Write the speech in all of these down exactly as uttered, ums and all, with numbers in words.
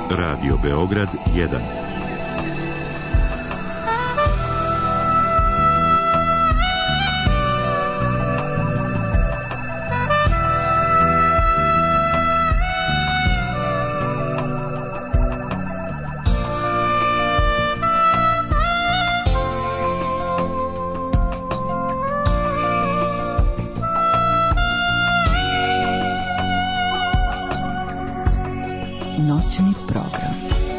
Radio Beograd jedan. Noćni program.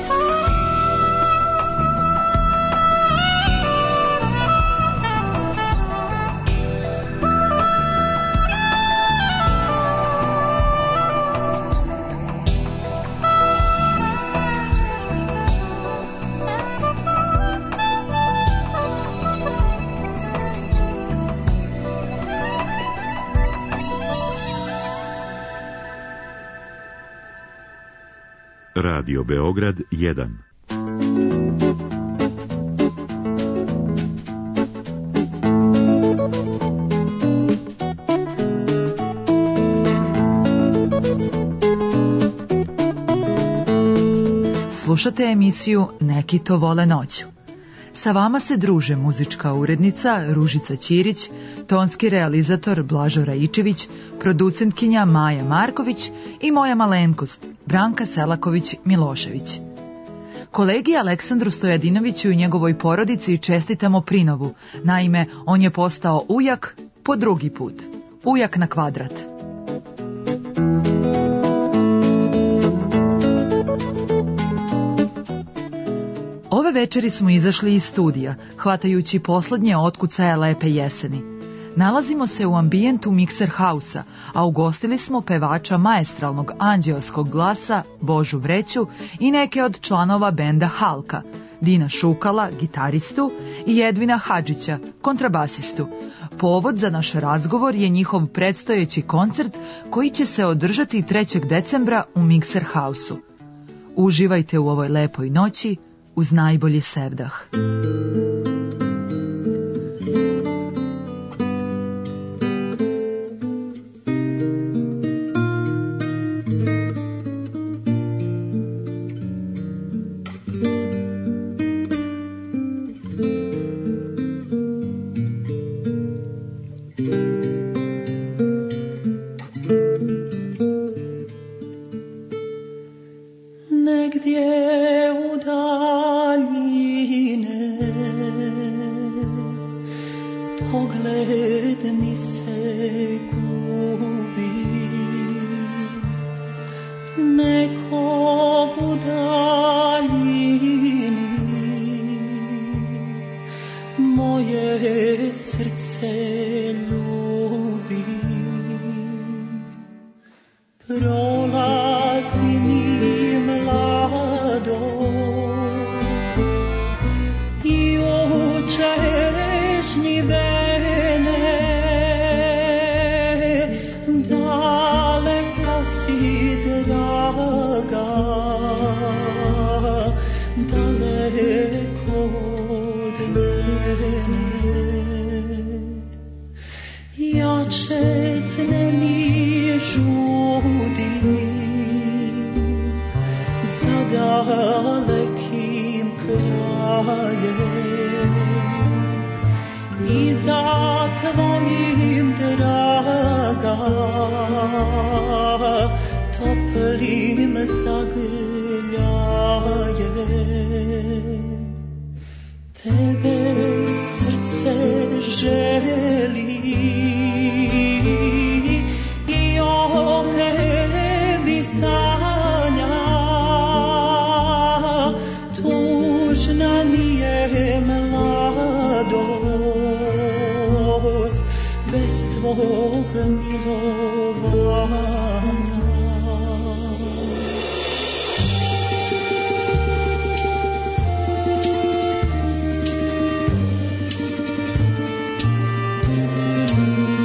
Radio Beograd jedan. Slušate emisiju Neki to vole noću. Sa vama se druže muzička urednica Ružica Ćirić, tonski realizator Blažo Raičević, producentkinja Maja Marković i moja malenkost Branka Selaković-Milošević. Kolegi Aleksandru Stojadinoviću i njegovoj porodici čestitamo prinovu. Naime, on je postao ujak po drugi put. Ujak na kvadrat. Ove večeri smo izašli iz studija, hvatajući posljednje otkucaje lepe jeseni. Nalazimo se u ambijentu Mikser Hausa, a ugostili smo pevača maestralnog anđeoskog glasa Božu Vreću i neke od članova benda Halka, Dina Šukala, gitaristu, i Edvina Hadžića, kontrabasistu. Povod za naš razgovor je njihov predstojeći koncert koji će se održati trećeg decembra u Mikser Hausu. Uživajte u ovoj lepoj noći uz najbolji sevdah. Thank you.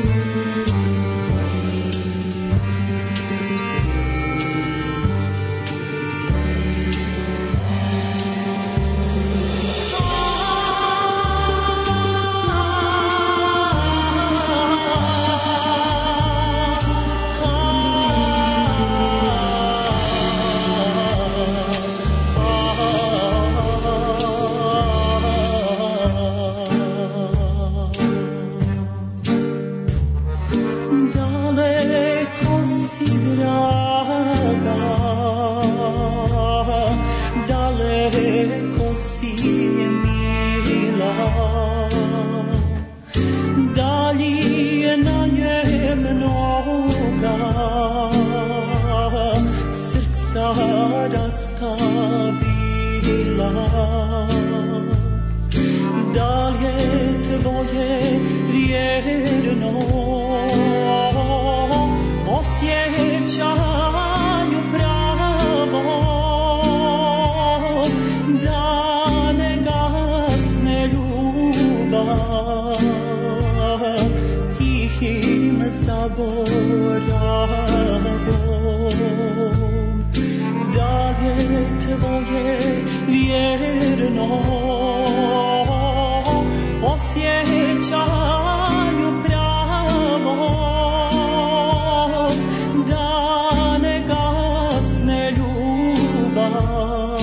osjećaju pravo da ne gasne ljubav tihim zaboravom, da je tvoje vjerno osjećaju pravo da ne gasne ljubav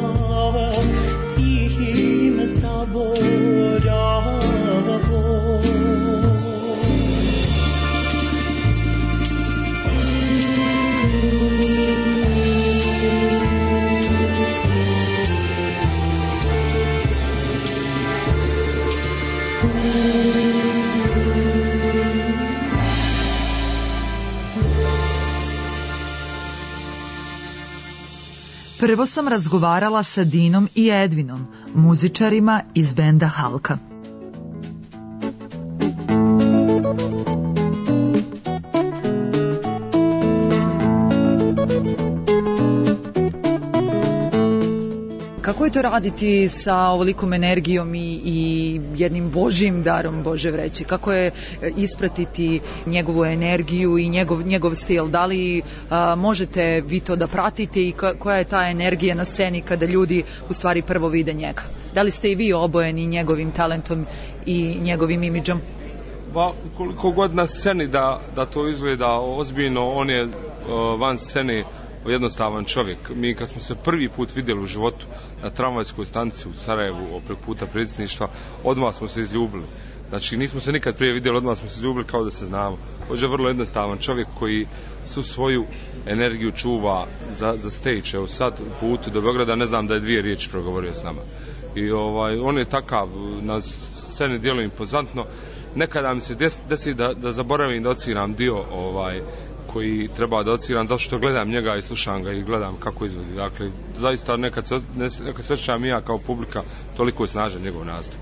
tihim zaboravom. Prvo sam razgovarala sa Dinom i Edvinom, muzičarima iz benda Halka. Kako je to raditi sa ovolikom energijom i, i jednim božjim darom, Bože vreći? Kako je ispratiti njegovu energiju i njegov, njegov stil? Da li a, možete vi to da pratite i ka, koja je ta energija na sceni kada ljudi u stvari prvo vide njega? Da li ste i vi obojeni njegovim talentom i njegovim imidžom? Ba, koliko god na sceni da, da to izgleda ozbiljno, on je uh, van scene jednostavan čovjek. Mi kad smo se prvi put vidjeli u životu na tramvajskoj stanici u Sarajevu preko puta predsjedništva, odmah smo se izljubili. Znači nismo se nikad prije vidjeli, odmah smo se izljubili kao da se znamo. On je vrlo jednostavan čovjek koji su svoju energiju čuva za, za stage. Evo sad u putu do Beograda ne znam da je dvije riječi progovorio s nama. I ovaj, on je takav, na sceni djeluje impozantno. Nekada mi se desi da, da zaboravim da ociram dio ovaj, koji treba da ociram, zato što gledam njega i slušam ga i gledam kako izvodi. Dakle, zaista nekad se, nekad se osjećam i ja kao publika, toliko je snažan njegov nastup.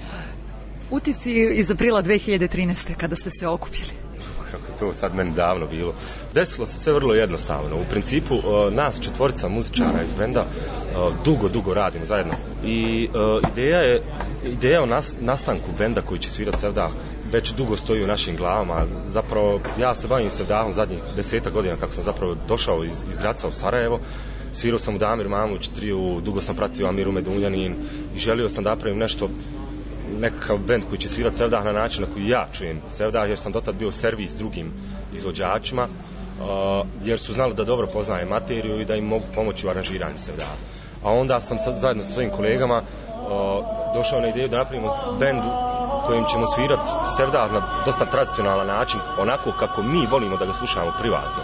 Utisci iz aprila dve hiljade trinaeste. kada ste se okupili. Kako to sad meni davno bilo. Desilo se sve vrlo jednostavno. U principu nas četvorica muzičara iz benda dugo, dugo radimo zajedno. I ideja je, ideja o nas, nastanku benda koji će svirati Sevdah već dugo stoji u našim glavama. Zapravo ja se bavim Sevdahom zadnjih desetak godina kako sam zapravo došao iz, iz Graca u Sarajevo. Svirao sam u Damir Mamuć triju, dugo sam pratio Amiru Medunjanin i želio sam da napravim nešto, nekakav bend koji će svirati Sevdah na način na koji ja čujem Sevdah, jer sam dotad bio servis drugim izvođačima, uh, jer su znali da dobro poznaje materiju i da im mogu pomoći u aranžiranju Sevdaha. A onda sam sad zajedno sa svojim kolegama uh, došao na ideju da napravimo bend kojim ćemo svirati Sevdah na dosta tradicionalan način, onako kako mi volimo da ga slušamo privatno.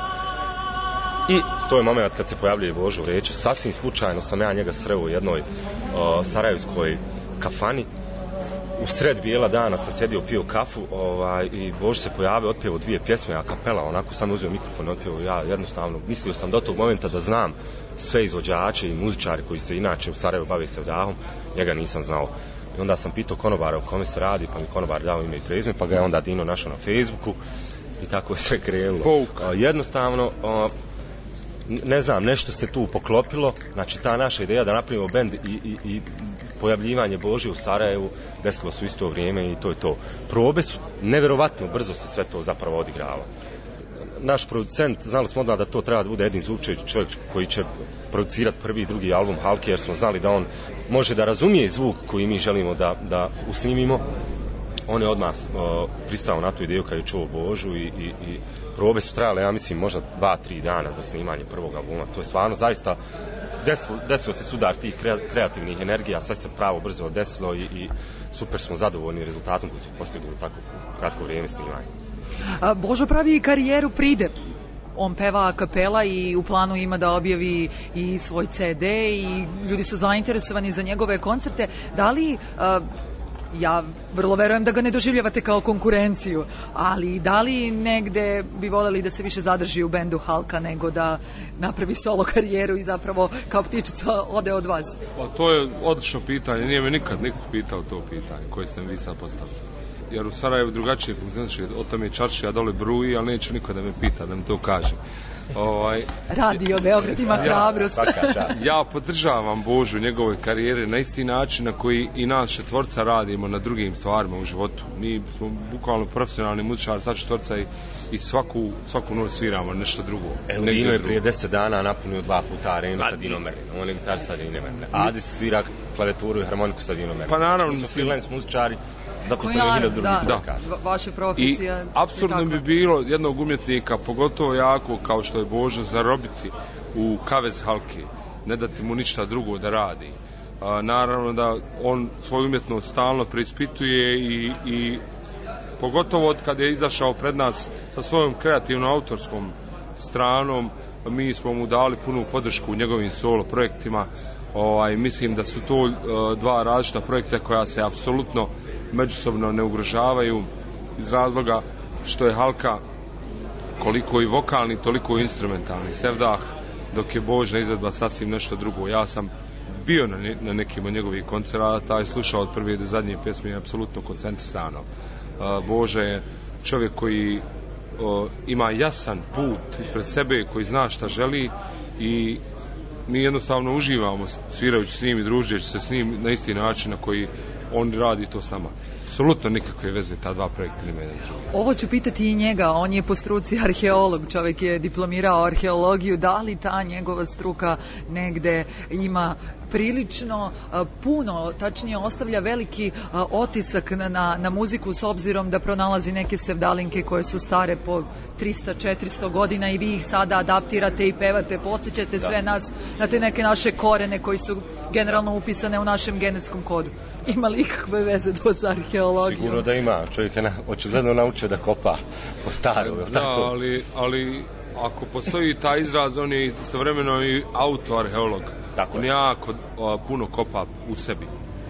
I to je moment kad se pojavljuje Božo Vreća. Sasvim slučajno sam ja njega sreo u jednoj uh, sarajevskoj kafani. U sred bijela dana sam sjedio, pio kafu ovaj, i Božo se pojavio, otpjevao dvije pjesme a kapela, onako sam uzeo mikrofon i otpjevao. Ja jednostavno mislio sam do tog momenta da znam sve izvođače i muzičari koji se inače u Sarajevu bave Sevdahom, njega nisam znao. I onda sam pitao konobara o kome se radi, pa mi konobar dao ime i prezime, pa ga je onda Dino našao na Facebooku i tako je sve krenulo. Jednostavno, ne znam, nešto se tu poklopilo, znači ta naša ideja da napravimo bend i, i, i pojavljivanje Božje u Sarajevu desilo su isto vrijeme i to je to. Probe su, nevjerovatno brzo se sve to zapravo odigrava. Naš producent, znali smo odmah da to treba da bude Edin Zubčević, čovjek koji će producirati prvi i drugi album Halke, jer smo znali da on može da razumije zvuk koji mi želimo da, da usnimimo. On je odmah uh, pristao na tu ideju kad je čuo Božu i, i, i probe su trajale, ja mislim, možda dva, tri dana za snimanje prvog albuma. To je stvarno zaista desilo, desilo se sudar tih kreativnih energija, sve se pravo brzo desilo i, i super smo zadovoljni rezultatom koji smo postigli u tako kratko vrijeme snimanja. A, Božo pravi karijeru pride. On peva a kapela i u planu ima da objavi i svoj ce de i ljudi su zainteresovani za njegove koncerte. Da li... A, ja vrlo verujem da ga ne doživljavate kao konkurenciju, ali da li negde bi voljeli da se više zadrži u bendu Halka nego da napravi solo karijeru i zapravo kao ptičica ode od vas? Pa to je odlično pitanje, nije me nikad niko pitao to pitanje koje ste mi vi sad postavili. Jer u Sarajevu drugačije funkcioniše, o tome je čaršija dole bruji, ali neće niko da me pita, da mi to kaže. Ovaj, Radio Beograd ima hrabrost. Svaka čast. ja podržavam Božu u njegovoj karijeri na isti način na koji i nas četvorca radimo na drugim stvarima u životu. Mi smo bukvalno profesionalni muzičari, sad četvorca i, i svaku, svaku noć sviramo nešto drugo. Evo, Dino je prije deset dana napunio dva puta arenu sa Dino Merlinom. On je gitar sa Dino Merlinom. Adis svira klavijeturu i harmoniku sa Dino Merlinom. Pa naravno, mi smo freelance muzičari, Koja, zaposleni hiljadu drugih da, projekata. va- vaša profesija. I apsurdno bi bilo jednog umjetnika, pogotovo jako kao što je Božo, zarobiti u kavez halki, ne dati mu ništa drugo da radi. A, naravno da on svoju umjetnost stalno preispituje i, i pogotovo od kad je izašao pred nas sa svojom kreativnom autorskom stranom, mi smo mu dali punu podršku u njegovim solo projektima. Ovaj, mislim da su to uh, dva različita projekta koja se apsolutno međusobno ne ugrožavaju iz razloga što je Halka koliko i vokalni, toliko i instrumentalni sevdah, dok je Božna izvedba sasvim nešto drugo. Ja sam bio na, ne, na nekim od njegovih koncerata i slušao od prve do zadnje pjesme apsolutno koncentrisano. Uh, Boža je čovjek koji uh, ima jasan put ispred sebe, koji zna šta želi i mi jednostavno uživamo svirajući s njim i družeći se s njim na isti način na koji on radi to s nama. Apsolutno nikakve veze ta dva projekta nema jedan drugi. Ovo ću pitati i njega, on je po struci arheolog, čovjek je diplomirao arheologiju, da li ta njegova struka negde ima prilično a, puno, tačnije ostavlja veliki a, otisak na, na, na muziku s obzirom da pronalazi neke sevdalinke koje su stare po trista četiristo godina i vi ih sada adaptirate i pevate, podsjećate sve nas na te neke naše korene koji su generalno upisane u našem genetskom kodu. Ima li ikakve veze to sa arheologijom? Sigurno da ima. Čovjek je na, očigledno naučio da kopa po starom. Da, ali, ali ako postoji taj izraz, on je istovremeno i autoarheolog. Tako on je. jako a, puno kopa u sebi.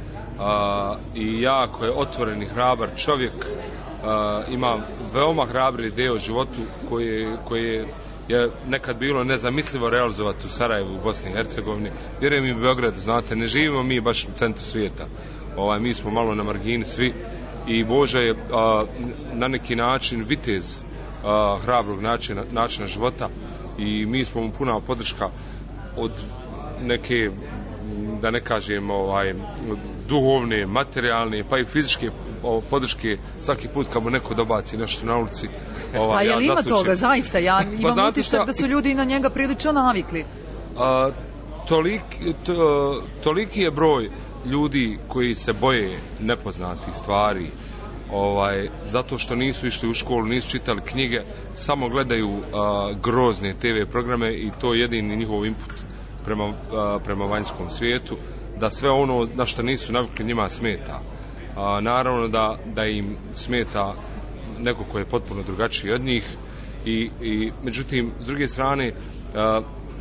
A, I jako je otvoren i hrabar čovjek. A, ima veoma hrabri ideje o životu koje, koje je nekad bilo nezamislivo realizovati u Sarajevu, u Bosni i Hercegovini. Vjerujem i u Beogradu, znate, ne živimo mi baš u centru svijeta. Ovaj, mi smo malo na margini svi i Boža je a, na neki način vitez a, hrabrog načina, načina života i mi smo mu puna podrška od neke, da ne kažem, ovaj, duhovne, materijalne, pa i fizičke podrške svaki put kad mu neko dobaci nešto na ulici. Ovaj, Pa je li ja ima zaslušim. toga, zaista? Ja imam znate utisak šta- da su ljudi na njega prilično navikli. A, toliki, to, toliki je broj ljudi koji se boje nepoznatih stvari, ovaj, zato što nisu išli u školu, nisu čitali knjige, samo gledaju a, grozne te ve programe i to je jedini njihov input prema, a, prema vanjskom svijetu, da sve ono na što nisu navikli njima smeta. A, naravno da, da im smeta neko ko je potpuno drugačiji od njih i, i međutim, s druge strane, a,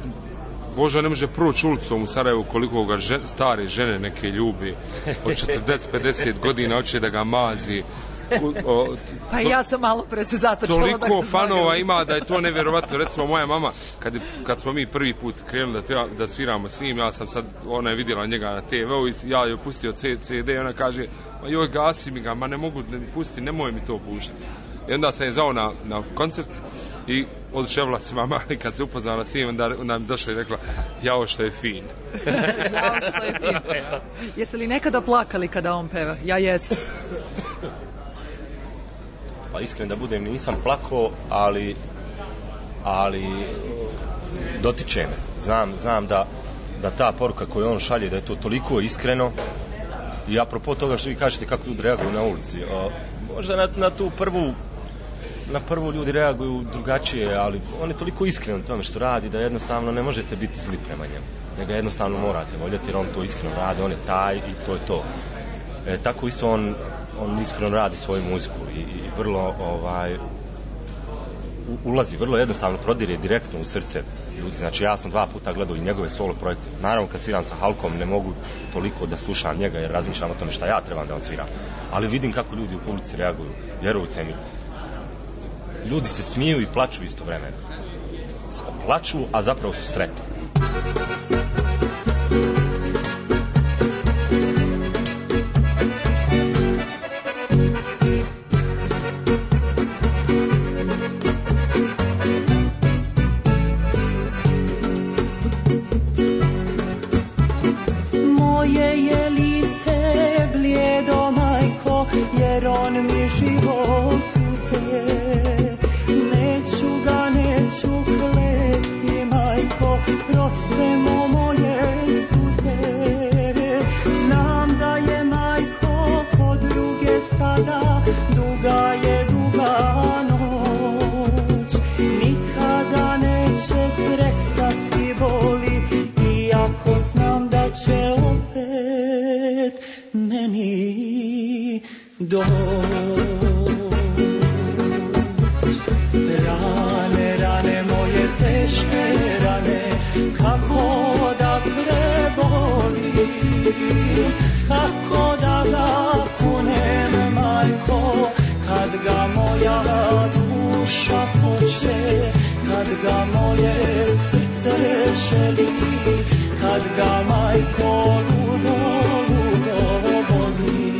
Boža ne može proći ulicom u Sarajevu koliko ga žen, stare žene neke ljubi od četrdeset pedeset godina hoće da ga mazi. U, o, Pa i ja sam malo pre se zatočala da toliko ga fanova zagrebim. ima da je to nevjerovatno. Recimo moja mama kad, je- kad smo mi prvi put krenuli da, peva, da sviramo s njim, ja sam sad, ona je vidjela njega na te veu i ja joj pustio ce de i ona kaže, ma joj gasi mi ga, ma ne mogu da mi pusti, nemoj mi to puštati. I onda sam je zvao na, na koncert i oduševila se mama i kad se upoznala s njim, onda, onda mi došla i rekla, jao što je fin. Ja, što je fino. Jeste li nekada plakali kada on peva? Ja jesam. Pa iskren da budem, nisam plako, ali ali dotiče me. Znam, znam da, da ta poruka koju on šalje, da je to toliko iskreno i apropo toga što vi kažete kako ljudi reaguju na ulici. O, možda na, na tu prvu na prvu ljudi reaguju drugačije, ali on je toliko iskren u tome što radi da jednostavno ne možete biti zli prema njemu. Njega jednostavno morate voljeti jer on to iskreno radi, on je taj i to je to. E, tako isto on, on iskreno radi svoju muziku i, i vrlo ovaj, u, ulazi, vrlo jednostavno prodire direktno u srce ljudi. Znači ja sam dva puta gledao i njegove solo projekte. Naravno kad sviram sa Halkom ne mogu toliko da slušam njega jer razmišljam o tome šta ja trebam da on sviram. Ali vidim kako ljudi u publici reaguju. Vjerujte mi, ljudi se smiju i plaču istovremeno. Plaču, a zapravo su sretni. doć. Rane, rane moje teške rane, kako da prebolim, kako da ga kunem, majko, kad ga moja duša hoće, kad ga moje srce želi, kad ga majko ludo, ludo voli.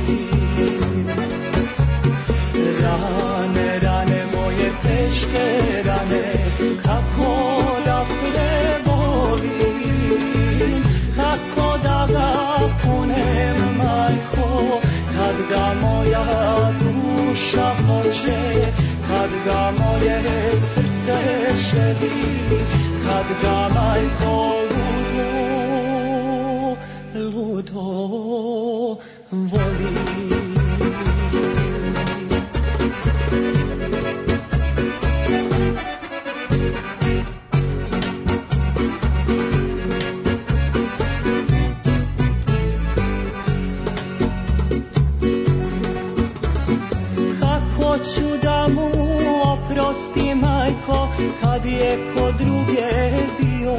Rane, rane moje teške rane, kako da prebolim, kako da ga kunem, majko, kad ga moja duša hoće, kad ga moje srce želi, kad ga majko ludo, ludo voli. Hoću da mu oprosti, majko, kad je kod druge bio.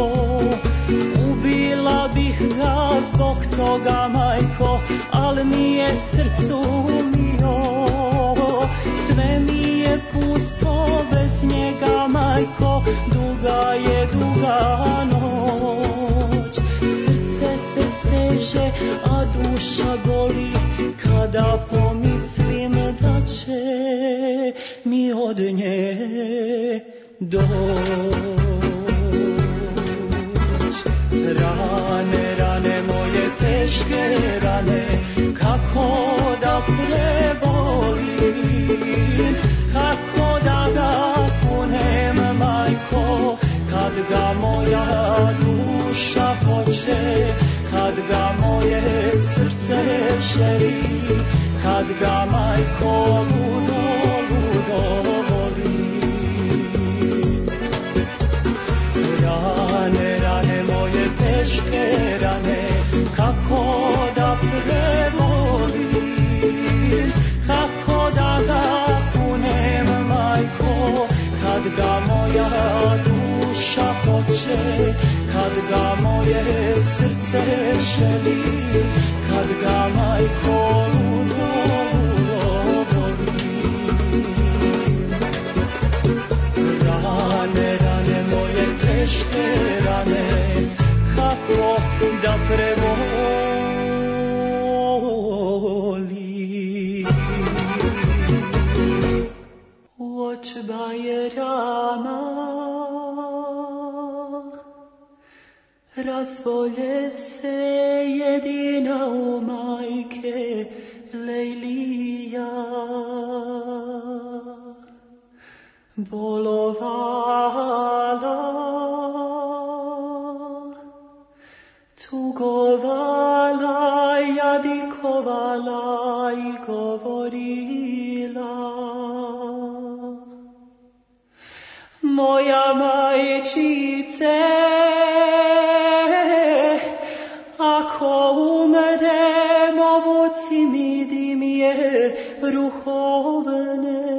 Ubila bih ga zbog toga, majko, al mi je srcu mio. Sve mi je pusto bez njega, majko, duga je duga noć. Srce se steže, a duša boli, kada pomislim da će mi od nje doć. Rane, rane moje teške rane, kako da prebolim, kako da ga kunem, majko, kad ga moja duša hoće, kad ga moje srce želi, kad ga majko ludo, ludo voli. Rane, rane moje teške rane, kako da prebolim, kako da ga kunem, majko, kad ga moja duša hoće, kad ga moje srce želi, kad ga majko ludo, ludo voli. Rane, rane moje teške rane, kako da prebolim. Očba je rana, razbolje se jedina u majke Lejlija. Bolovala, tugovala, jadikovala i govorila: moja majčice, ako umrem, ovuci mi dimje ruhovne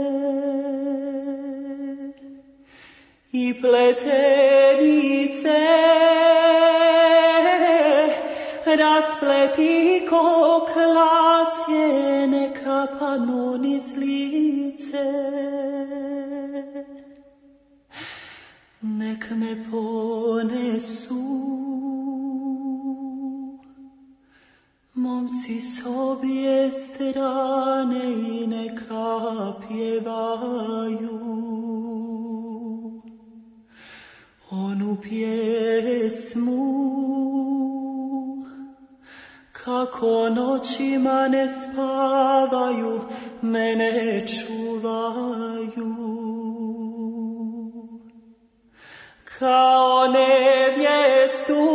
i pletenice, raspleti ko klasje, neka padnu niz lice. Nek me ponesu momci s obje strane i neka pjevaju onu pjesmu, kako noćima ne spavaju, mene čuvaju. Kao nevjestu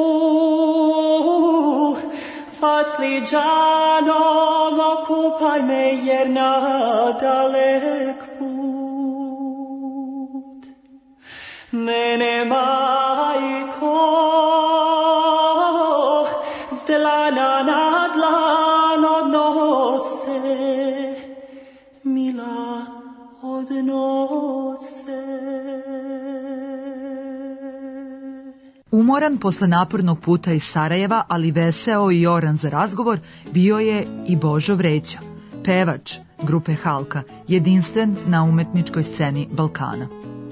fasliđanom okupaj me, jer na dalek put mene, majko, dlana na dlan odnosi. Umoran posle napornog puta iz Sarajeva, ali veseo i oran za razgovor, bio je i Božo Vreća, pevač grupe Halka, jedinstven na umetničkoj sceni Balkana.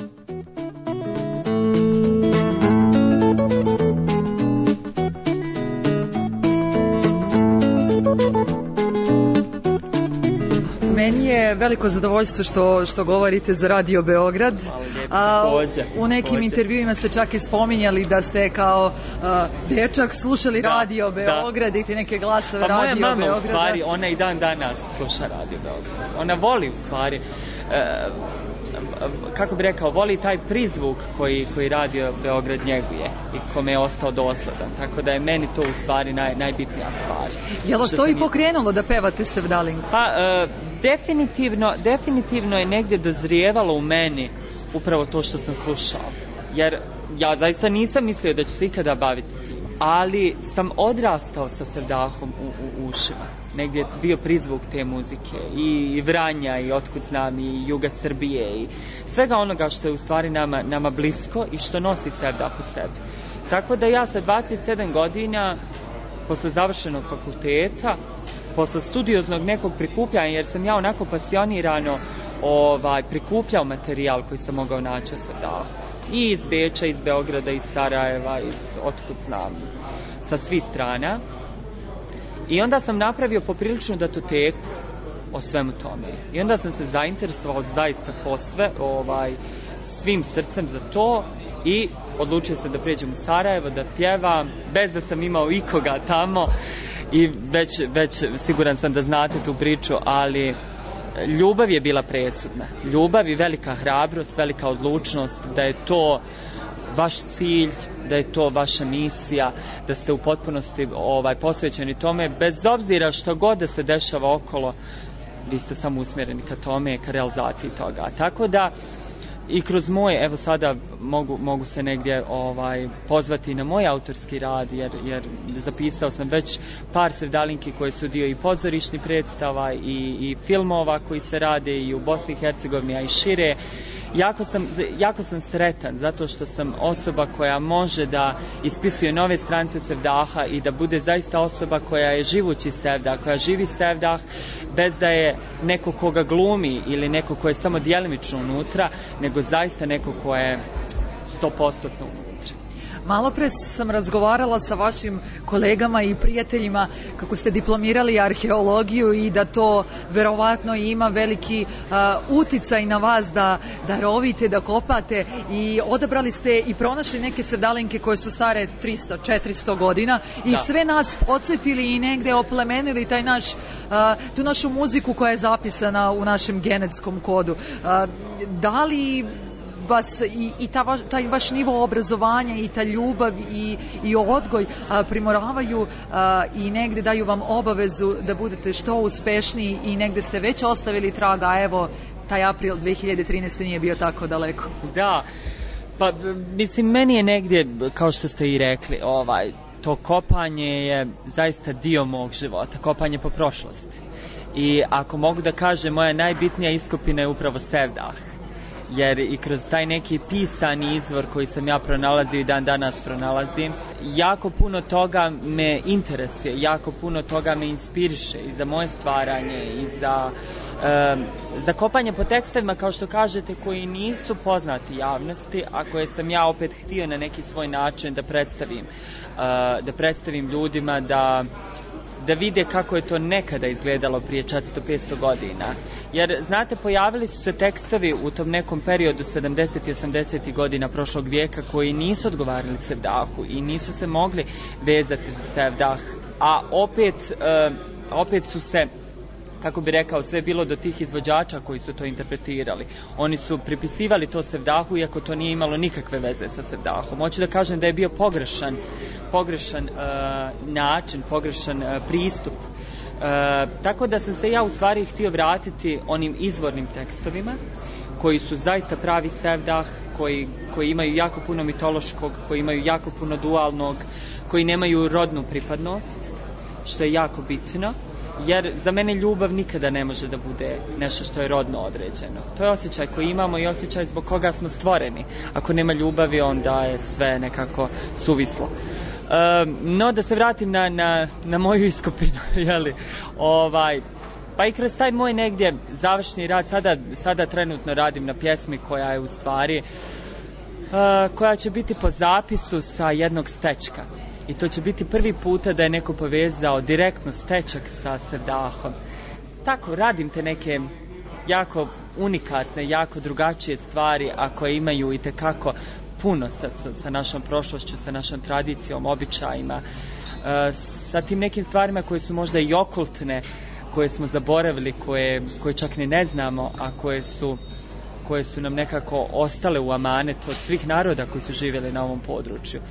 Meni je veliko zadovoljstvo što, što govorite za Radio Beograd. A, u nekim intervjuima ste čak i spominjali da ste kao a, dečak slušali da, Radio Beograd, da. I te neke glasove pa Radio Beograda. Pa moja mama u stvari, ona i dan danas sluša Radio Beograd. Ona voli u stvari, e, kako bi rekao, voli taj prizvuk koji, koji Radio Beograd njeguje i kome je ostao dosledan. Tako da je meni to u stvari naj, najbitnija stvar. Je li što i pokrenulo da pevate Sevdalinku? Pa, e, definitivno, definitivno je negdje dozrijevalo u meni upravo to što sam slušao. Jer ja zaista nisam mislio da ću se ikada baviti tim. Ali sam odrastao sa Sevdahom u, u ušima. Negdje je bio prizvuk te muzike. I, i Vranja, i Otkud znam, i Juga Srbije, i svega onoga što je u stvari nama, nama blisko i što nosi Sevdah u sebi. Tako da ja sa dvadeset sedam godina, posle završenog fakulteta, posle studioznog nekog prikupljanja, jer sam ja onako pasionirano ovaj, prikupljao materijal koji sam mogao naći o Sevdahu. I iz Beča, iz Beograda, iz Sarajeva, iz otkud znam, sa svih strana. I onda sam napravio popriličnu datoteku o svemu tome. I onda sam se zainteresovao zaista posve, ovaj, svim srcem za to i odlučio se da pređem u Sarajevo, da pjevam, bez da sam imao ikoga tamo i već, već siguran sam da znate tu priču, ali ljubav je bila presudna. Ljubav i velika hrabrost, velika odlučnost da je to vaš cilj, da je to vaša misija, da ste u potpunosti ovaj, posvećeni tome, bez obzira što god da se dešava okolo, vi ste samo usmjereni ka tome, ka realizaciji toga. Tako da i kroz moj, evo sada mogu, mogu se negdje ovaj, pozvati na moj autorski rad, jer, jer zapisao sam već par Sevdalinki koje su dio i pozorišnih predstava i, i filmova koji se rade i u Bosni i Hercegovini, a i šire. Jako sam, jako sam sretan zato što sam osoba koja može da ispisuje nove strance Sevdaha i da bude zaista osoba koja je živući Sevdah, koja živi Sevdah bez da je neko koga glumi ili neko ko je samo djelimično unutra, nego zaista neko ko je sto posto unutra. Malo pre sam razgovarala sa vašim kolegama i prijateljima kako ste diplomirali arheologiju i da to verovatno ima veliki uh, uticaj na vas da, da rovite, da kopate i odabrali ste i pronašli neke Sevdalinke koje su stare tristo četiristo godina i da. Sve nas podsjetili i negde oplemenili taj naš, uh, tu našu muziku koja je zapisana u našem genetskom kodu. Uh, da li vas i, i ta vaš, taj vaš nivo obrazovanja i ta ljubav i, i odgoj a, primoravaju a, i negde daju vam obavezu da budete što uspešniji i negde ste već ostavili traga, a evo taj april dve hiljade trinaeste nije bio tako daleko. Da, pa mislim meni je negdje, kao što ste i rekli, ovaj, to kopanje je zaista dio mog života, kopanje po prošlosti. I ako mogu da kažem, moja najbitnija iskopina je upravo Sevdah. Jer i kroz taj neki pisani izvor koji sam ja pronalazio i dan danas pronalazim, jako puno toga me interesuje, jako puno toga me inspiriše i za moje stvaranje i za, um, za kopanje po tekstovima, kao što kažete, koji nisu poznati javnosti, a koje sam ja opet htio na neki svoj način da predstavim, uh, da predstavim ljudima, da da vide kako je to nekada izgledalo prije četiristo petsto godina. Jer, znate, pojavili su se tekstovi u tom nekom periodu sedamdesetih i osamdesetih godina prošlog vijeka koji nisu odgovarali Sevdahu i nisu se mogli vezati za Sevdah, a opet, uh, opet su se, kako bi rekao, sve bilo do tih izvođača koji su to interpretirali. Oni su pripisivali to Sevdahu, iako to nije imalo nikakve veze sa Sevdahom. Hoću da kažem da je bio pogrešan, pogrešan uh, način, pogrešan uh, pristup. Uh, tako da sam se ja u stvari htio vratiti onim izvornim tekstovima, koji su zaista pravi Sevdah, koji, koji imaju jako puno mitološkog, koji imaju jako puno dualnog, koji nemaju rodnu pripadnost, što je jako bitno. jer za mene ljubav nikada ne može da bude nešto što je rodno određeno. To je osjećaj koji imamo i osjećaj zbog koga smo stvoreni. Ako nema ljubavi, onda je sve nekako suvislo. Um, no, da se vratim na, na, na moju iskopinu, jeli, ovaj, pa i kroz taj moj negdje završni rad, sada, sada trenutno radim na pjesmi koja je u stvari, uh, koja će biti po zapisu sa jednog stečka. I to će biti prvi puta da je neko povezao direktno stečak sa Sevdahom. Tako, radim te neke jako unikatne, jako drugačije stvari, a koje imaju i tekako puno sa, sa, sa našom prošlošću, sa našom tradicijom, običajima, e, sa tim nekim stvarima koje su možda i okultne, koje smo zaboravili, koje, koje čak ni ne znamo, a koje su, koje su nam nekako ostale u amanet od svih naroda koji su živjeli na ovom području.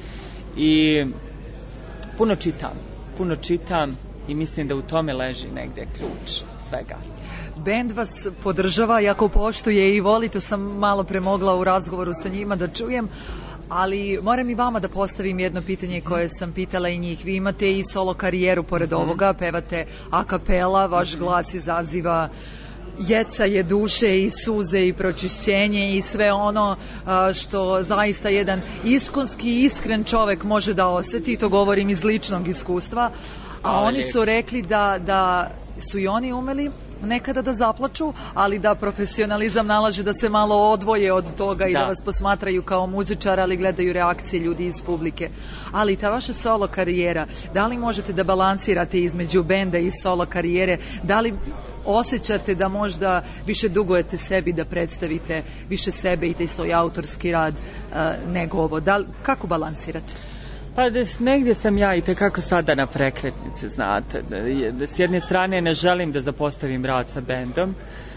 I puno čitam, puno čitam i mislim da u tome leži negdje ključ svega. Bend vas podržava, jako poštuje i voli, to sam malo premogla u razgovoru sa njima da čujem, ali moram i vama da postavim jedno pitanje koje sam pitala i njih. Vi imate i solo karijeru pored ovoga, pevate a kapela, vaš glas izaziva jecaje duše i suze i pročišćenje i sve ono što zaista jedan iskonski, iskren čovek može da oseti, to govorim iz ličnog iskustva, a oni su rekli da, da su i oni umeli nekada da zaplaču, ali da profesionalizam nalaže da se malo odvoje od toga i da, da vas posmatraju kao muzičara, ali gledaju reakcije ljudi iz publike. Ali ta vaša solo karijera, da li možete da balansirate između benda i solo karijere? Da li osjećate da možda više dugujete sebi da predstavite više sebe i taj svoj autorski rad uh, nego ovo? Da li, kako balansirate? Pa da negdje sam ja i tekako sada na prekretnici, znate. Da s jedne strane ne želim da zapostavim rad sa bendom,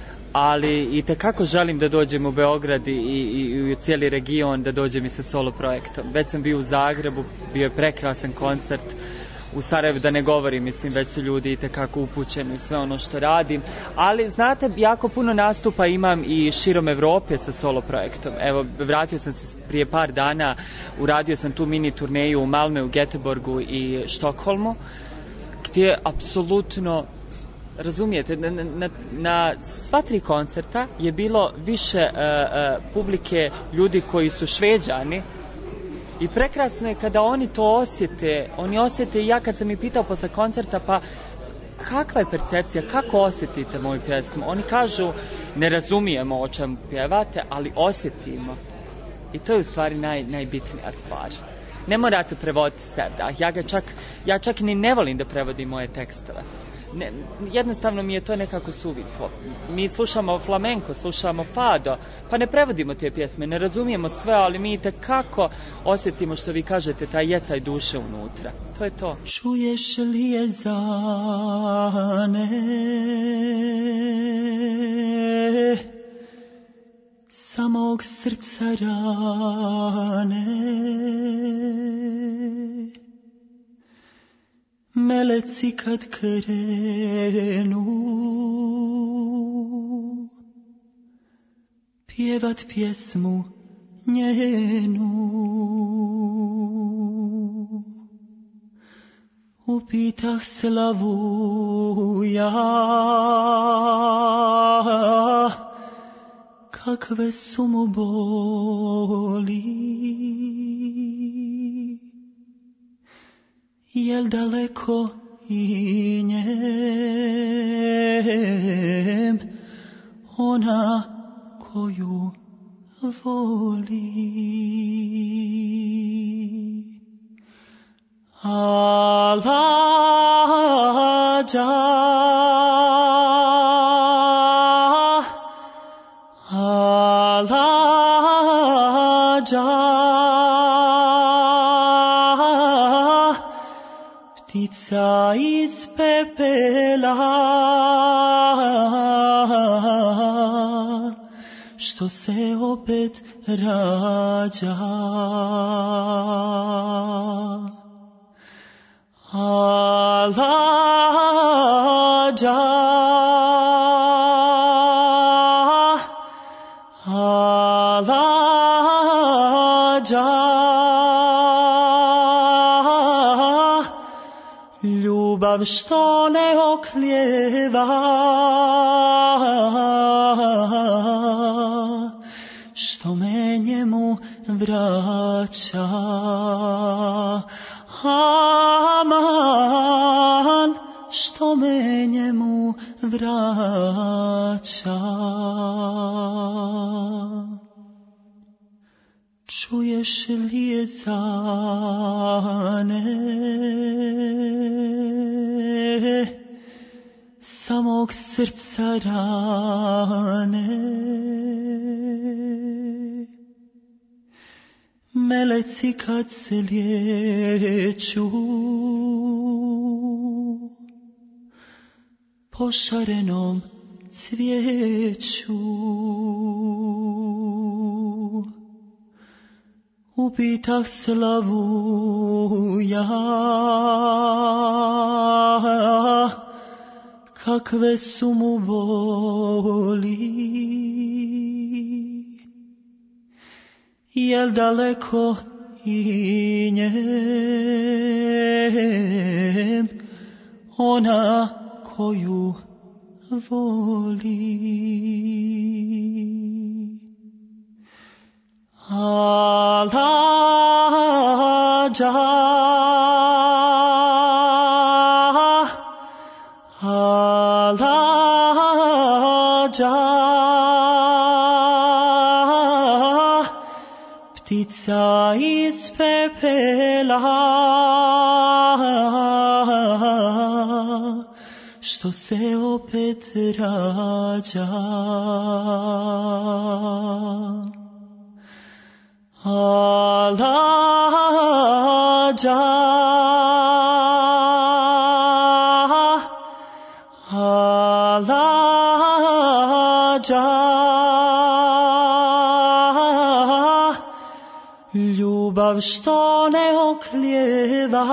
ali i tekako želim da dođem u Beograd i, i, i u cijeli region, da dođem i sa solo projektom. Već sam bio u Zagrebu, bio je prekrasan koncert. U Sarajevu da ne govorim, mislim, već su ljudi i tekako upućeni u sve ono što radim, ali znate, jako puno nastupa imam i širom Evrope sa solo projektom. Evo, vratio sam se prije par dana, uradio sam tu mini turneju u Malmeu, Göteborgu i Štokholmu, gdje apsolutno, razumijete, na, na, na sva tri koncerta je bilo više uh, uh, publike ljudi koji su Šveđani. I prekrasno je kada oni to osjete, oni osjete i ja kad sam ih pitao posle koncerta, pa kakva je percepcija, kako osjetite moju pjesmu? Oni kažu, ne razumijemo o čemu pjevate, ali osjetimo. I to je u stvari naj, najbitnija stvar. Ne morate prevoditi sebe, ja, ga čak, ja čak ni ne volim da prevodim moje tekstove. Ne, jednostavno mi je to nekako suvislo. Mi slušamo flamenko, slušamo fado, pa ne prevodimo te pjesme, ne razumijemo sve, ali mi tekako osjetimo, što vi kažete, taj jecaj duše unutra. To je to. Čuješ li je zane samog srca rane, meleci kad krenu pjevat pjesmu njenu, upitah slavu ja kakve su mu boli, jel daleko i njem ona koju voli. Alađa, alađa, ptica iz pepela, što se opet rađa. Alađa, alađa, ljubav ljubav što ne oklijeva, što me njemu vraća. Aman, što me njemu vraća. Čuješ li je zane samog srca rane, meleci kad se lijeću po šarenom cvijeću, upitah slavuja kakve su mu boli, jel daleko i njem ona koju voli. Alađa, alađa, ptica iz pepela, što se opet rađa. Alađa, alađa, ljubav što ne oklijeva,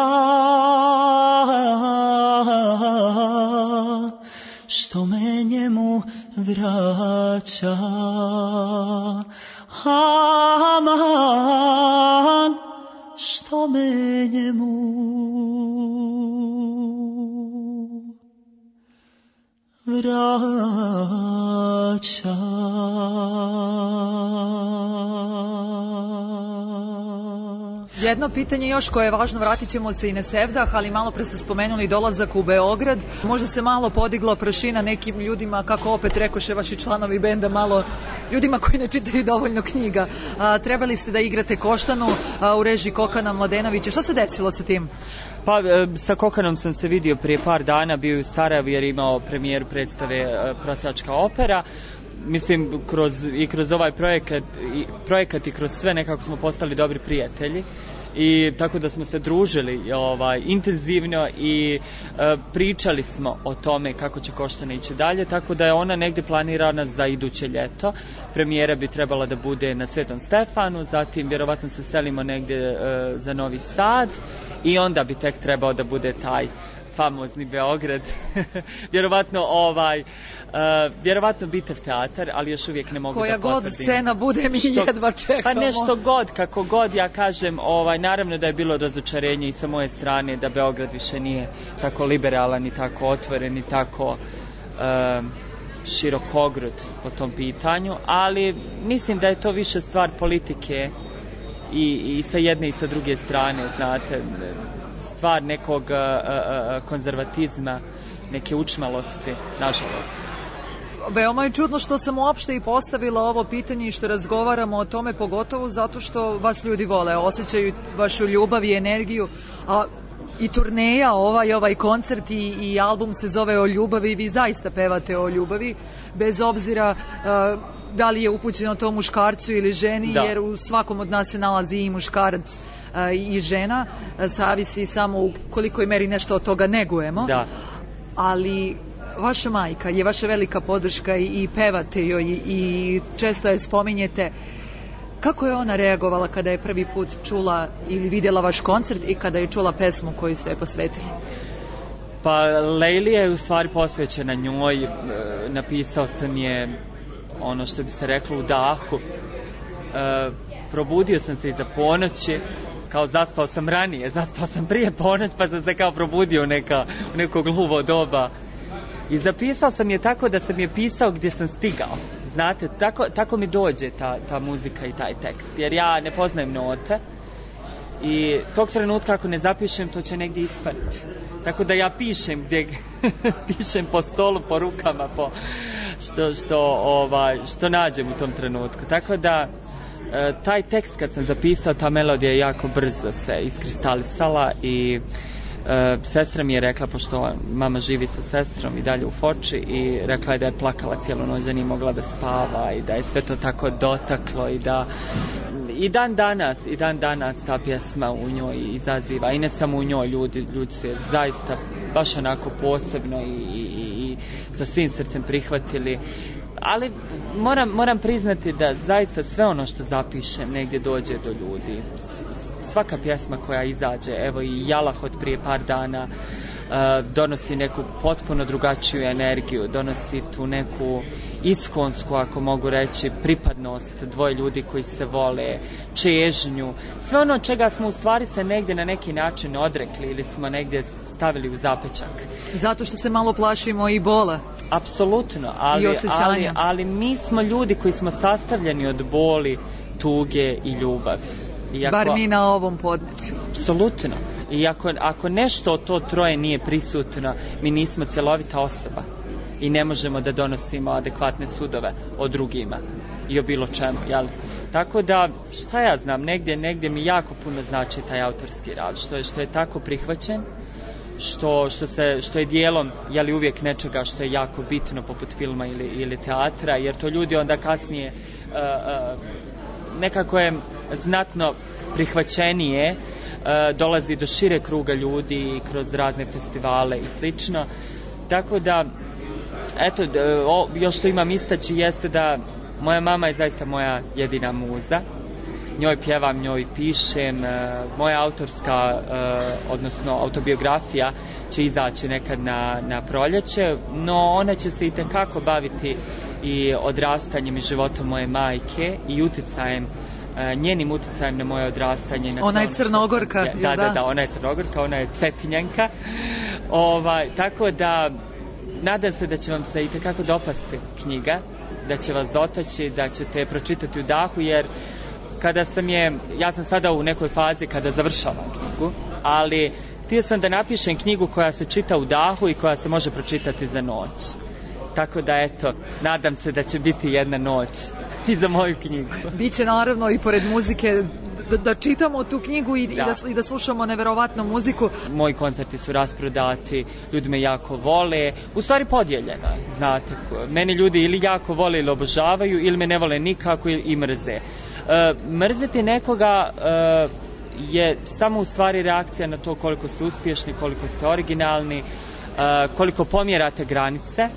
što me njemu vraća. Aman, što me njemu vraća. Jedno pitanje još koje je važno, vratit ćemo se i na Sevdah, ali malo pre ste spomenuli dolazak u Beograd. Možda se malo podiglo prašina nekim ljudima, kako opet rekoše vaši članovi benda, malo ljudima koji ne čitaju dovoljno knjiga. A, trebali ste da igrate Koštanu a, u režiji Kokana Mladenovića. Šta se desilo sa tim? Pa sa Kokanom sam se vidio prije par dana, bio je u Sarajevu jer je imao premijeru predstave Prosjačka opera. Mislim, kroz, i kroz ovaj projekat i, projekat i kroz sve nekako smo postali dobri prijatelji. I tako da smo se družili ovaj, intenzivno i e, pričali smo o tome kako će Koštana ići dalje, tako da je ona negdje planirana za iduće ljeto. Premijera bi trebala da bude na Svetom Stefanu, zatim vjerovatno se selimo negdje e, za Novi Sad i onda bi tek trebao da bude taj famozni Beograd. Vjerovatno ovaj Uh, vjerovatno Bitev teatar, ali još uvijek ne mogu koja da potvrdim. Koja god scena bude, mi što, jedva čekamo. Pa nešto god, kako god, ja kažem, ovaj, naravno da je bilo razočarenje i sa moje strane da Beograd više nije tako liberalan i tako otvoren i tako uh, širokogrud po tom pitanju, ali mislim da je to više stvar politike i, i sa jedne i sa druge strane, znate, stvar nekog uh, uh, konzervatizma, neke učmalosti, nažalost. Veoma je čudno što sam uopšte i postavila ovo pitanje i što razgovaramo o tome, pogotovo zato što vas ljudi vole, osjećaju vašu ljubav i energiju, a i turneja, ovaj, ovaj koncert i, i album se zove O ljubavi, vi zaista pevate o ljubavi, bez obzira uh, da li je upućeno to muškarcu ili ženi, da. Jer u svakom od nas se nalazi i muškarac uh, i žena, uh, zavisi samo u kolikoj meri nešto od toga negujemo. Da. Ali vaša majka je vaša velika podrška i, i pevate joj i, i često je spominjete. Kako je ona reagovala kada je prvi put čula ili vidjela vaš koncert i kada je čula pesmu koju ste je posvetili? Pa Lejlija je u stvari posvećena njoj, napisao sam je ono što bi se reklo u dahu. probudio sam se iza ponoći, kao zaspao sam ranije, zaspao sam prije ponoć, pa sam se kao probudio neka, neko gluvo doba. I zapisao sam je tako da sam je pisao gdje sam stigao. Znate, tako, tako mi dođe ta, ta muzika i taj tekst, jer ja ne poznajem note i tog trenutka ako ne zapišem, to će negdje ispariti. Tako da ja pišem gdje pišem po stolu, po rukama, po što, što, ovaj, što nađem u tom trenutku. Tako da e, taj tekst kad sam zapisao, ta melodija je jako brzo se iskristalisala i e, sestra mi je rekla, pošto mama živi sa sestrom i dalje u Foči, i rekla je da je plakala cijelu noć, da nije mogla da spava i da je sve to tako dotaklo i da i dan danas, i dan danas ta pjesma u njoj izaziva, i ne samo u njoj, ljudi, ljudi su je zaista baš onako posebno i, i, i sa svim srcem prihvatili. Ali moram, moram priznati da zaista sve ono što zapišem negdje dođe do ljudi. Svaka pjesma koja izađe, evo i Jalah od prije par dana, Uh, donosi neku potpuno drugačiju energiju, donosi tu neku iskonsku, ako mogu reći, pripadnost, dvoje ljudi koji se vole, čežnju, sve ono čega smo u stvari se negdje na neki način odrekli ili smo negdje stavili u zapečak. Zato što se malo plašimo i bola. Apsolutno, ali, ali, ali mi smo ljudi koji smo sastavljeni od boli, tuge i ljubavi. Iako, bar mi na ovom podneblju. Apsolutno. I ako, ako nešto od to troje nije prisutno, mi nismo cjelovita osoba i ne možemo da donosimo adekvatne sudove o drugima i o bilo čemu, jel? Tako da, šta ja znam, negdje, negdje mi jako puno znači taj autorski rad, što je, što je tako prihvaćen, što, što, se, što je dijelom, jeli, uvijek nečega što je jako bitno, poput filma ili, ili teatra, jer to ljudi onda kasnije uh, uh, nekako je znatno prihvaćenije, uh, dolazi do šire kruga ljudi kroz razne festivale i slično. Tako da, eto, o, još što imam istaći jeste da moja mama je zaista moja jedina muza. Njoj pjevam, njoj pišem. Moja autorska, odnosno autobiografija će izaći nekad na, na proljeće, no ona će se itekako baviti i odrastanjem i životom moje majke i uticajem, njenim uticajem na moje odrastanje. Na ona je Crnogorka, sam, da, da, da, da, ona je Crnogorka, ona je Cetinjanka. Ovaj, tako da nadam se da će vam se itekako dopasti knjiga, da će vas dotaći, da ćete pročitati u dahu, jer kada sam je, ja sam sada u nekoj fazi kada završavam knjigu, ali htio sam da napišem knjigu koja se čita u dahu i koja se može pročitati za noć. Tako da, eto, nadam se da će biti jedna noć i za moju knjigu. Biće naravno i pored muzike da, da čitamo tu knjigu i da. I, da, i da slušamo neverovatnu muziku. Moji koncerti su rasprodati, ljudi me jako vole, u stvari podijeljeno, znate, meni ljudi ili jako vole ili obožavaju, ili me ne vole nikako i, i mrze. E, mrziti nekoga e, je samo u stvari reakcija na to koliko ste uspješni, koliko ste originalni, e, koliko pomjerate granice,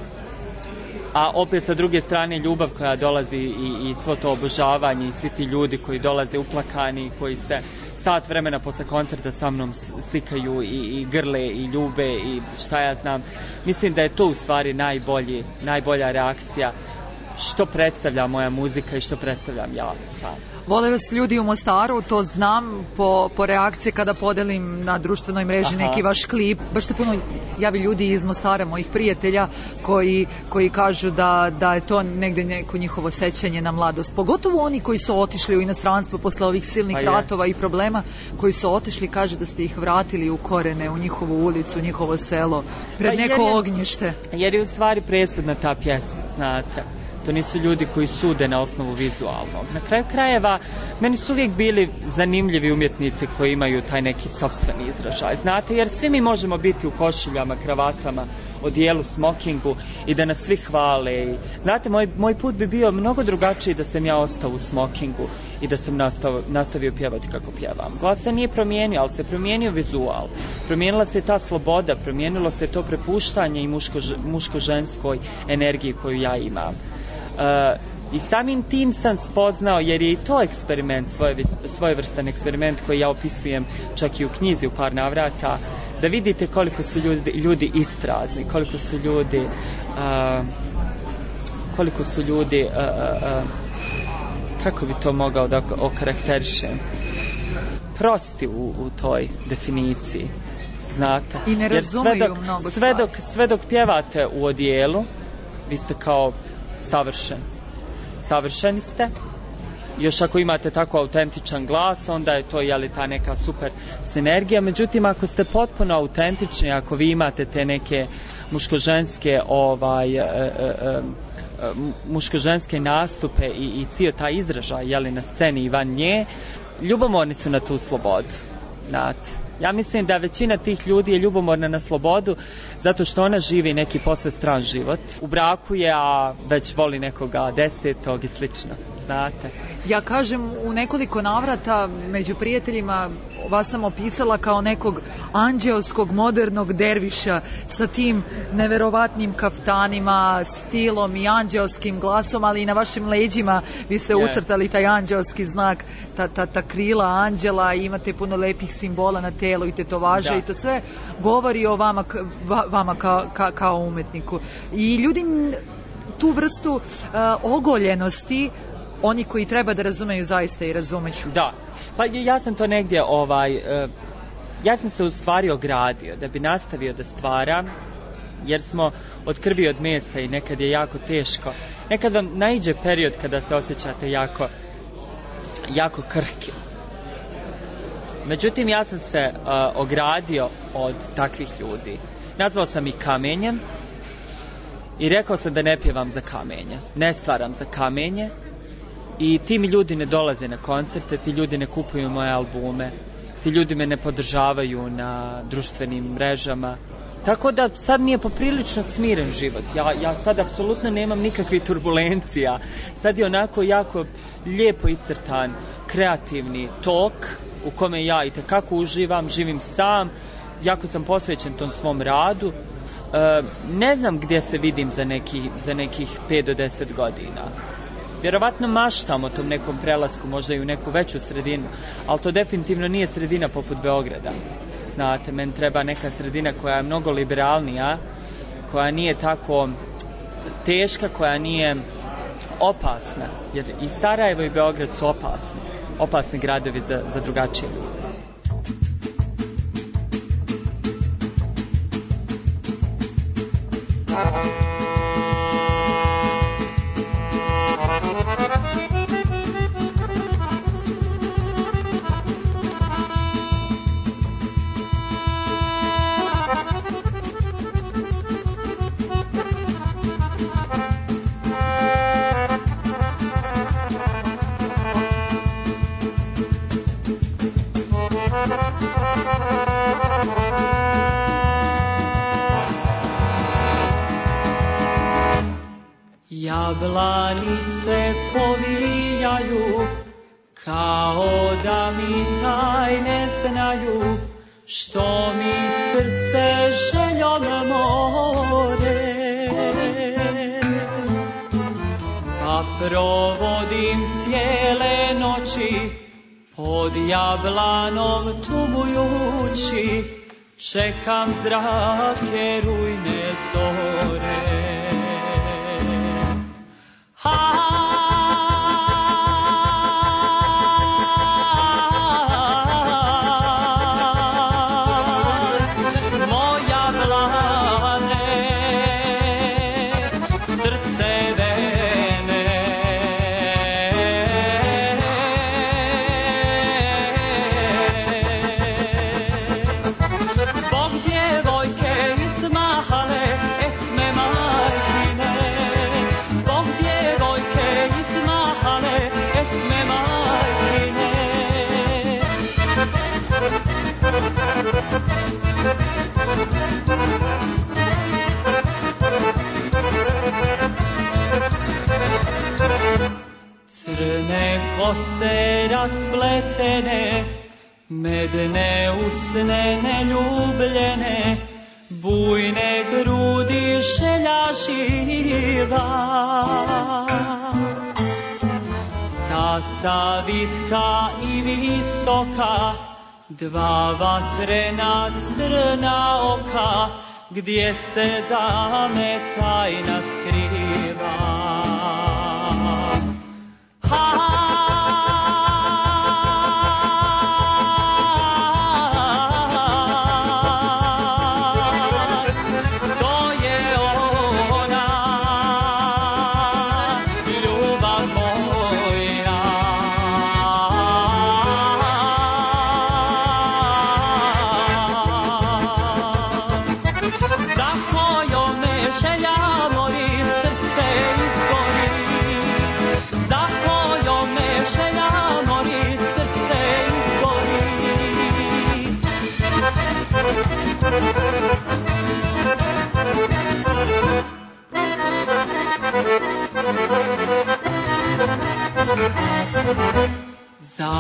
a opet sa druge strane ljubav koja dolazi i, i svo to obožavanje i svi ti ljudi koji dolaze uplakani, koji se sat vremena posle koncerta sa mnom slikaju i, i grle i ljube i šta ja znam. Mislim da je to u stvari najbolji, najbolja reakcija što predstavlja moja muzika i što predstavljam ja sam. Vole vas ljudi u Mostaru, to znam po, po reakciji kada podelim na društvenoj mreži. Aha. Neki vaš klip. Baš se puno javi ljudi iz Mostara, mojih prijatelja, koji, koji kažu da, da je to negdje neko njihovo sećanje na mladost. Pogotovo oni koji su otišli u inostranstvo posle ovih silnih pa ratova i problema, koji su otišli, kaže da ste ih vratili u korene, u njihovu ulicu, u njihovo selo, pred pa neko jer je, ognjište. Jer je u stvari presudna ta pjesma, znate. To nisu ljudi koji sude na osnovu vizualnog. Na kraju krajeva, meni su uvijek bili zanimljivi umjetnici koji imaju taj neki sopstveni izražaj. Znate, jer svi mi možemo biti u košuljama, kravatama, odijelu, smokingu i da nas svi hvale. Znate, moj, moj put bi bio mnogo drugačiji da sam ja ostao u smokingu i da sam nastav, nastavio pjevati kako pjevam. Glas se nije promijenio, ali se promijenio vizual. Promijenila se ta sloboda, promijenilo se to prepuštanje i muško, muško-ženskoj energiji koju ja imam. Uh, i samim tim sam spoznao, jer je i to eksperiment, svoje, svojevrstan eksperiment koji ja opisujem čak i u knjizi u par navrata, da vidite koliko su ljudi, ljudi isprazni, koliko su ljudi uh, koliko su ljudi uh, uh, kako bi to mogao da okarakterišem, prosti u, u toj definiciji, znate. I ne razumeju sve dok, mnogo sve dok, stvari. sve dok pjevate u odijelu, vi ste kao savršen. Savršeni ste. Još ako imate tako autentičan glas, onda je to, jeli, ta neka super sinergija. Međutim, ako ste potpuno autentični, ako vi imate te neke muško-ženske ovaj, e, e, e, muško-ženske nastupe i, i cijel taj izražaj, jeli, na sceni i van nje, ljubomorni su na tu slobodu. Znate. Ja mislim da većina tih ljudi je ljubomorna na slobodu zato što ona živi neki posve stran život. U braku je, a već voli nekoga desetog i slično. Znate. Ja kažem u nekoliko navrata među prijateljima vas sam opisala kao nekog anđeoskog modernog derviša sa tim neverovatnim kaftanima, stilom i anđeoskim glasom, ali i na vašim leđima vi ste yeah. ucrtali taj anđeoski znak, ta, ta, ta krila anđela i imate puno lepih simbola na telu i tetovaže da. I to sve govori o vama, vama kao, ka, kao umetniku. I ljudi tu vrstu uh, ogoljenosti, oni koji treba da razumeju, zaista i razumeju. Da, pa ja sam to negdje, ovaj, uh, ja sam se u stvari ogradio da bi nastavio da stvaram, jer smo od krvi od mesa i nekad je jako teško. Nekad vam naiđe period kada se osjećate jako, jako krhki. Međutim, ja sam se uh, ogradio od takvih ljudi. Nazvao sam ih kamenjem i rekao sam da ne pjevam za kamenje. Ne stvaram za kamenje. I ti mi ljudi ne dolaze na koncerte, ti ljudi ne kupuju moje albume, ti ljudi me ne podržavaju na društvenim mrežama. Tako da sad mi je poprilično smiren život. Ja, ja sad apsolutno nemam nikakvih turbulencija. Sad je onako jako lijepo iscrtan, kreativni tok u kome ja itekako uživam, živim sam, jako sam posvećen tom svom radu. E, ne znam gdje se vidim za, neki, za nekih pet do deset godina. Vjerovatno maštam o tom nekom prelasku, možda i u neku veću sredinu, ali to definitivno nije sredina poput Beograda. Znate, meni treba neka sredina koja je mnogo liberalnija, koja nije tako teška, koja nije opasna. Jer i Sarajevo i Beograd su opasni, opasni gradovi za, za drugačije ljudi. Jablani se povijaju kao da mi tajne znaju, što mi srce željom more. Pa provodim cijele noći pod jablanom tugujući, čekam zrake rujne zore. Ha crne kose raspletene, medne usne neljubljene, bujne grudi želja živa. Stasa vitka i visoka, dva vatrena crna oka, gdje se za me tajna skriva. Ha, ha, ha.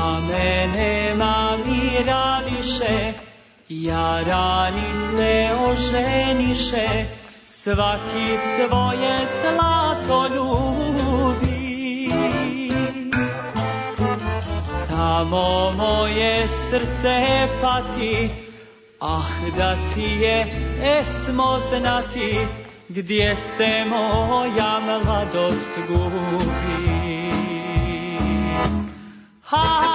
za mene mira više, jarani se oženiše, svaki svoje zlato ljubi. Samo moje srce pati, ah da ti je esmo znati, gdje se moja mladost gubi. Ha!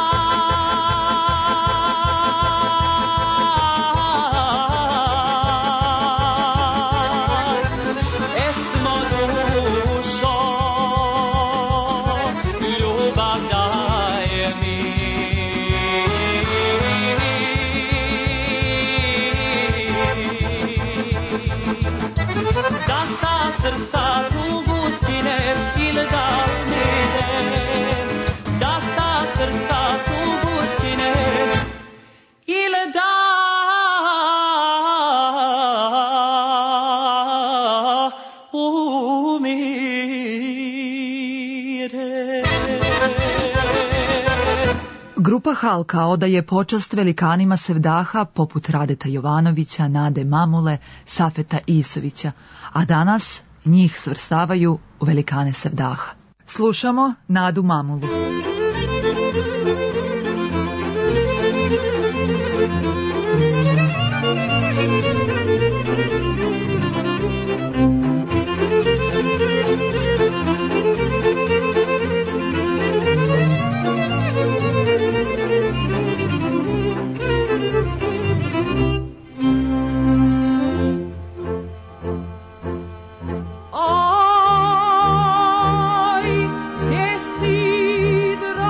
Grupa Halka odaje počast velikanima Sevdaha poput Radeta Jovanovića, Nade Mamule, Safeta Isovića, a danas njih svrstavaju u velikane Sevdaha. Slušamo Nadu Mamulu. Aj, gdje si,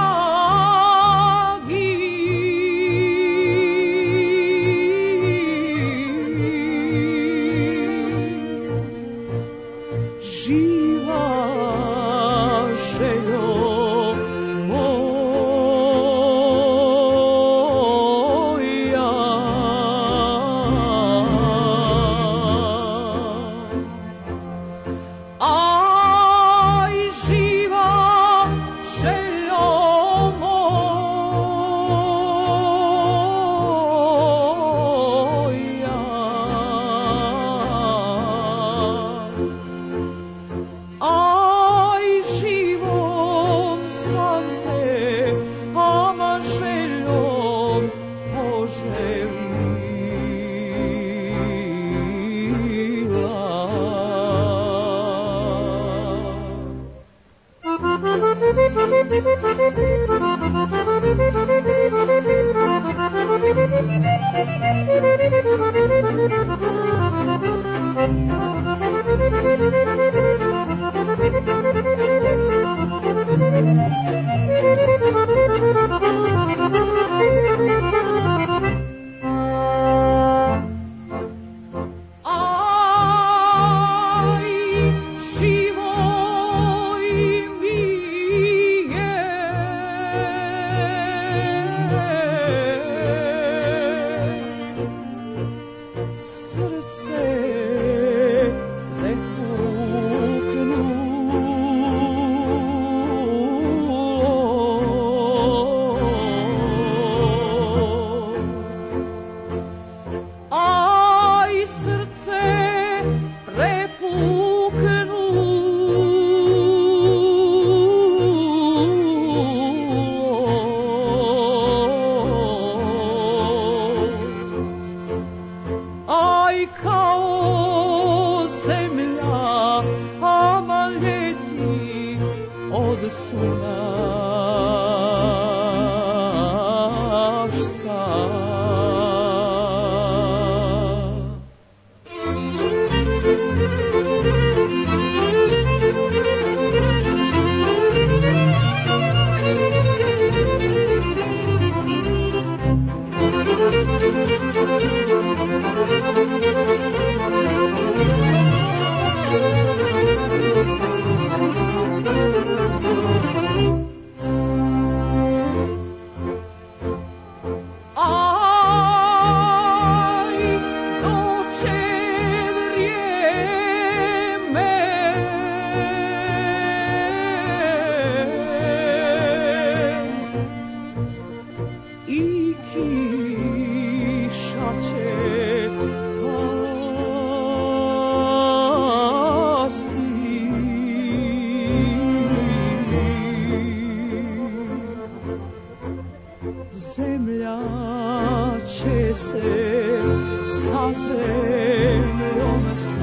zemlja će se sa zemljom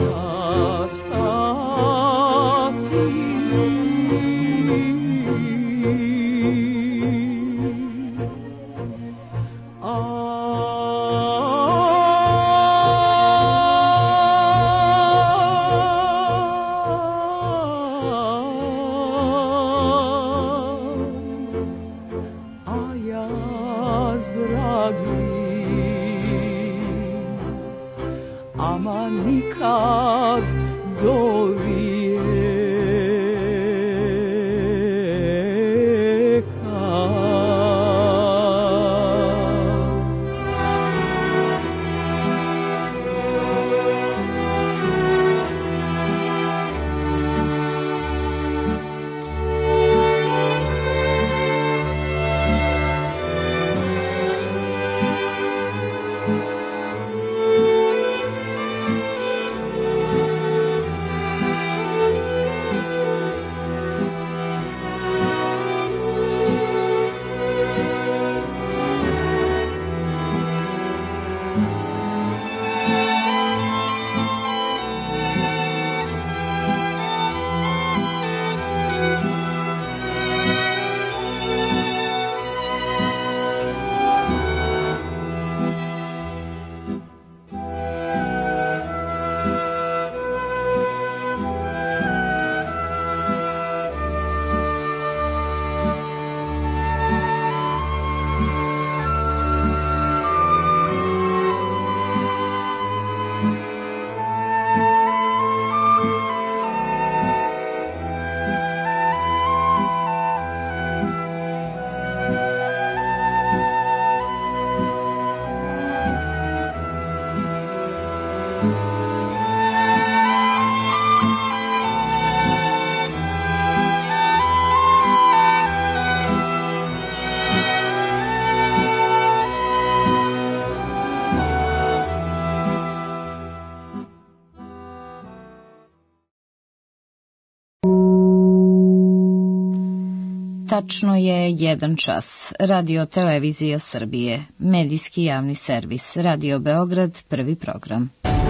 sastati. Tačno je jedan čas. Radio Televizija Srbije, medijski javni servis, Radio Beograd, prvi program.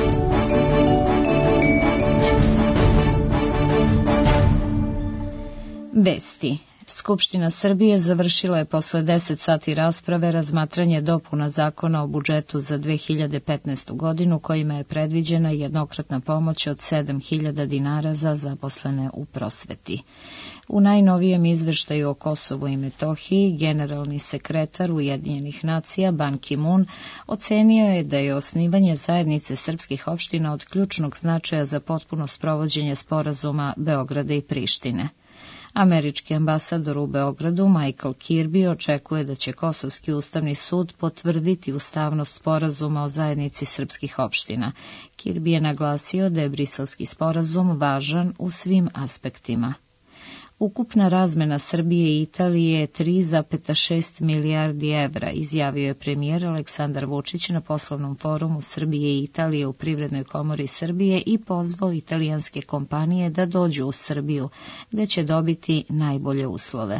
Vesti. Skupština Srbije završila je posle deset sati rasprave razmatranje dopuna zakona o budžetu za dve hiljade petnaestu godinu kojima je predviđena jednokratna pomoć od sedam hiljada dinara za zaposlene u prosveti. U najnovijem izveštaju o Kosovu i Metohiji generalni sekretar Ujedinjenih nacija Ban Ki-moon ocenio je da je osnivanje zajednice srpskih opština od ključnog značaja za potpuno sprovođenje sporazuma Beograda i Prištine. Američki ambasador u Beogradu Michael Kirby očekuje da će Kosovski ustavni sud potvrditi ustavnost sporazuma o zajednici srpskih opština. Kirby je naglasio da je briselski sporazum važan u svim aspektima. Ukupna razmena Srbije i Italije je tri zarez šest milijardi evra, izjavio je premijer Aleksandar Vučić na poslovnom forumu Srbije i Italije u Privrednoj komori Srbije i pozvao italijanske kompanije da dođu u Srbiju, gde će dobiti najbolje uslove.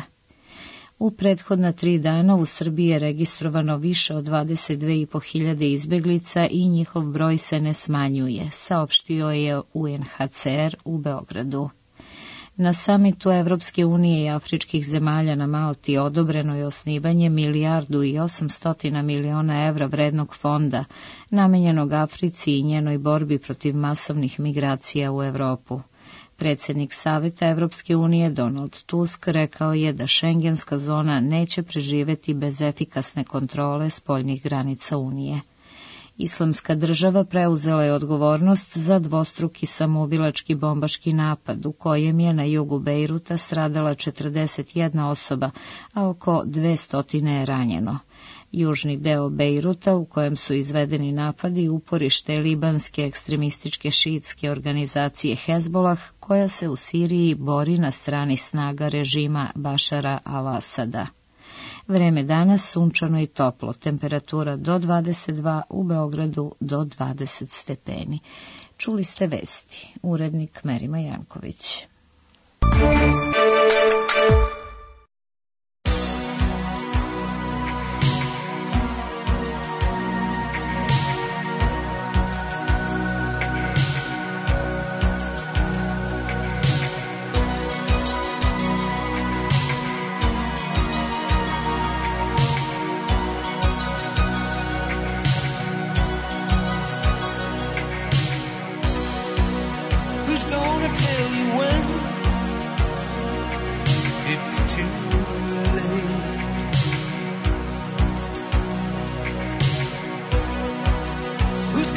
U prethodna tri dana u Srbiji je registrovano više od dvadeset dve i po hiljade izbeglica i njihov broj se ne smanjuje, saopštio je U N H C R u Beogradu. Na samitu Evropske unije i afričkih zemalja na Malti odobreno je osnivanje milijardu i osamstotina miliona evra vrednog fonda, namenjenog Africi i njenoj borbi protiv masovnih migracija u Evropu. Predsjednik Saveta Evropske unije Donald Tusk rekao je da šengenska zona neće preživeti bez efikasne kontrole spoljnih granica Unije. Islamska država preuzela je odgovornost za dvostruki samoubilački bombaški napad u kojem je na jugu Bejruta stradala četrdeset jedna osoba, a oko dvesta je ranjeno. Južni deo Bejruta u kojem su izvedeni napadi uporište libanske ekstremističke šiitske organizacije Hezbolah, koja se u Siriji bori na strani snaga režima Bašara al-Asada. Vreme danas sunčano i toplo, temperatura do dvadeset dva, u Beogradu do dvadeset stepeni. Čuli ste vesti, urednik Merima Janković.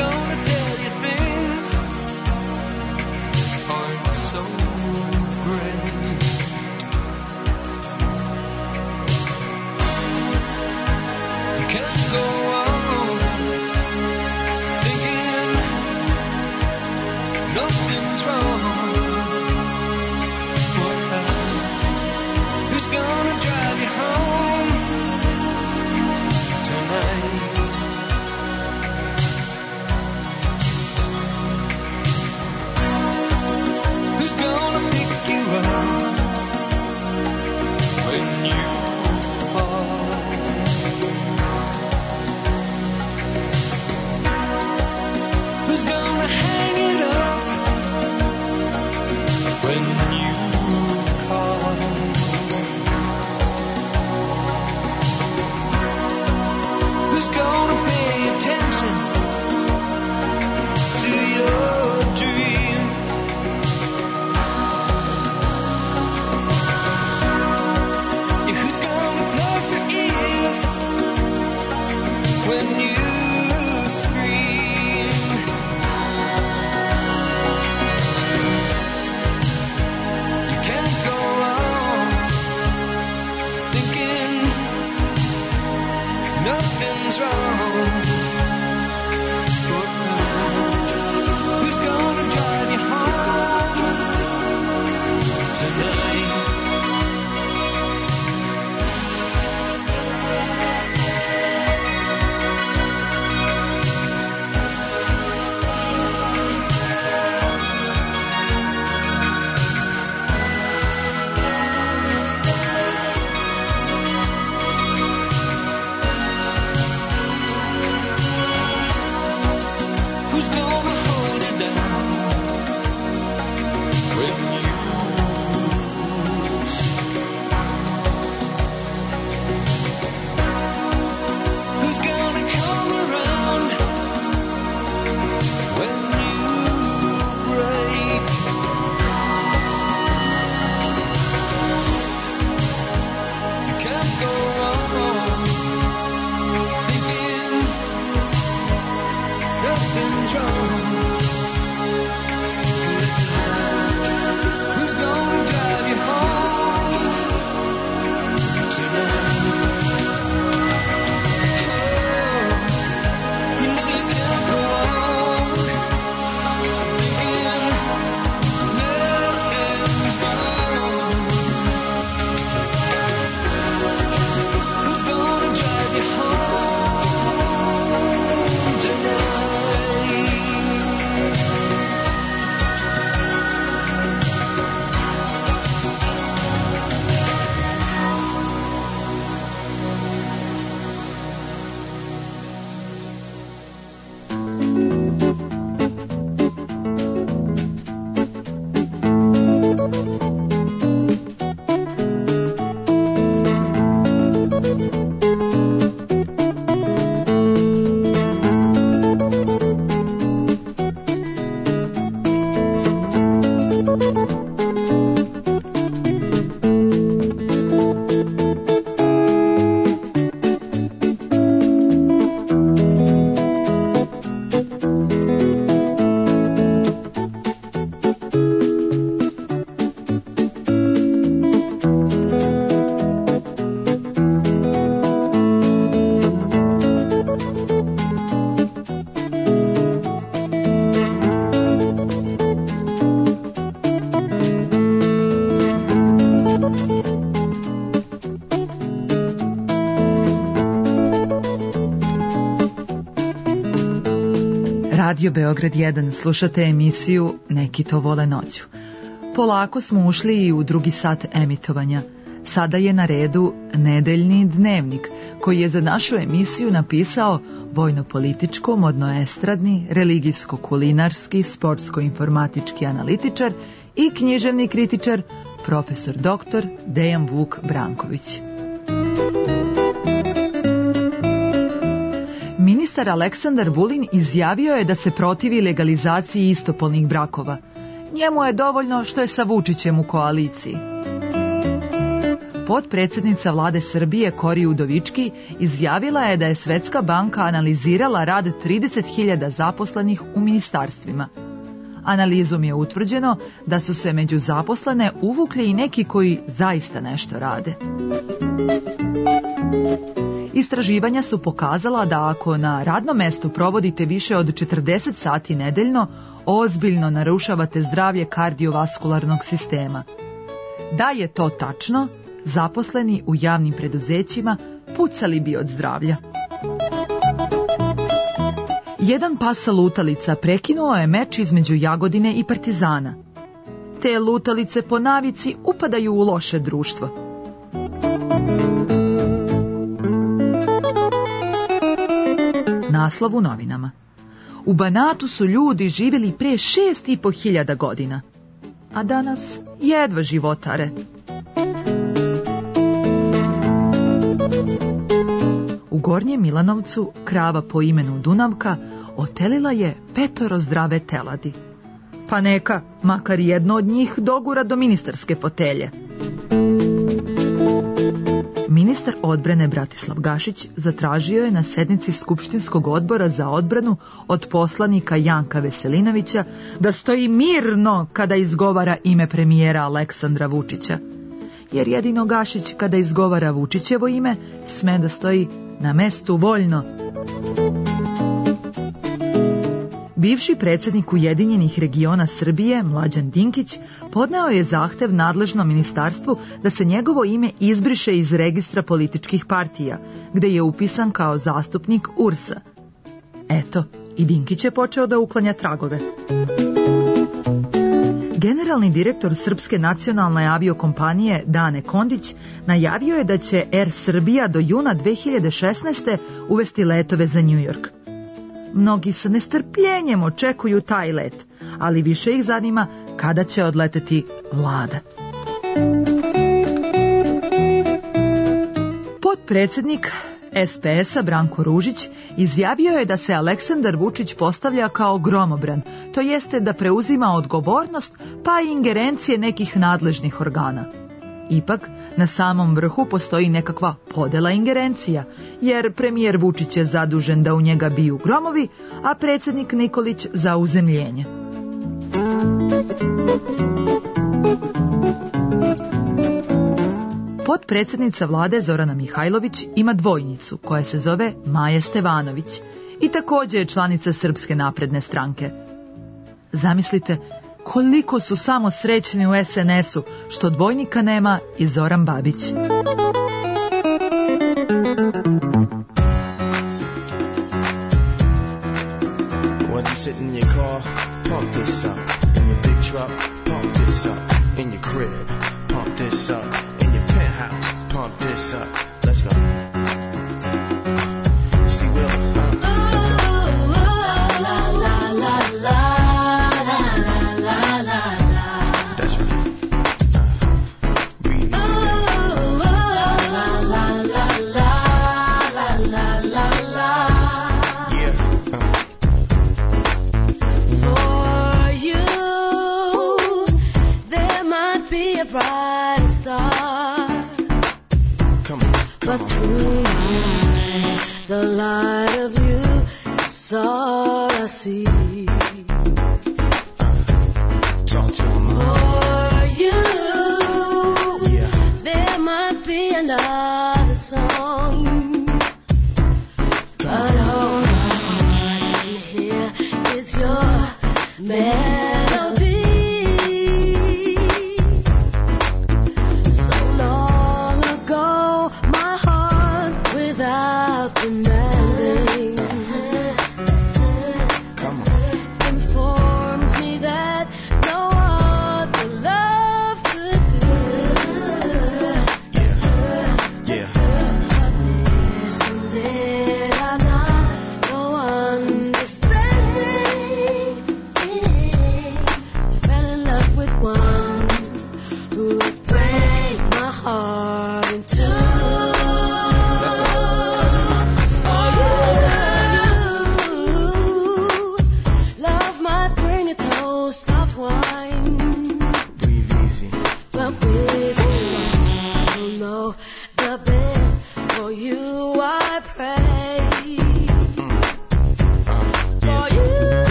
gonna tell you things aren't so great. You can't go on thinking nothing's wrong. Who's gonna drive you home tonight? Who's gonna pick you up when you fall? Who's gonna hang it up when you call? Who's gonna pay attention to your dreams? Yeah, who's gonna plug their ears when you scream? You can't go on thinking nothing's wrong. Who's gonna drive you home tonight? Who's gonna hold it down when you sleep? Who's gonna come around when you break? You can't go on thinking nothing's wrong. Who's gonna drive you home tonight? Oh, you know you can't go on thinking nothing's wrong. Who's gonna drive you home tonight? Radio Beograd jedan, slušate emisiju Neki to vole noću. Polako smo ušli i u drugi sat emitovanja. Sada je na redu Nedeljni dnevnik, koji je za našu emisiju napisao vojno-političko, modno-estradni, religijsko-kulinarski, sportsko-informatički analitičar i književni kritičar profesor doktor Dejan Vuk Branković. Ministar Aleksandar Vulin izjavio je da se protivi legalizaciji istopolnih brakova. Njemu je dovoljno što je sa Vučićem u koaliciji. Potpredsjednica vlade Srbije Kori Udovički izjavila je da je Svetska banka analizirala rad trideset hiljada zaposlenih u ministarstvima. Analizom je utvrđeno da su se među zaposlene uvukli i neki koji zaista nešto rade. Istraživanja su pokazala da ako na radnom mestu provodite više od četrdeset sati nedeljno, ozbiljno narušavate zdravlje kardiovaskularnog sistema. Da je to tačno, zaposleni u javnim preduzećima pucali bi od zdravlja. Jedan pas lutalica prekinuo je meč između Jagodine i Partizana. Te lutalice po navici upadaju u loše društvo. Naslov u novinama. U Banatu su ljudi živjeli pre šest i po hiljada godina, a danas jedva životare. U Gornjem Milanovcu krava po imenu Dunavka otelila je petoro zdrave teladi. Pa neka, makar jedno od njih dogura do ministarske fotelje. Ministar odbrane Bratislav Gašić zatražio je na sednici Skupštinskog odbora za odbranu od poslanika Janka Veselinovića da stoji mirno kada izgovara ime premijera Aleksandra Vučića. Jer jedino Gašić kada izgovara Vučićevo ime sme da stoji na mestu voljno. Bivši predsjednik Ujedinjenih regiona Srbije, Mlađan Dinkić, podneo je zahtev nadležnom ministarstvu da se njegovo ime izbriše iz registra političkih partija, gde je upisan kao zastupnik U R S-a. Eto, i Dinkić je počeo da uklanja tragove. Generalni direktor Srpske nacionalne aviokompanije Dane Kondić najavio je da će Er Srbija do juna dve hiljade šesnaeste. uvesti letove za New York. Mnogi sa nestrpljenjem očekuju taj let, ali više ih zanima kada će odleteti vlada. Potpredsjednik S P S-a Branko Ružić izjavio je da se Aleksandar Vučić postavlja kao gromobran, to jeste da preuzima odgovornost pa i ingerencije nekih nadležnih organa. Ipak, na samom vrhu postoji nekakva podela ingerencija, jer premijer Vučić je zadužen da u njega biju gromovi, a predsjednik Nikolić za uzemljenje. Potpredsjednica vlade Zorana Mihajlović ima dvojnicu koja se zove Maja Stevanović i također je članica Srpske napredne stranke. Zamislite koliko su samo srećni u S N S-u što dvojnika nema i Zoran Babić. When you sit in your car, pump this up. In your big truck, pump this up. In your crib, pump this up. In your penthouse, pump this up. Let's go. See, Will, uh, but through eyes, the light of you is all I see. Talk to him. For you, yeah. There might be another song, but all I want to hear is your melody. So long ago, my heart without demanding Come on. informs me that no other love could do. Yeah. Isn't it I not go understanding? Fell in love with one who would break my heart in two.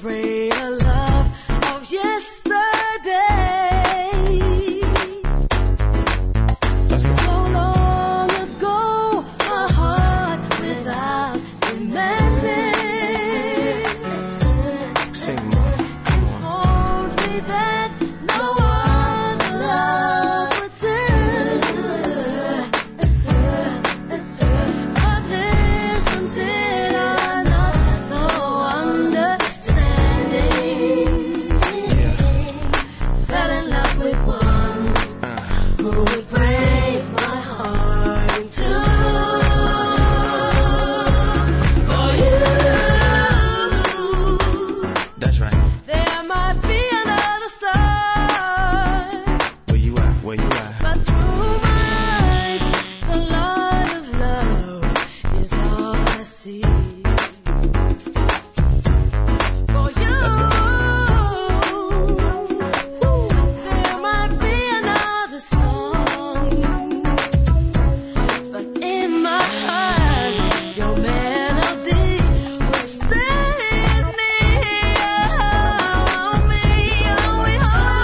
afraid of love of yesterday. So long ago, a heart without demanding told me that no other love would do. But listen, did I not know understanding? Fell in love with one who would break my heart in two. For you, That's right. there might be another star, Where you at? Where you at? but through my eyes, the light of love is all I see. For you, there might be another song, but in my heart, your melody will stay with me. Oh, me, oh, we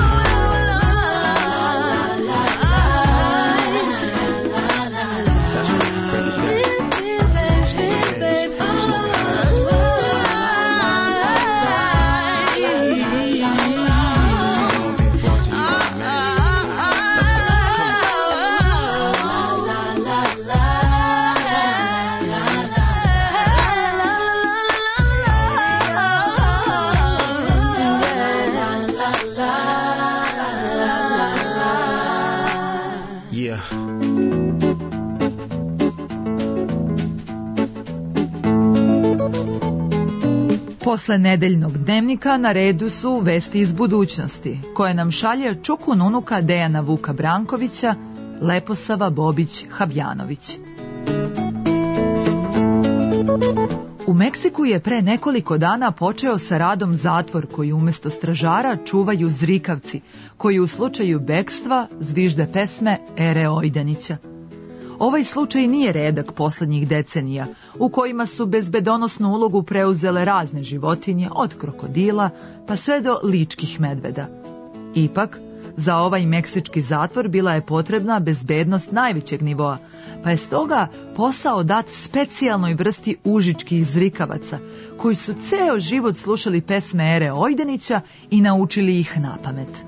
Yeah. Posle nedeljnog dnevnika na redu su vesti iz budućnosti, koje nam šalje čukun unuka Dejana Vuka Brankovića, Leposava Bobić Habjanović. U Meksiku je pre nekoliko dana počeo sa radom zatvor koji umjesto stražara čuvaju zrikavci, koji u slučaju bekstva zvižde pesme Ere Ojdanića. Ovaj slučaj nije redak posljednjih decenija, u kojima su bezbedonosnu ulogu preuzele razne životinje, od krokodila pa sve do ličkih medveda. Ipak, za ovaj meksički zatvor bila je potrebna bezbednost najvećeg nivoa, pa je stoga posao dat specijalnoj vrsti užičkih zrikavaca, koji su ceo život slušali pesme Ere Ojdanića i naučili ih napamet.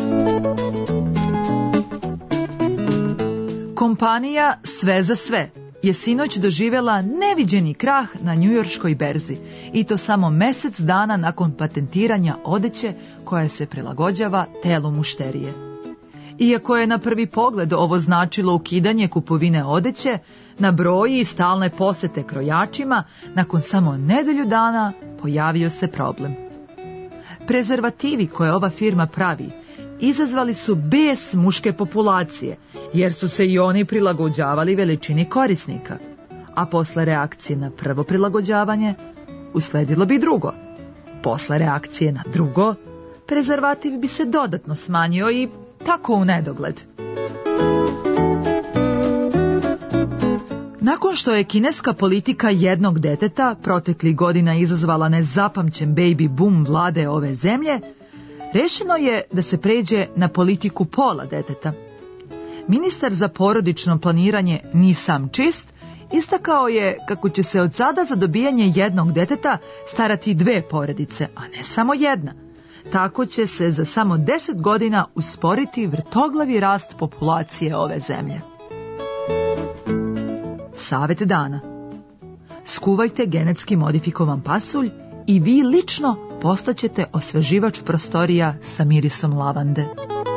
Kompanija Sve za sve je sinoć doživjela neviđeni krah na njujorškoj berzi, i to samo mjesec dana nakon patentiranja odeće koja se prilagođava telu mušterije. Iako je na prvi pogled ovo značilo ukidanje kupovine odeće, na broji i stalne posete krojačima, nakon samo nedelju dana pojavio se problem. Prezervativi koje ova firma pravi izazvali su bijes muške populacije, jer su se i oni prilagođavali veličini korisnika. A posle reakcije na prvo prilagođavanje usledilo bi drugo. Posle reakcije na drugo, prezervativ bi se dodatno smanjio i tako u nedogled. Nakon što je kineska politika jednog deteta proteklih godina izazvala nezapamćen baby boom vlade ove zemlje, rešeno je da se pređe na politiku pola deteta. Ministar za porodično planiranje Nisam Čist istakao je kako će se od sada za dobijanje jednog deteta starati dve porodice, a ne samo jedna. Tako će se za samo deset godina usporiti vrtoglavi rast populacije ove zemlje. Savet dana. Skuvajte genetski modifikovan pasulj i vi lično postaćete osveživač prostorija sa mirisom lavande.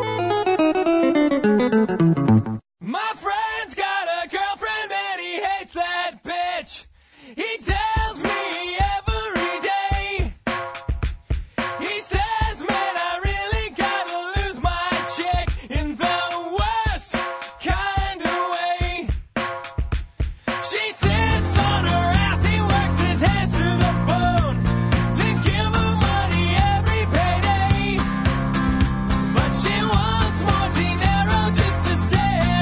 My friend's got a girlfriend and he hates that bitch. He tells me every day. He says, man, I really gotta lose my chick in the worst kind of way. She sits on her ass, he works his hands to the bone to give her money every payday. But she wants more dinero just to say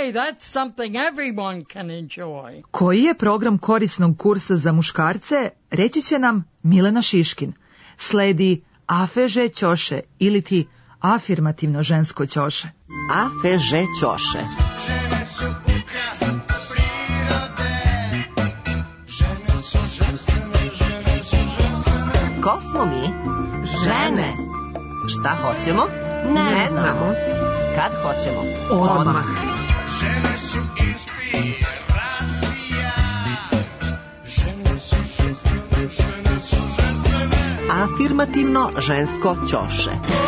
hey, that's something everyone can enjoy. Koji je program korisnog kursa za muškarce, reći će nam Milena Šiškin. Sledi Afeže ćoše ili ti afirmativno žensko ćoše. Afeže ćoše. Žene su ukras prirode. Žene su ženstvene, žene su ženstvene. Ko smo mi? Žene. Šta hoćemo? Ne, ne znamo. Kad hoćemo? Odmah. Žene su inspiracija. Žene su ženstvene, žene su ženstvene. Afirmativno žensko ćoše.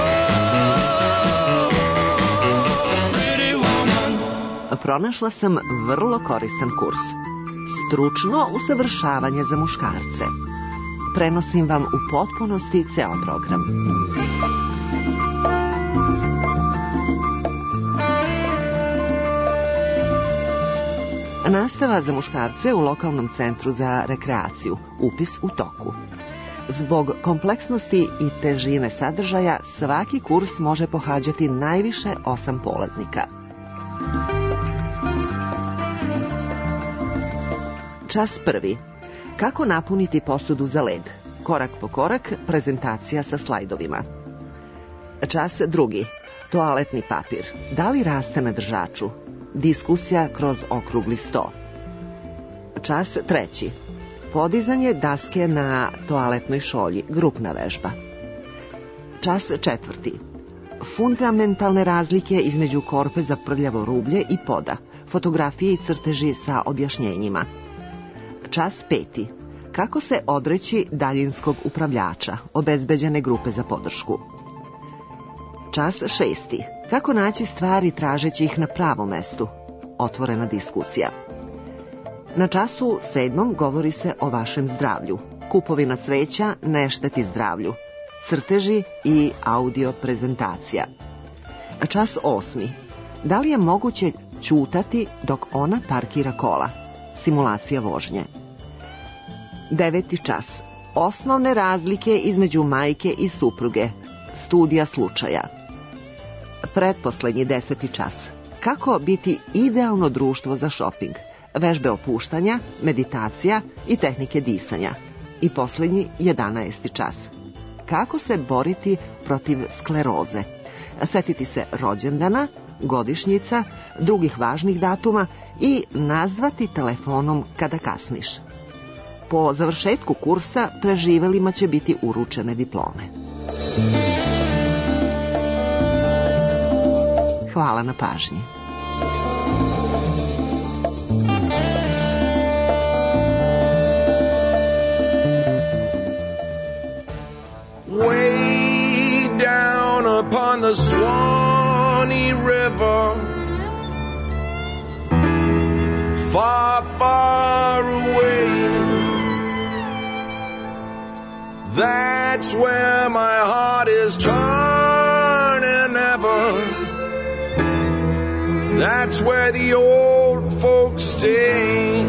Pronašla sam vrlo koristan kurs. Stručno usavršavanje za muškarce. Prenosim vam u potpunosti ceo program. Nastava za muškarce u lokalnom centru za rekreaciju. Upis u toku. Zbog kompleksnosti i težine sadržaja, svaki kurs može pohađati najviše osam polaznika. Čas prvi. Kako napuniti posudu za led? Korak po korak, prezentacija sa slajdovima. Čas drugi. Toaletni papir. Da li raste na držaču? Diskusija kroz okrugli sto. Čas treći. Podizanje daske na toaletnoj šolji. Grupna vežba. Čas četvrti. Fundamentalne razlike između korpe za prljavo rublje i poda. Fotografije i crteži sa objašnjenjima. Čas peti. Kako se odreći daljinskog upravljača, obezbeđene grupe za podršku. Čas šesti. Kako naći stvari tražeći ih na pravom mestu, otvorena diskusija. Na času sedmom govori se o vašem zdravlju. Kupovina cveća ne šteti zdravlju. Crteži i audio prezentacija. Čas osmi. Da li je moguće ćutati dok ona parkira kola? Simulacija vožnje. Deveti čas. Osnovne razlike između majke i supruge. Studija slučaja. Pretposlednji deseti čas. Kako biti idealno društvo za šoping? Vežbe opuštanja, meditacija i tehnike disanja. I poslednji jedanaesti čas. Kako se boriti protiv skleroze? Setiti se rođendana, godišnjica, drugih važnih datuma i nazvati telefonom kada kasniš. Po završetku kursa preživelima će biti uručene diplome. Hvala na pažnji. Way down upon the Swanee River, far, far away, that's where my heart is turning ever. That's where the old folks stay.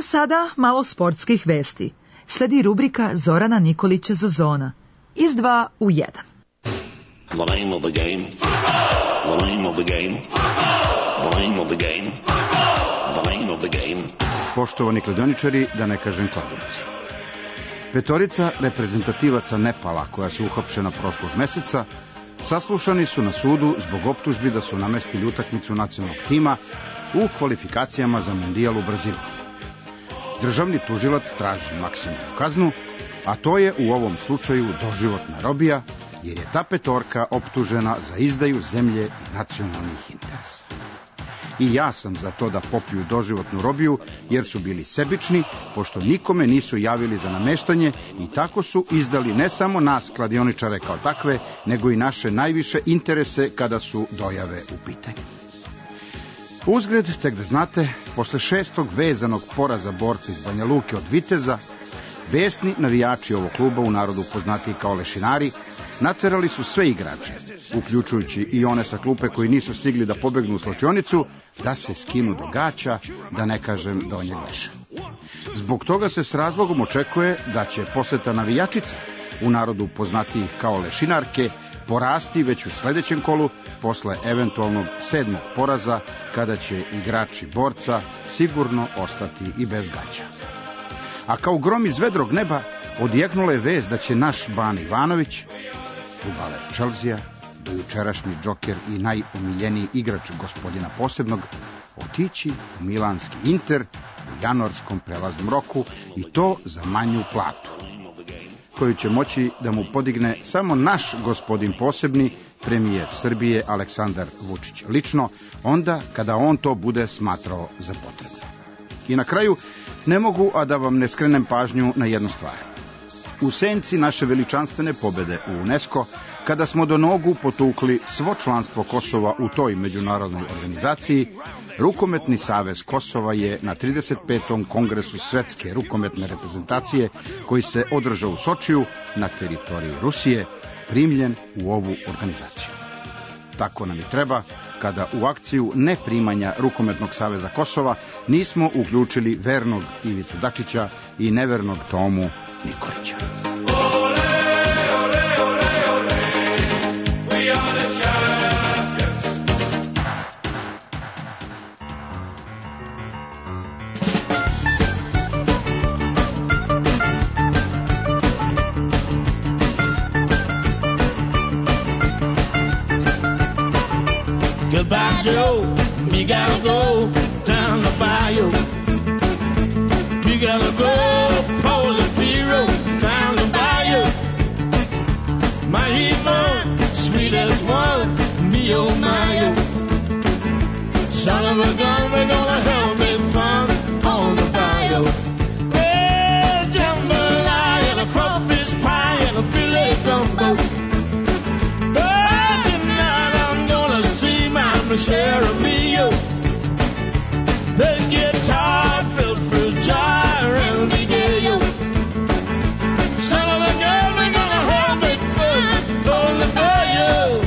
sada malo sportskih vesti. Sledi rubrika Zorana Nikolića Zozona. Iz dva u jedan. The name of the game. The name of the game. The name of the game. The name of the game. Poštovani kladioničari, da ne kažem kladioci. Petorica reprezentativaca Nepala, koja su uhapšena prošlog meseca, saslušani su na sudu zbog optužbi da su namestili utakmicu nacionalnog tima u kvalifikacijama za Mundijal u Brazilu. Državni tužilac traži maksimalnu kaznu, a to je u ovom slučaju doživotna robija, jer je ta petorka optužena za izdaju zemlje i nacionalnih interesa. I ja sam za to da popiju doživotnu robiju, jer su bili sebični, pošto nikome nisu javili za nameštanje i tako su izdali ne samo nas, kladioničare kao takve, nego i naše najviše interese kada su dojave u pitanju. Uzgred, tek da znate, posle šestog vezanog poraza borca iz Banja Luke od Viteza, besni navijači ovog kluba, u narodu poznatiji kao lešinari, naterali su sve igrače, uključujući i one sa klupe koji nisu stigli da pobegnu u slačionicu, da se skinu do gaća, da ne kažem donjeg veša. Zbog toga se s razlogom očekuje da će poseta navijačica, u narodu poznatijih kao lešinarke, porasti već u sledećem kolu, posle eventualnog sedmog poraza, kada će igrači borca sigurno ostati i bez gaća. A kao grom iz vedrog neba odjeknula je vest da će naš Bane Ivanović, fudbaler Chelsea, dojučerašnji džoker i najomiljeniji igrač gospodina Posebnog, otići u milanski Inter u januarskom prelaznom roku, i to za manju platu, koju će moći da mu podigne samo naš gospodin Posebni, premijer Srbije Aleksandar Vučić lično, onda kada on to bude smatrao za potrebno. I na kraju, ne mogu a da vam ne skrenem pažnju na jednu stvar. U senci naše veličanstvene pobede u UNESCO, kada smo do nogu potukli svo članstvo Kosova u toj međunarodnoj organizaciji, Rukometni savez Kosova je na trideset petom kongresu svetske rukometne reprezentacije, koji se održao u Sočiju na teritoriji Rusije, primljen u ovu organizaciju. Tako nam i treba, kada u akciju neprimanja Rukometnog saveza Kosova nismo uključili vernog Ivicu Dačića i nevernog Tomu Nikolića. Goodbye, Joe. Me gotta go down the bayou. Me gotta go pull the hero down the bayou. My Yvonne, sweet as one, me oh my oh. Son of a gun, we're gonna have big fun on the bayou. Well, jambalaya and a crawfish pie and a filet gumbo. My share of meal. Bass guitar filled fruit jar and the gale. Son of a gun, we're gonna have big fun on the bayou.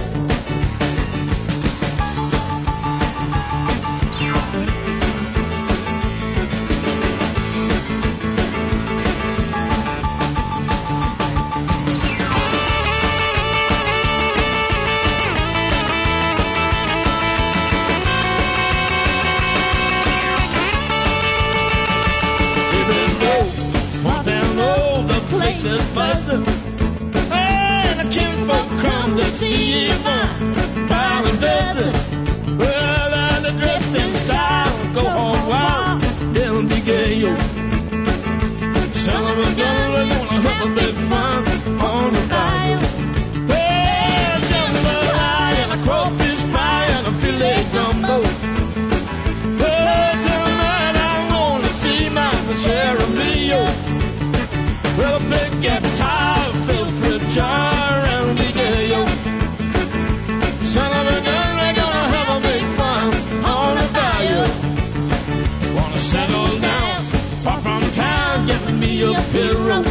Places buzzing, and the kinfolk come to see you by the dozen. Well, and the dressed in style, go home wild, they'll be gay. Son of a gun, we're gonna have a big fun on the bayou. Well, jambalaya and a crawfish pie and a filet gumbo. Well, tonight I'm gonna see my share of meal. Well, a big guitar filled fruit jar and the gale. Son of a gun, we're gonna have a big fun on the bayou. Wanna settle down, far from town, get me a pillow.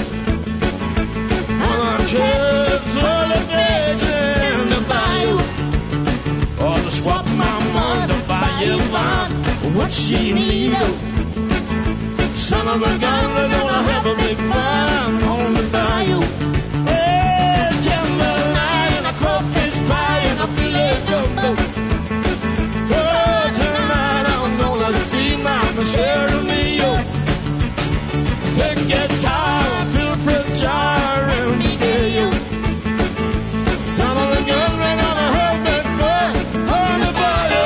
Wanna kids for the days in the bayou. Or to swap my mind to buy Yvonne what she need. Son of a gun, we're gonna have a big fun on the bayou. Hey, jambalaya and a crawfish pie and a filet gumbo. Oh, tonight I'm gonna see my share of New York. Big guitar, Philip jar, and stereo. Son of a gun, we're gonna have big fun on the bayou.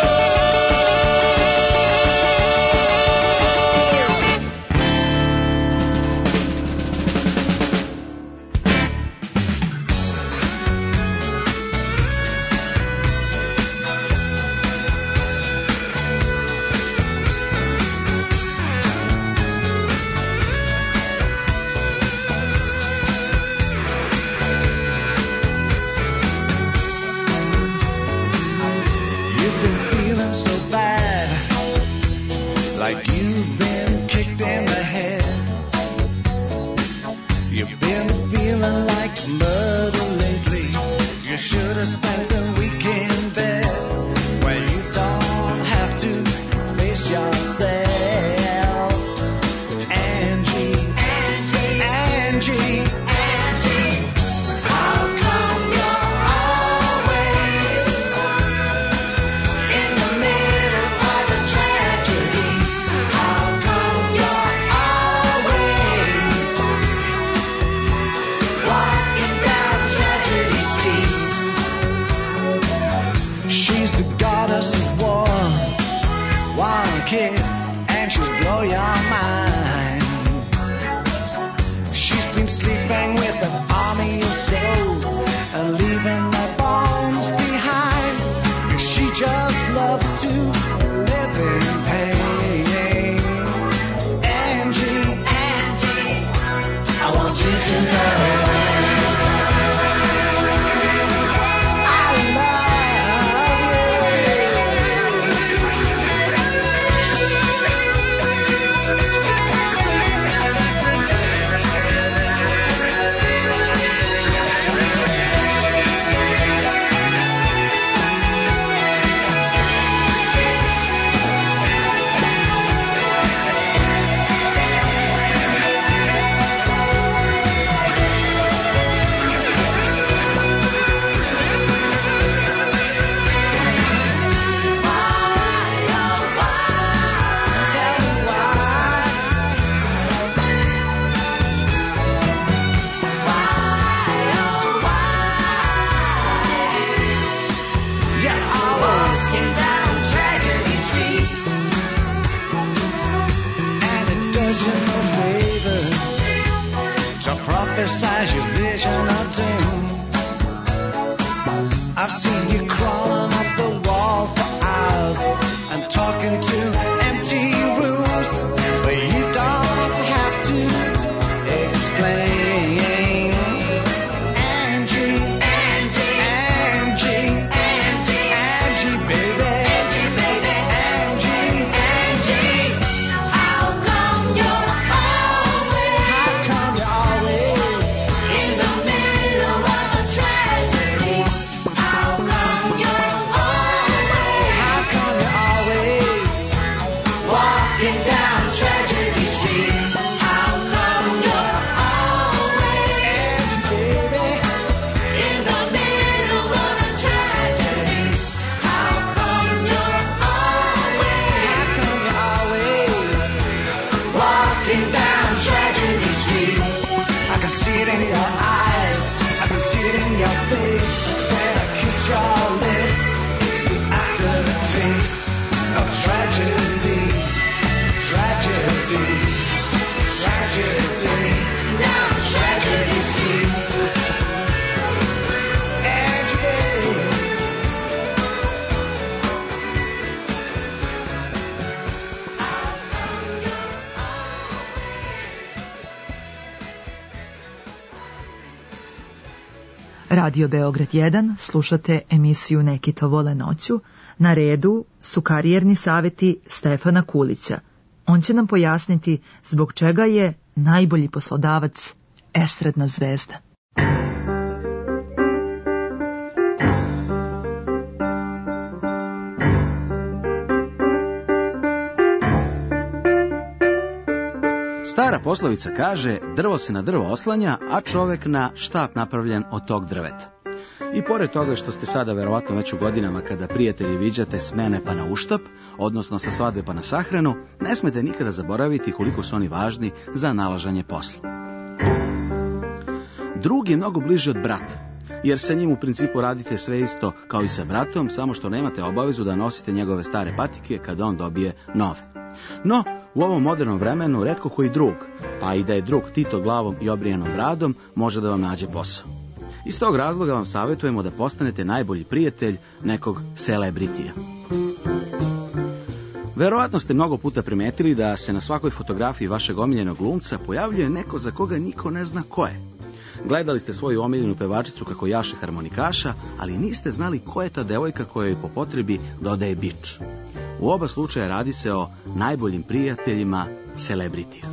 Besides your vision of doom, I've seen you crawling up the wall for hours and talking to empty rooms, but you don't have to explain. Angie, Angie, Angie, Angie, Angie, baby, Angie, baby, Angie, Angie. How come you're always? How come you're always? Radio Beograd jedan, slušate emisiju Neki to vole noću. Na redu su karijerni savjeti Stefana Kulića. On će nam pojasniti zbog čega je najbolji poslodavac estradna zvezda. Stara poslovica kaže, drvo se na drvo oslanja, a čovek na štap napravljen od tog drveta. I pored toga što ste sada verovatno već u godinama kada prijatelji viđate s mene pa na uštap, odnosno sa svadbe pa na sahranu, ne smete nikada zaboraviti koliko su oni važni za nalaženje posla. Drug je mnogo bliži od brata, jer sa njim u principu radite sve isto kao i sa bratom, samo što nemate obavezu da nosite njegove stare patike kada on dobije nove. No, u ovom modernom vremenu retko koji drug, pa i da je drug Tito glavom i obrijenom bradom, može da vam nađe posao. Iz tog razloga vam savjetujemo da postanete najbolji prijatelj nekog celebritija. Verovatno ste mnogo puta primetili da se na svakoj fotografiji vašeg omiljenog glumca pojavljuje neko za koga niko ne zna ko je. Gledali ste svoju omiljenu pevačicu kako jaše harmonikaša, ali niste znali ko je ta devojka koja joj po potrebi dodaje bič. U oba slučaja radi se o najboljim prijateljima celebritija.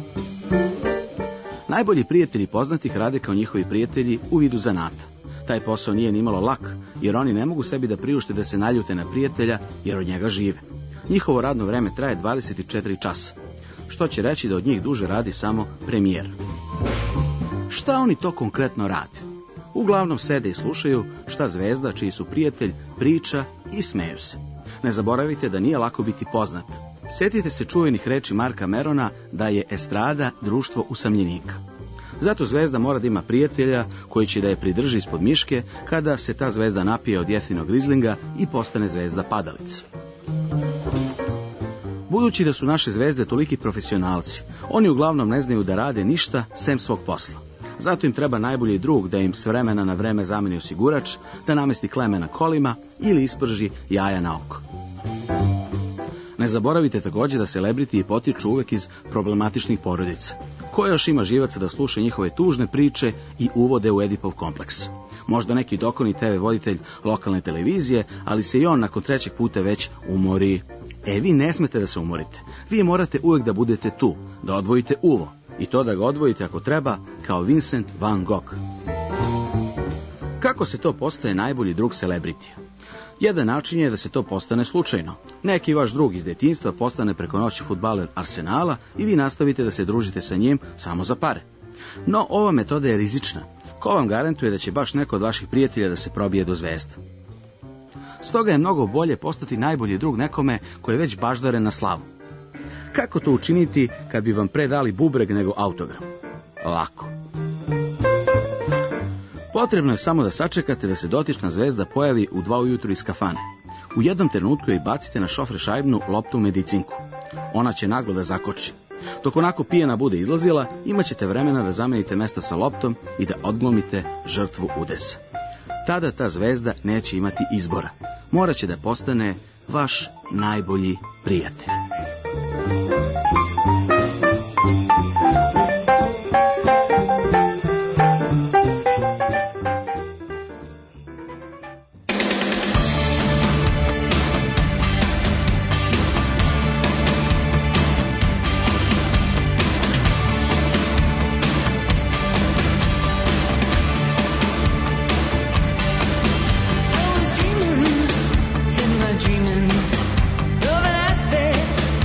Najbolji prijatelji poznatih rade kao njihovi prijatelji u vidu zanata. Taj posao nije nimalo lak, jer oni ne mogu sebi da priušte da se naljute na prijatelja, jer od njega žive. Njihovo radno vreme traje dvadeset četiri časa, što će reći da od njih duže radi samo premijer. Šta oni to konkretno rade? Uglavnom sede i slušaju šta zvezda, čiji su prijatelj, priča i smeju se. Ne zaboravite da nije lako biti poznat. Sjetite se čuvenih reči Marka Merona da je estrada društvo usamljenika. Zato zvezda mora da ima prijatelja koji će da je pridrži ispod miške kada se ta zvezda napije od jeftinog rizlinga i postane zvezda padalica. Budući da su naše zvezde toliki profesionalci, oni uglavnom ne znaju da rade ništa sem svog posla. Zato im treba najbolji drug da im s vremena na vreme zameni osigurač, da namesti kleme na kolima ili isprži jaja na oko. Ne zaboravite također da celebrity potiču uvek iz problematičnih porodica. Ko još ima živaca da sluša njihove tužne priče i uvode u Edipov kompleks? Možda neki dokonni te ve voditelj lokalne televizije, ali se i on nakon trećeg puta već umori. E, vi ne smete da se umorite. Vi morate uvek da budete tu, da odvojite uvo. I to da ga odvojite ako treba, kao Vincent van Gogh. Kako se to postaje najbolji drug celebritija? Jedan način je da se to postane slučajno. Neki vaš drug iz detinjstva postane preko noći fudbaler Arsenala i vi nastavite da se družite sa njim samo za pare. No, ova metoda je rizična. Ko vam garantuje da će baš neko od vaših prijatelja da se probije do zvezda? Stoga je mnogo bolje postati najbolji drug nekome koji je već baždaren na slavu. Kako to učiniti kad bi vam pre dali bubreg nego autogram? Lako. Potrebno je samo da sačekate da se dotična zvezda pojavi u dva ujutru iz kafane. U jednom trenutku joj bacite na šofre šajbnu loptu medicinku. Ona će naglo da zakoči. Dok onako pijena bude izlazila, imat ćete vremena da zamenite mesta sa loptom i da odglumite žrtvu udesa. Tada ta zvezda neće imati izbora. Morat će da postane vaš najbolji prijatelj. Dreaming of an aspect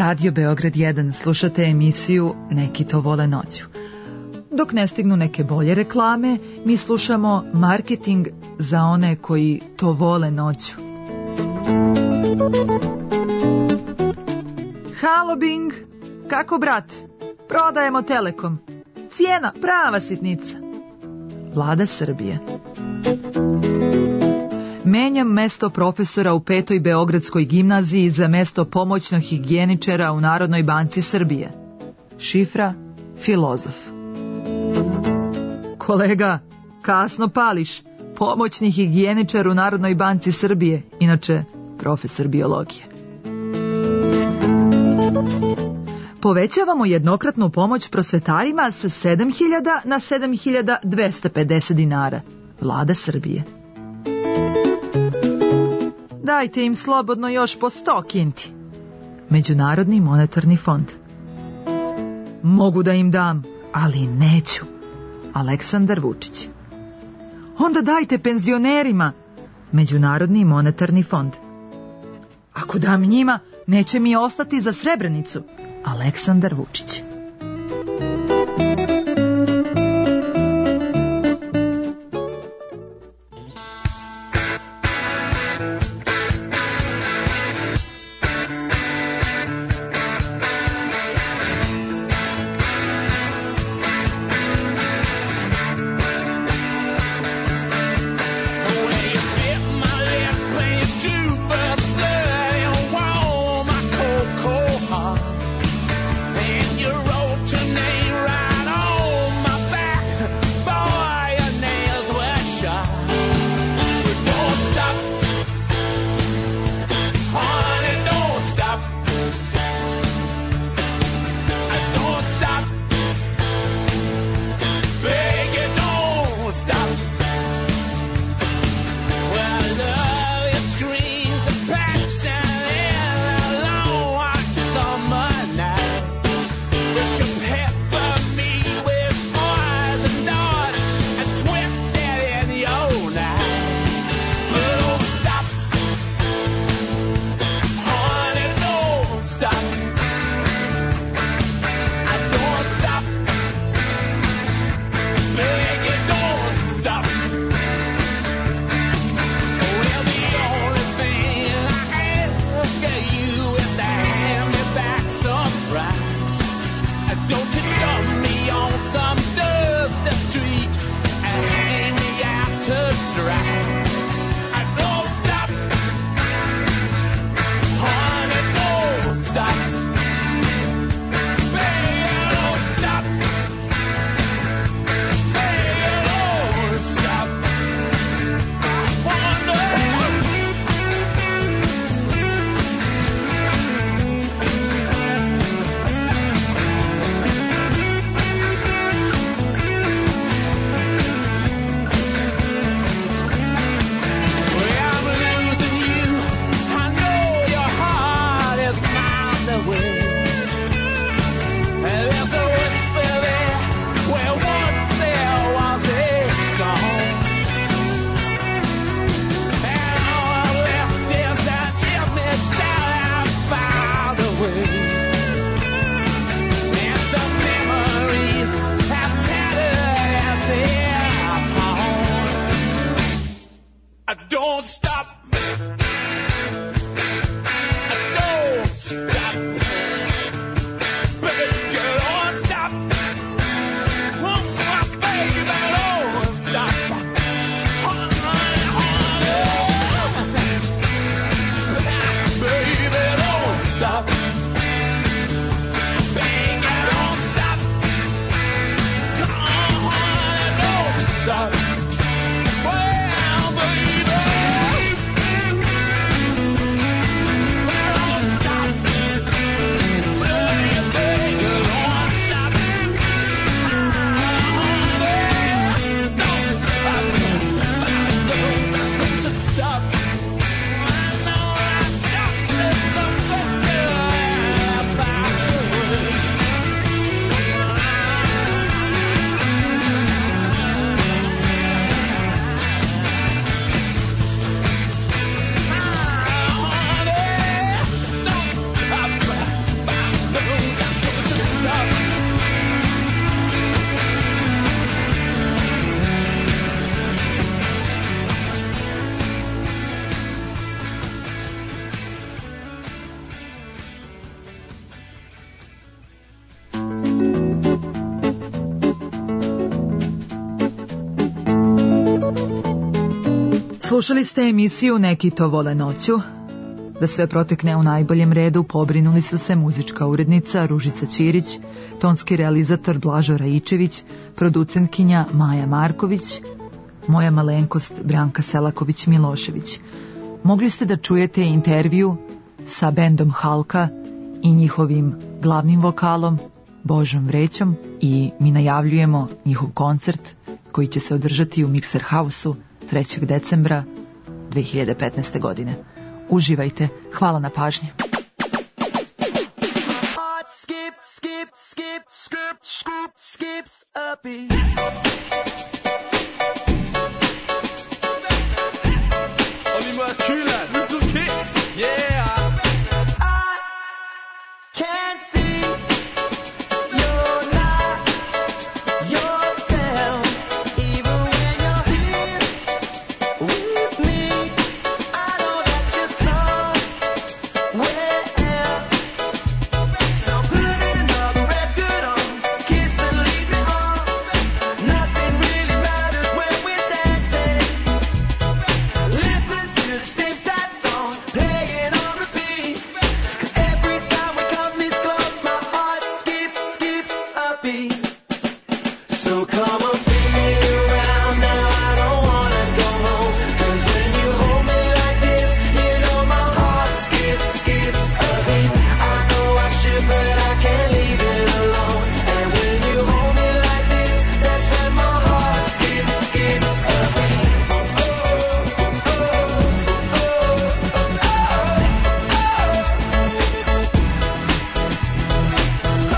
Radio Beograd jedan, slušate emisiju Neki to vole noću. Dok ne stignu neke bolje reklame, mi slušamo marketing za one koji to vole noću. Halo Bing, kako brat? Prodajemo Telekom. Cijena prava sitnica. Vlada Srbije. Menjam mesto profesora u petoj Beogradskoj gimnaziji za mesto pomoćnog higijeničara u Narodnoj banci Srbije. Šifra filozof. Kolega, kasno pališ. Pomoćni higijeničar u Narodnoj banci Srbije, inače profesor biologije. Povećavamo jednokratnu pomoć prosvetarima sa sedam hiljada na sedam hiljada dvesta pedeset dinara. Vlada Srbije. Dajte im slobodno još po sto kinti. Međunarodni monetarni fond. Mogu da im dam, ali neću. Aleksandar Vučić. Onda dajte penzionerima. Međunarodni monetarni fond. Ako dam njima, neće mi ostati za Srebrenicu. Aleksandar Vučić. You're Slušali ste emisiju Neki to vole noću. Da sve protekne u najboljem redu pobrinuli su se muzička urednica Ružica Ćirić, tonski realizator Blažo Raičević, producentkinja Maja Marković, moja malenkost Branka Selaković-Milošević. Mogli ste da čujete intervju sa bendom Halka i njihovim glavnim vokalom Božom Vrećom i mi najavljujemo njihov koncert koji će se održati u Mikser Hausu trećeg decembra dve hiljade petnaeste. godine. Uživajte. Hvala na pažnji. Skip, skip, skip, skip, skip, skips a beat. Only worth true lad, whistle kicks, yeah. I can't see you're not yourself, even when you're here with me. I know that you're somewhere else. So put another record on, kiss and leave me on. Nothing really matters when we're dancing. Listen to the same sad song, playing on repeat. 'Cause every time we come this close, my heart skips, skips a beat. So come on, spin me around now, I don't wanna go home. 'Cause when you hold me like this, you know my heart skips, skips a beat. I know I should, but I can't leave it alone. And when you hold me like this, that's when my heart skips, skips a beat. So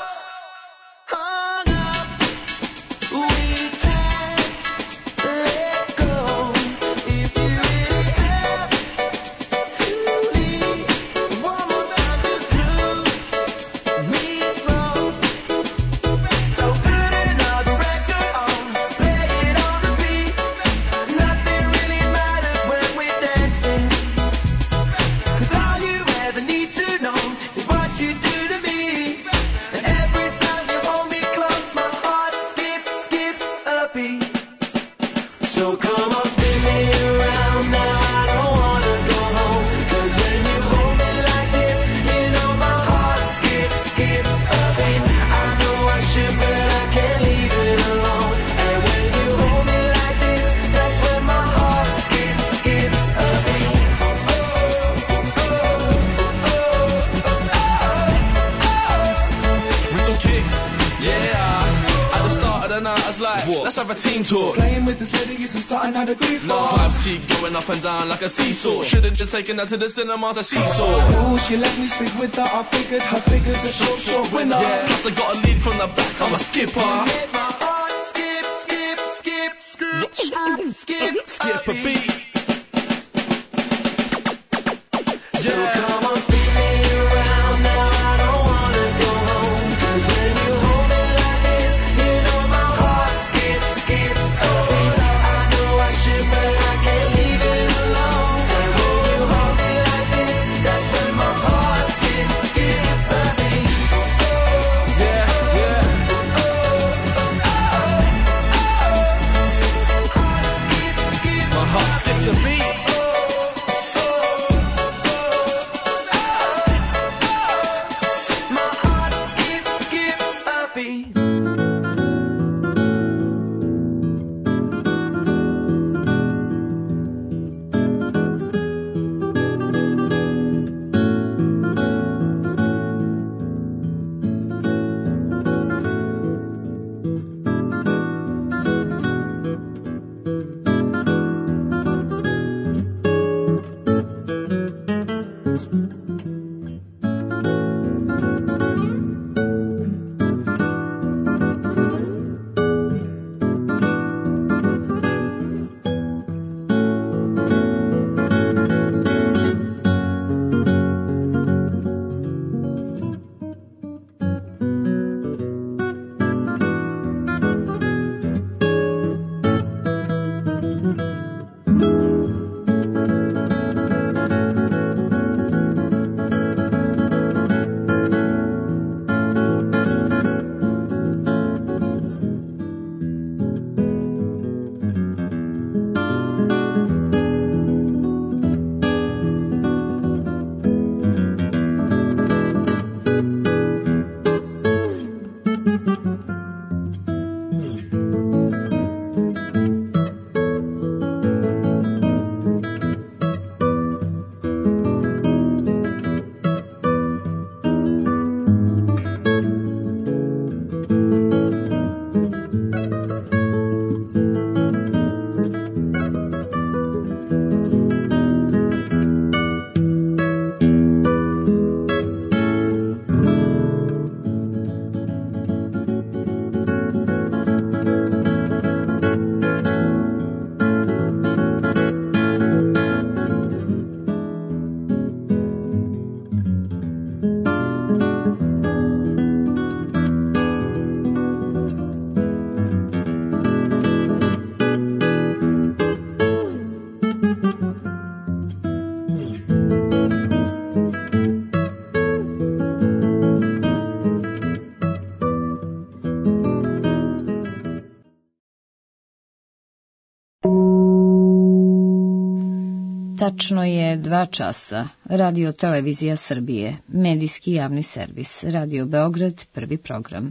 hung up, we can't let go. If you really have to leave, one more time just prove me slow. So put another record on, play it on repeat. Nothing really matters when we're dancing. 'Cause all you ever need to know is what you do to me. And every time you hold me close, my heart skips, skips a beat. So come on, spin me around now, I don't wanna go home. 'Cause when you hold me like this, you know my heart skips, skips a beat. I know I should, but I can't leave it alone. And when you hold me like this, that's when my heart skips, skips a beat. Whistle kicks, yeah. At the start of the night, I was like, let's have a team talk. Playing with this lady is starting out of grief. No, vibes keep going up and down like a seesaw. Should've just taken her to the cinema to seesaw. Ooh, she let me sleep with her. I figured her figure's a short, short winner. Yeah, plus I got a lead from the back, I'm a skipper. Make my heart skip, skip, skip, skip, skip, Skip a beat. So come on, spin me around now, I don't wanna go home. 'Cause when you hold me like this, you know my heart skips, skips a beat. I know I should, but I can't leave it alone. So when you hold me like this, that's when my heart skips, skips a beat. Yeah, yeah. Skips, skips, My heart skips a beat. Tačno je dva časa. Radio Televizija Srbije, medijski javni servis. Radio Beograd, prvi program.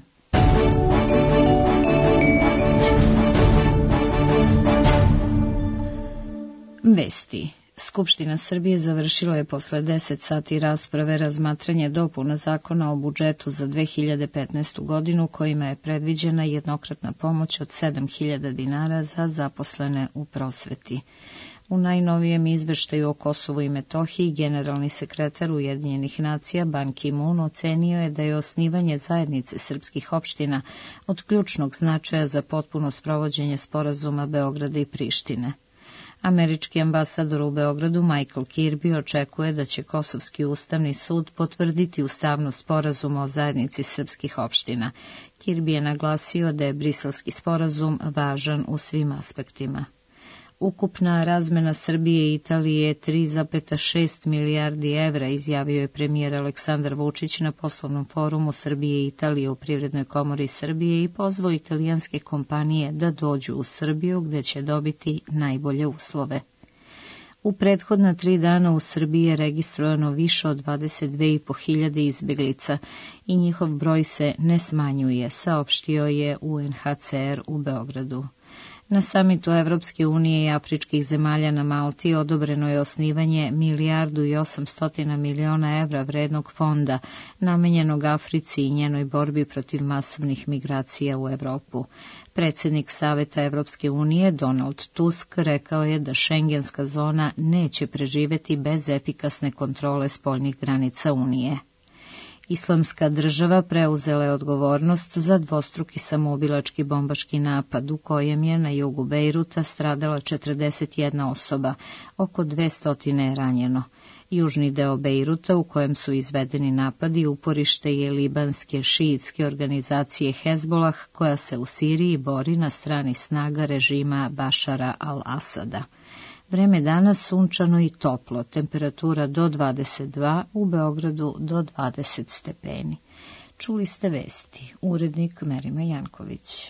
Vesti. Skupština Srbije završila je posle deset sati rasprave razmatranje dopuna zakona o budžetu za dve hiljade petnaestu godinu kojima je predviđena jednokratna pomoć od sedam hiljada dinara za zaposlene u prosveti. U najnovijem izveštaju o Kosovu i Metohiji generalni sekretar Ujedinjenih nacija Ban Ki-moon ocenio je da je osnivanje zajednice srpskih opština od ključnog značaja za potpuno sprovođenje sporazuma Beograda i Prištine. Američki ambasador u Beogradu Michael Kirby očekuje da će Kosovski ustavni sud potvrditi ustavnost sporazuma o zajednici srpskih opština. Kirby je naglasio da je briselski sporazum važan u svim aspektima. Ukupna razmena Srbije i Italije je tri zarez šest milijardi evra, izjavio je premijer Aleksandar Vučić na poslovnom forumu Srbije i Italije u Privrednoj komori Srbije i pozvao italijanske kompanije da dođu u Srbiju gde će dobiti najbolje uslove. U prethodna tri dana u Srbiji je registrovano više od dvadeset dve i po hiljade izbeglica i njihov broj se ne smanjuje, saopštio je U N H C R u Beogradu. Na samitu Evropske unije i afričkih zemalja na Malti odobreno je osnivanje milijardu i osamstotina miliona evra vrednog fonda namenjenog Africi i njenoj borbi protiv masovnih migracija u Evropu. Predsjednik Saveta Evropske unije Donald Tusk rekao je da šengenska zona neće preživeti bez efikasne kontrole spoljnih granica Unije. Islamska država preuzela je odgovornost za dvostruki samoubilački bombaški napad u kojem je na jugu Bejruta stradala četrdeset jedna osoba, oko dvesta je ranjeno. Južni deo Bejruta u kojem su izvedeni napadi uporište je libanske šiitske organizacije Hezbolah koja se u Siriji bori na strani snaga režima Bašara al-Asada. Vreme danas sunčano i toplo, temperatura do dvadeset dva, u Beogradu do dvadeset stepeni. Čuli ste vesti, urednik Merima Janković.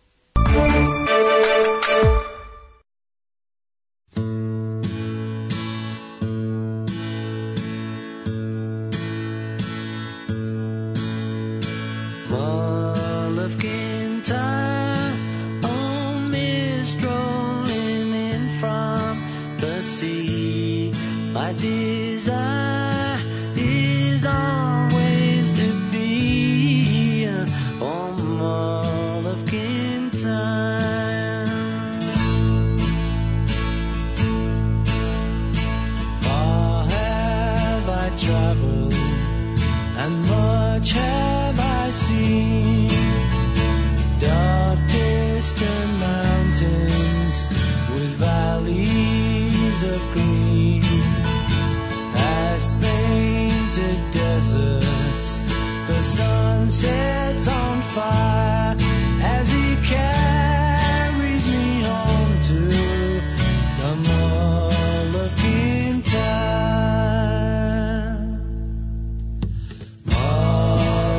My desire is always to be on Moleskine time. Far have I traveled, and much have I seen. Dark distant mountains with valleys of green. Painted deserts, the sun sets on fire as he carries me home to the Moleskine time.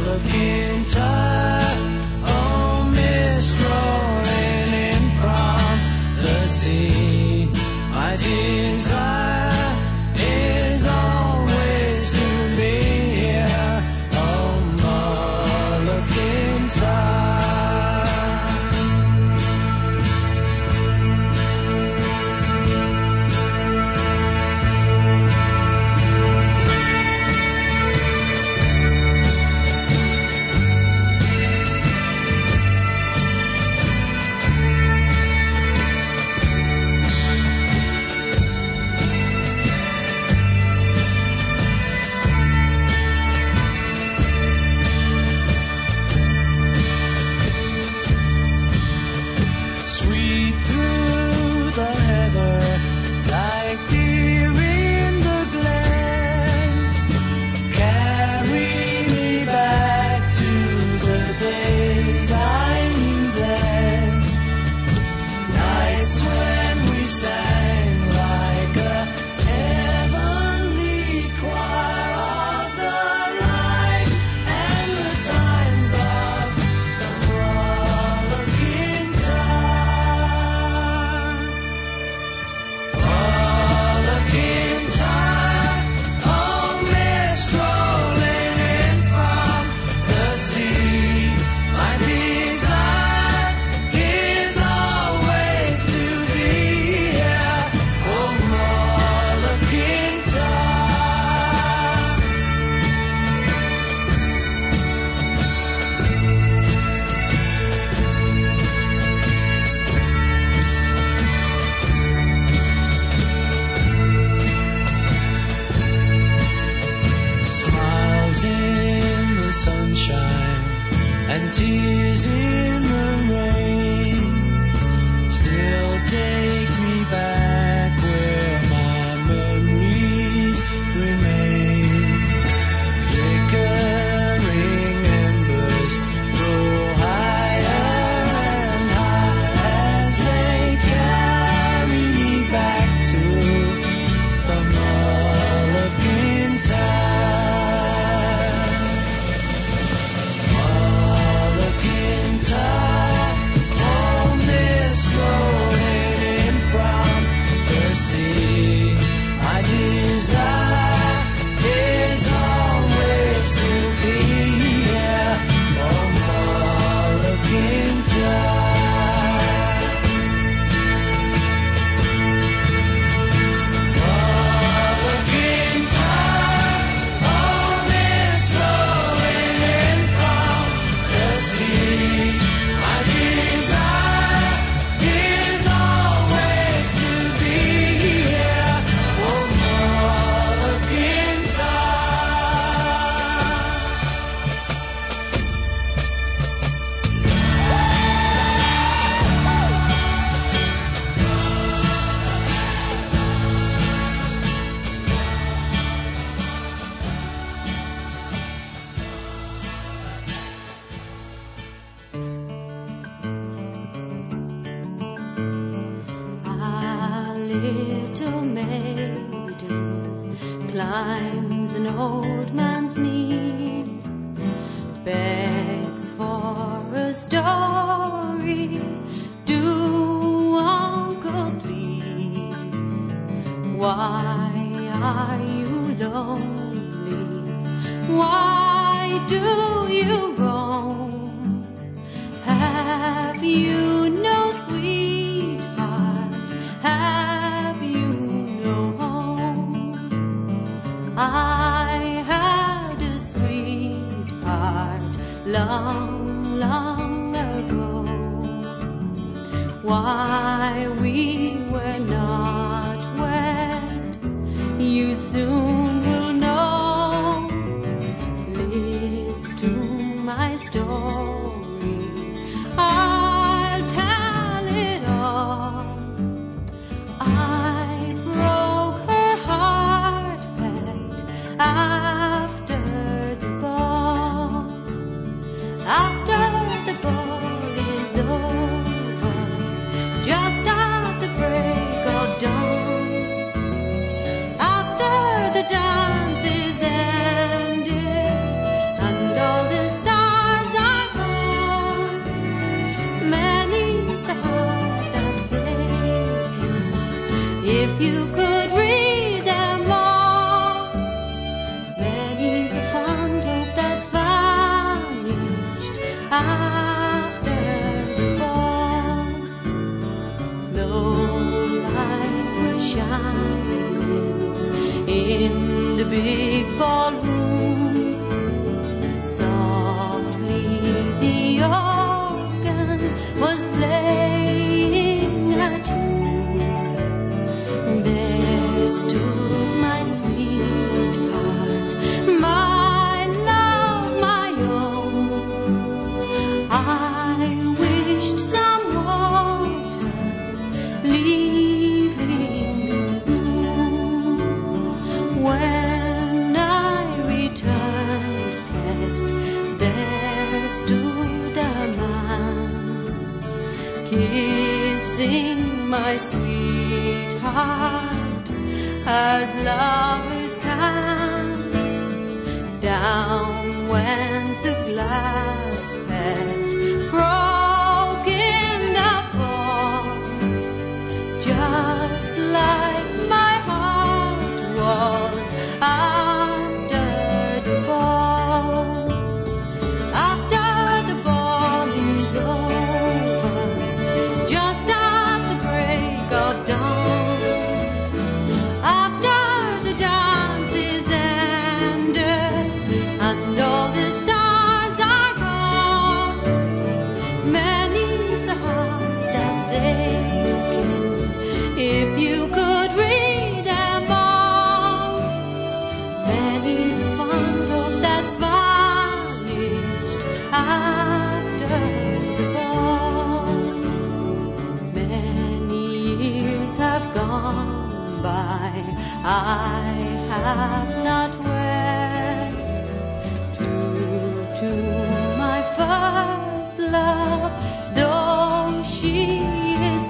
and tears in the rain still take me back where my memories remain. Flickering embers grow higher and higher as they carry me back to the Mulligan time. Mulligan time, oh mist rolling in from the sea. My desire is always to be here on Mulligan time. Mulligan time, oh mist rolling in from the sea. My desire is always to be here on Mulligan time. A little maiden climbs an old man's knee, begs for a story. Do, uncle, please. Why are you lonely? Why do you roam? Have you no sweetheart? Have you no home? I had a sweetheart long, long ago. Why we were not wed, you soon will know. Listen to my story, I'll tell it all. I broke her heart, pet, after the ball. After the ball is over, just at the break of dawn. After the dance is ended and all the stars are gone, many's the heart that's aching. If you could read them all, many's a fond hope that's vanished after the ball. Low lights were shining in the big ballroom. Softly the organ was playing a tune. There stood my sweetheart, my love, my own. I wished some water leaving the room. When I returned, pet, there stood a man kissing my sweetheart as lovers can. Down went the glass, pet, broke in the fall, just like my heart was after the ball. After the ball is over, just at the break of dawn. After the dance is ended and all the stars are gone, I have not read. True to my first love, though she is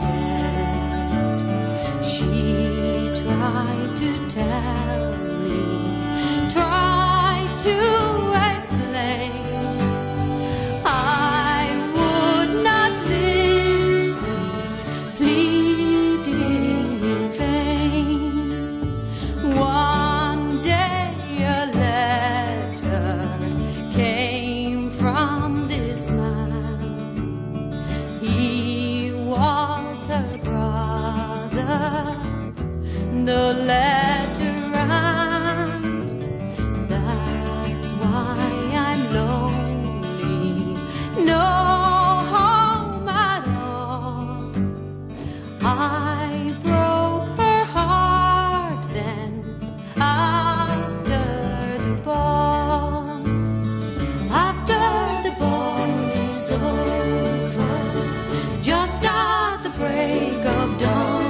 dead, she tried to tell me, tried to explain. I would not listen, pleading in vain. One day a letter came from this man. He was her brother. The letter ran, that's why I'm lonely, no home at all. I broke her heart then after the ball. After the ball is over, just at the break of dawn,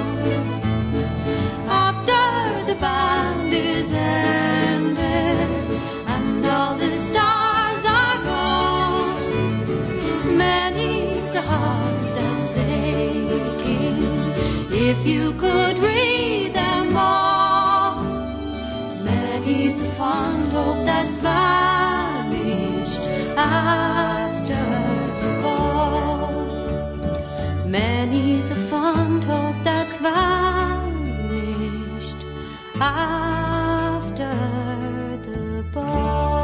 after the band is ended and all the stars are gone, many's the heart that's aching if you could read them all. Many's the fond hope that's vanished after the ball. Many's the fond hope that's vanished after the ball.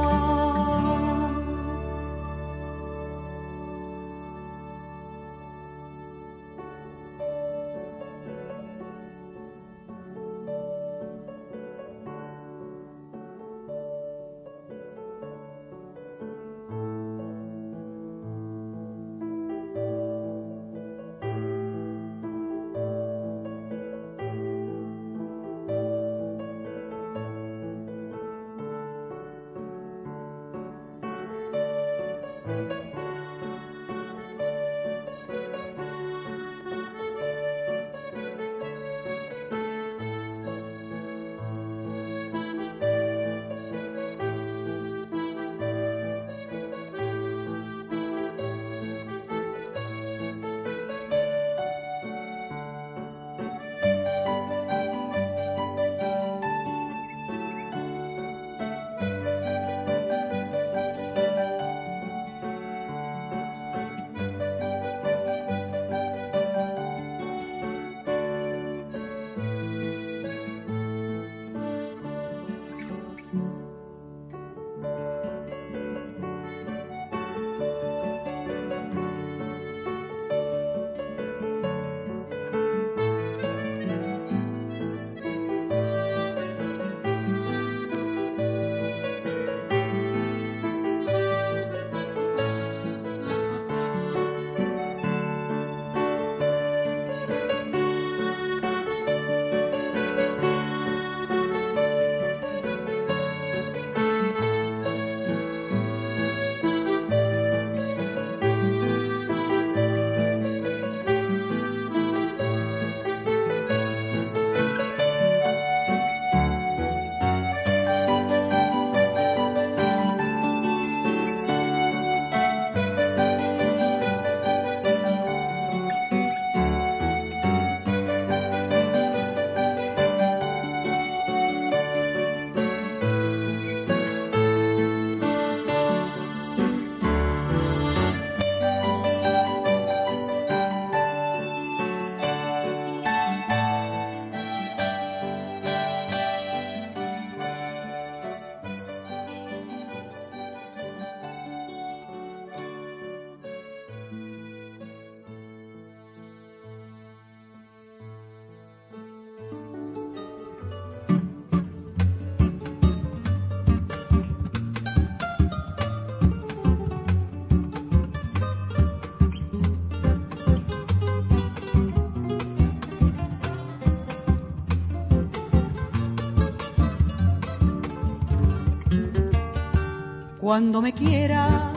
Cuando me quieras,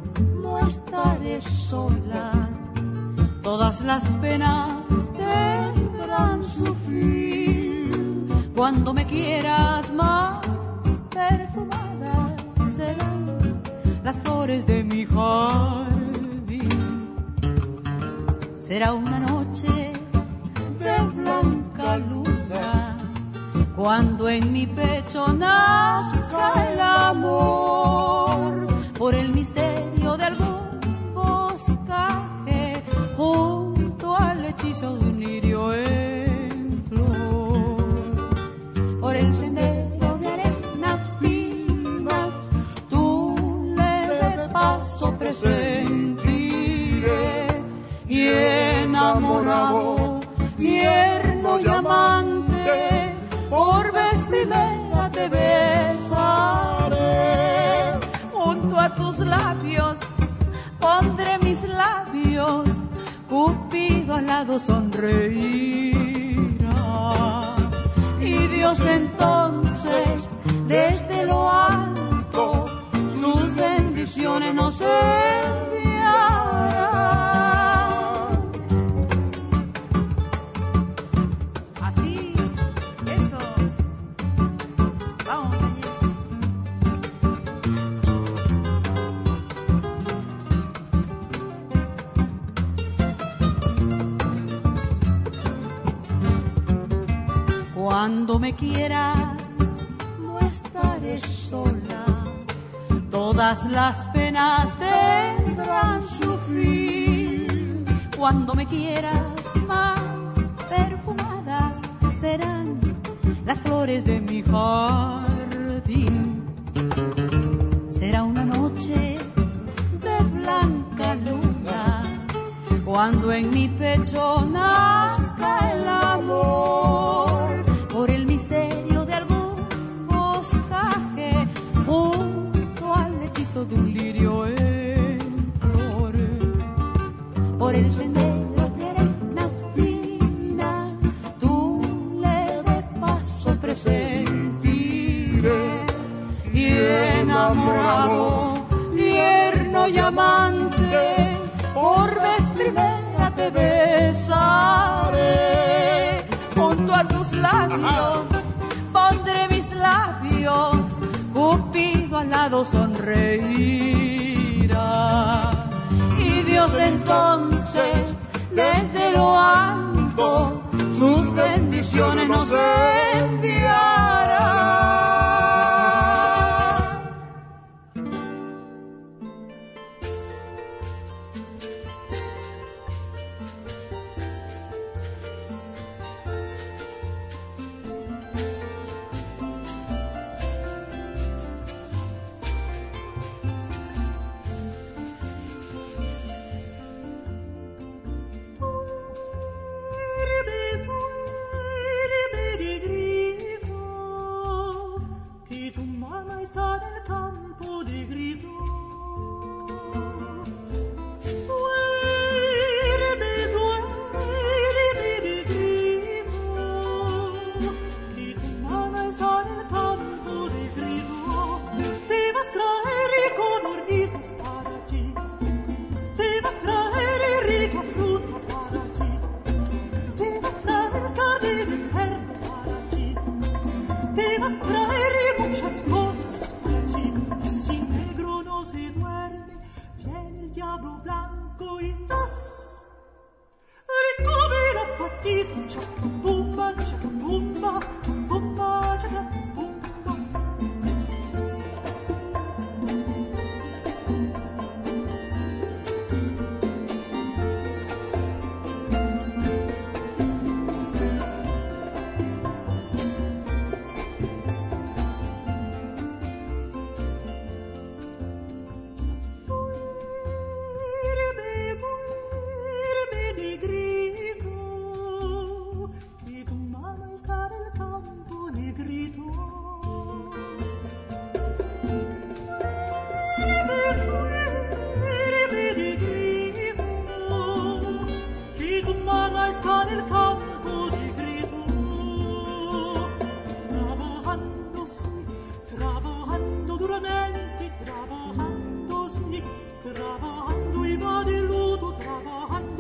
no estaré sola. Todas las penas tendrán su fin. Cuando me quieras más perfumada serán las flores de mi jardín. Será una noche de blanca luna cuando en mi pecho nazca el amor por el misterio de algún boscaje junto al hechizo de un lirio en flor. Por el sendero de arenas finas tu leve paso presentiré y enamorado, tierno y amante, por vez primera te besaré. Junto a tus labios pondré mis labios, Cupido al lado sonreirá. Y Dios entonces desde lo alto sus bendiciones nos enviará. Así, eso. Vamos, cuando me quieras no estaré sola, todas las penas tendrán su fin. Cuando me quieras más perfumadas serán las flores de mi jardín. Será una noche de blanca luna cuando en mi pecho nazca el amor por el misterio de algún boscaje junto al hechizo de un lirio en flor. Por el sendero de arena fina tu leve paso presentiré y enamorado, tierno y amante, por vez primera te besaré. Junto a tus labios pondré mis labios, Cupido al lado sonreirá. Y Dios entonces desde lo alto sus bendiciones nos enviará.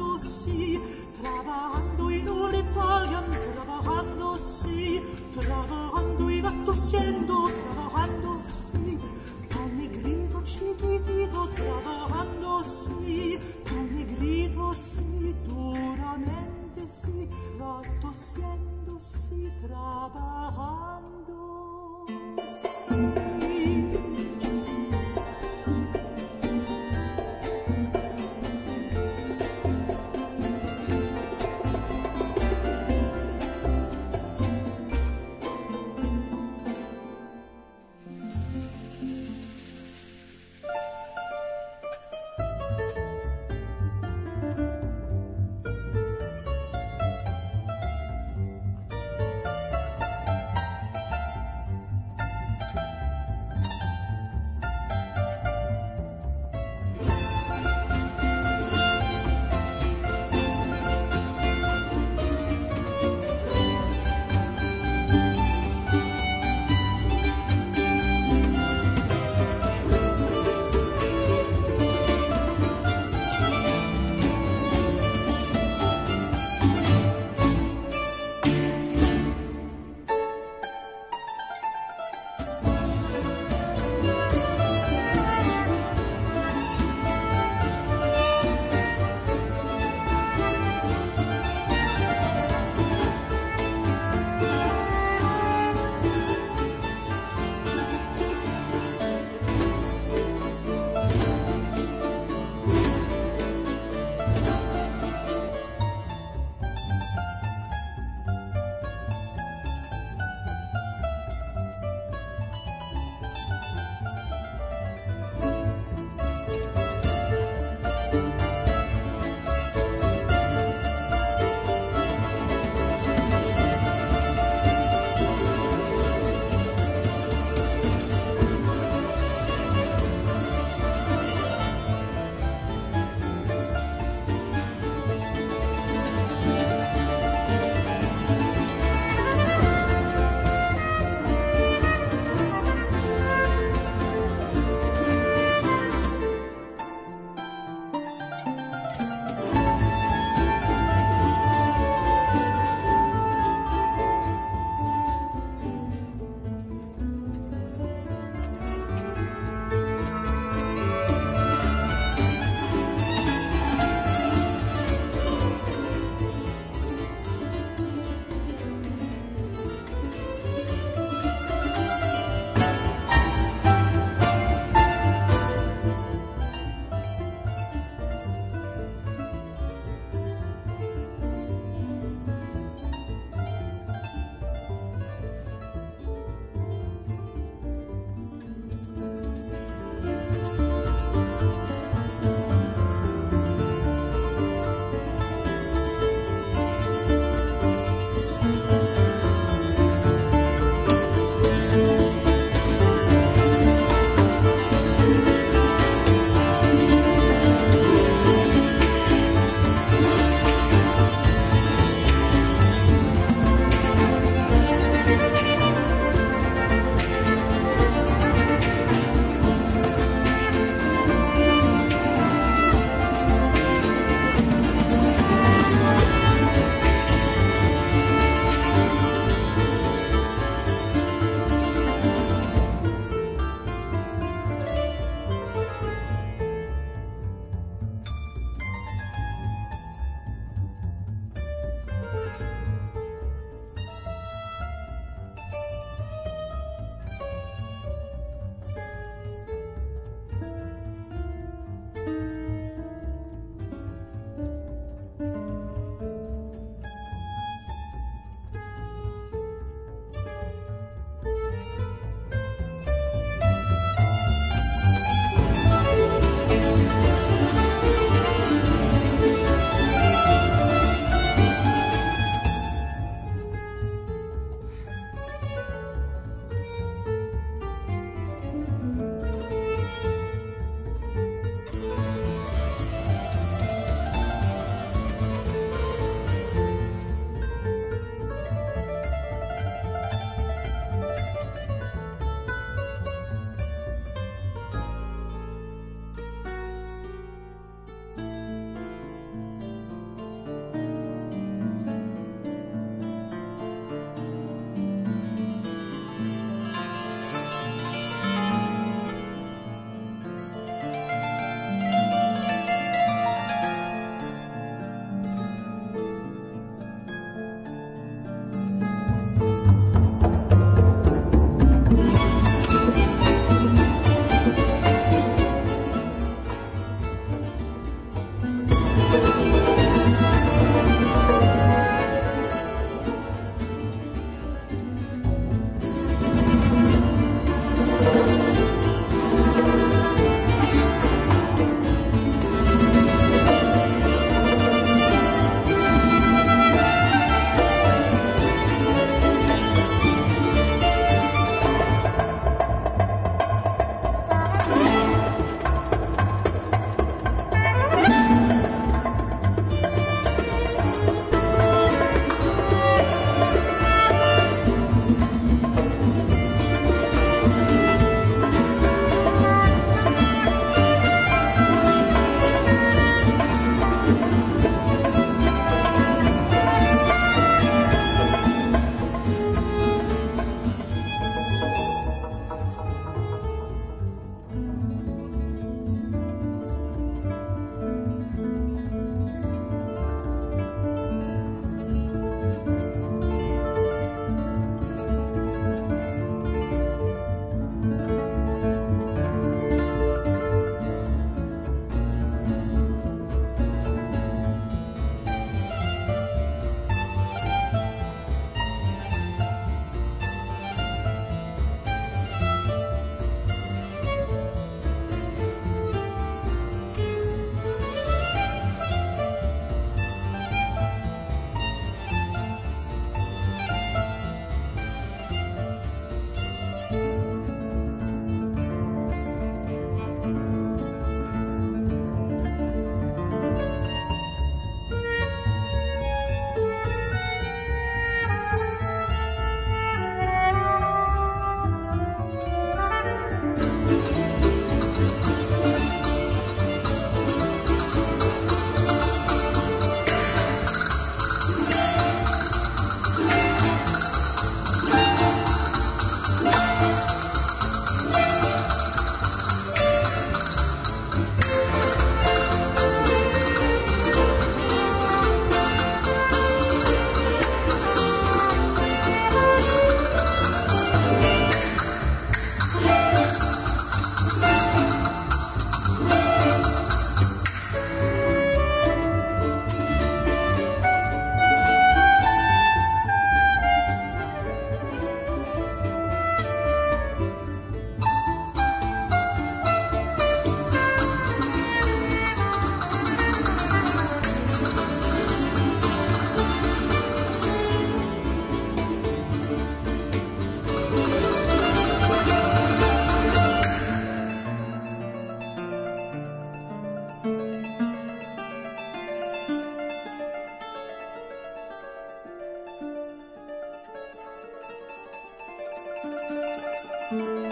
Trabajando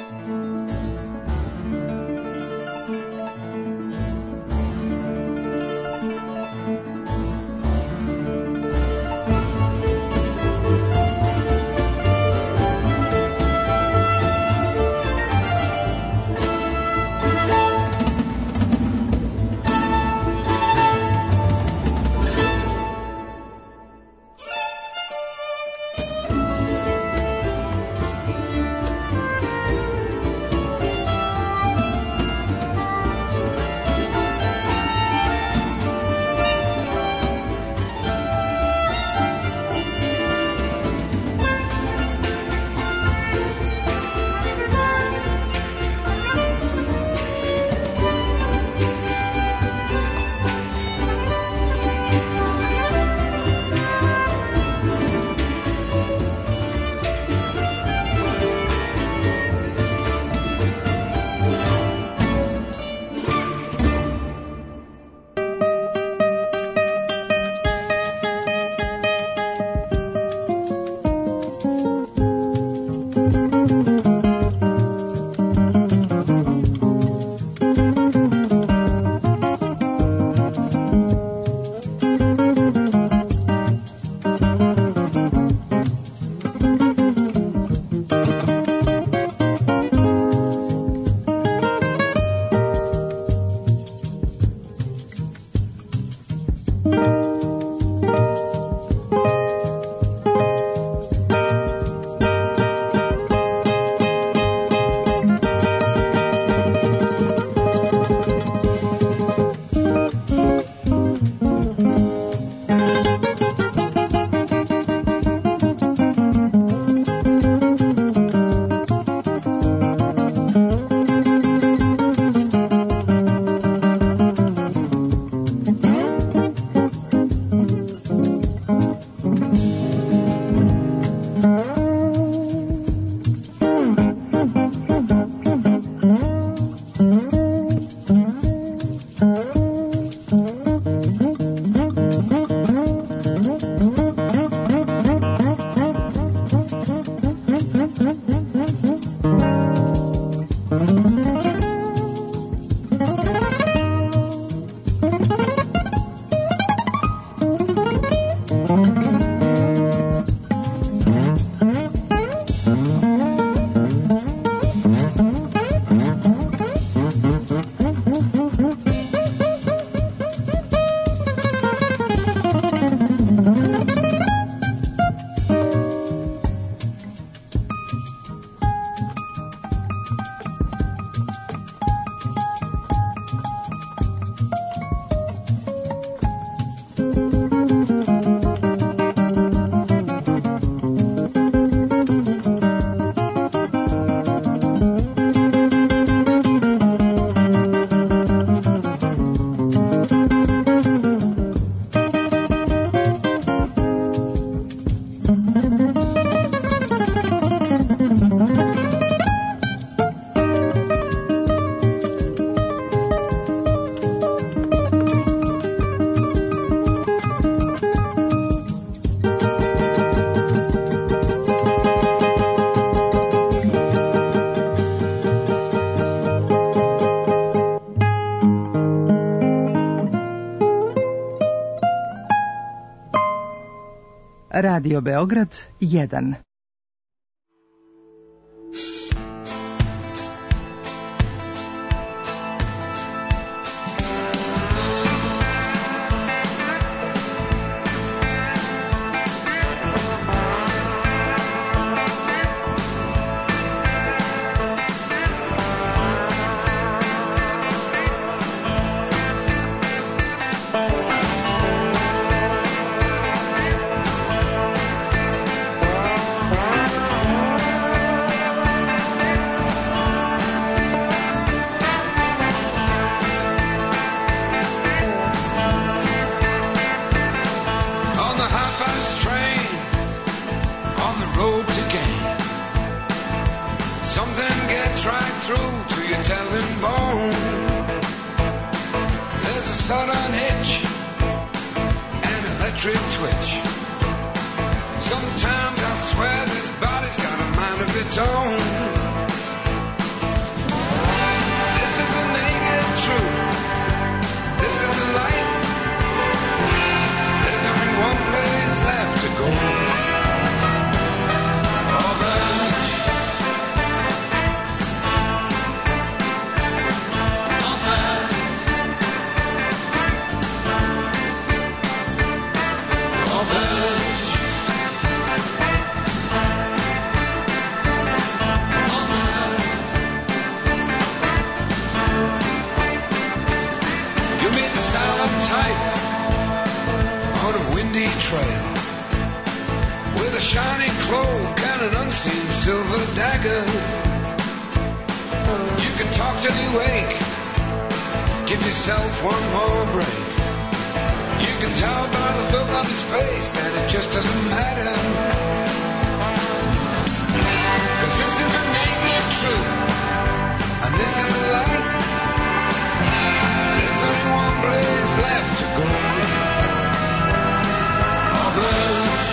Radio Beograd jedan. shiny cloak and an unseen silver dagger. You can talk till you wake. Give yourself one more break. You can tell by the look on his face that it just doesn't matter. Cause this is the naked truth, and this is the light. There's only one place left to go. Orange.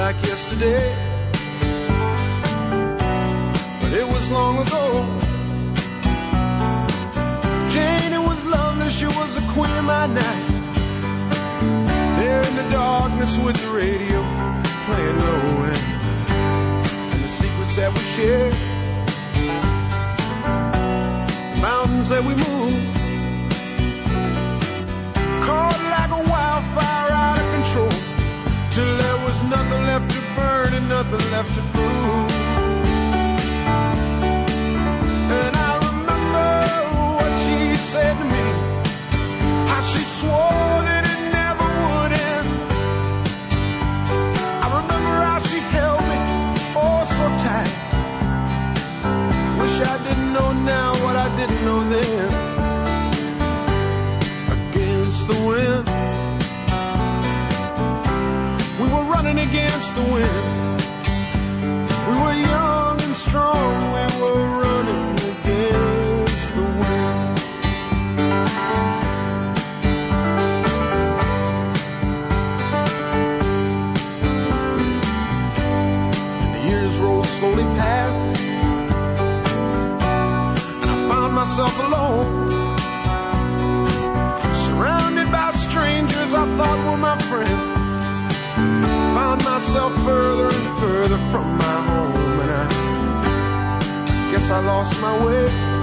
like yesterday, but it was long ago. Jane, it was lovely, she was the queen of my night. There in the darkness with the radio playing low end, and the secrets that we shared, mountains that we moved, caught like a wildfire out of control, till there was nothing left to burn and nothing left to prove. And I remember what she said to me, how she swore that it never would end. I remember how she held me oh so tight. Wish I didn't know now what I didn't know then. Against the wind, we were running against the wind. We were young and strong, we were running against the wind. And the years rolled slowly past, and I found myself alone, surrounded by strangers I thought were my friends. Found myself further and further from my home, and I guess I lost my way.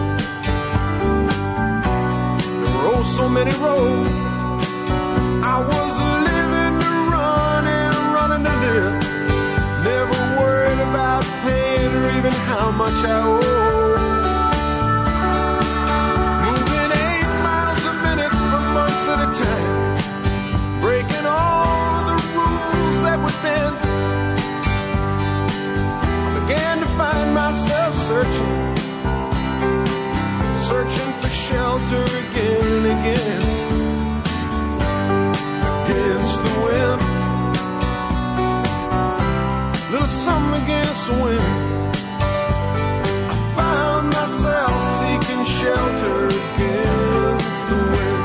There were oh so many roads. I was living to run and running to live, never worried about paying or even how much I owed. Moving eight miles a minute for months at a time, breaking all of the rules that would bend. I began to find myself searching, searching for shelter again and again. Against the wind, little something against the wind. I found myself seeking shelter against the wind.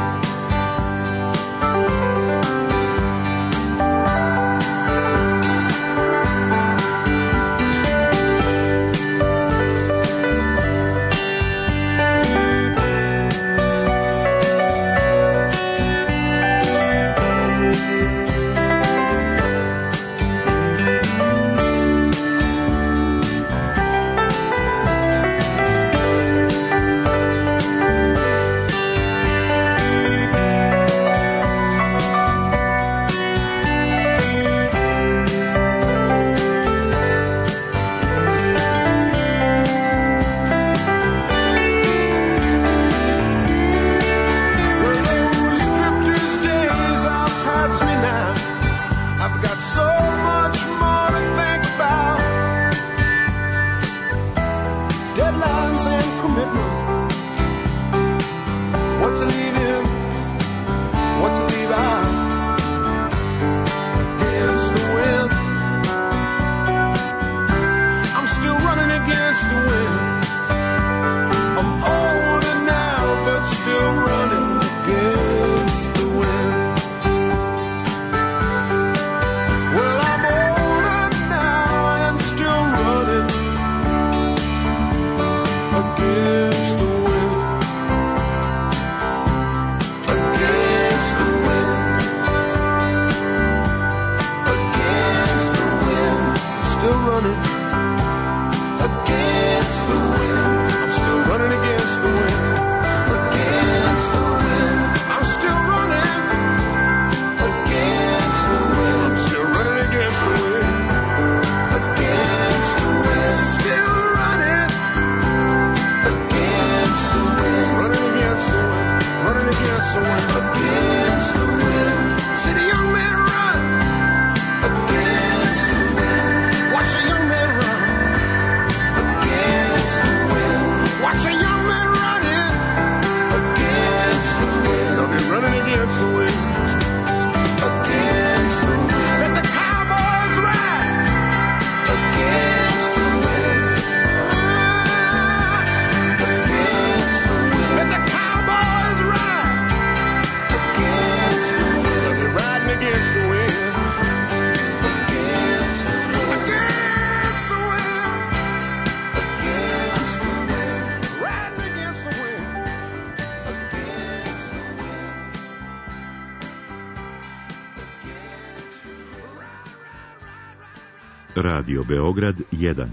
Radio Beograd jedan.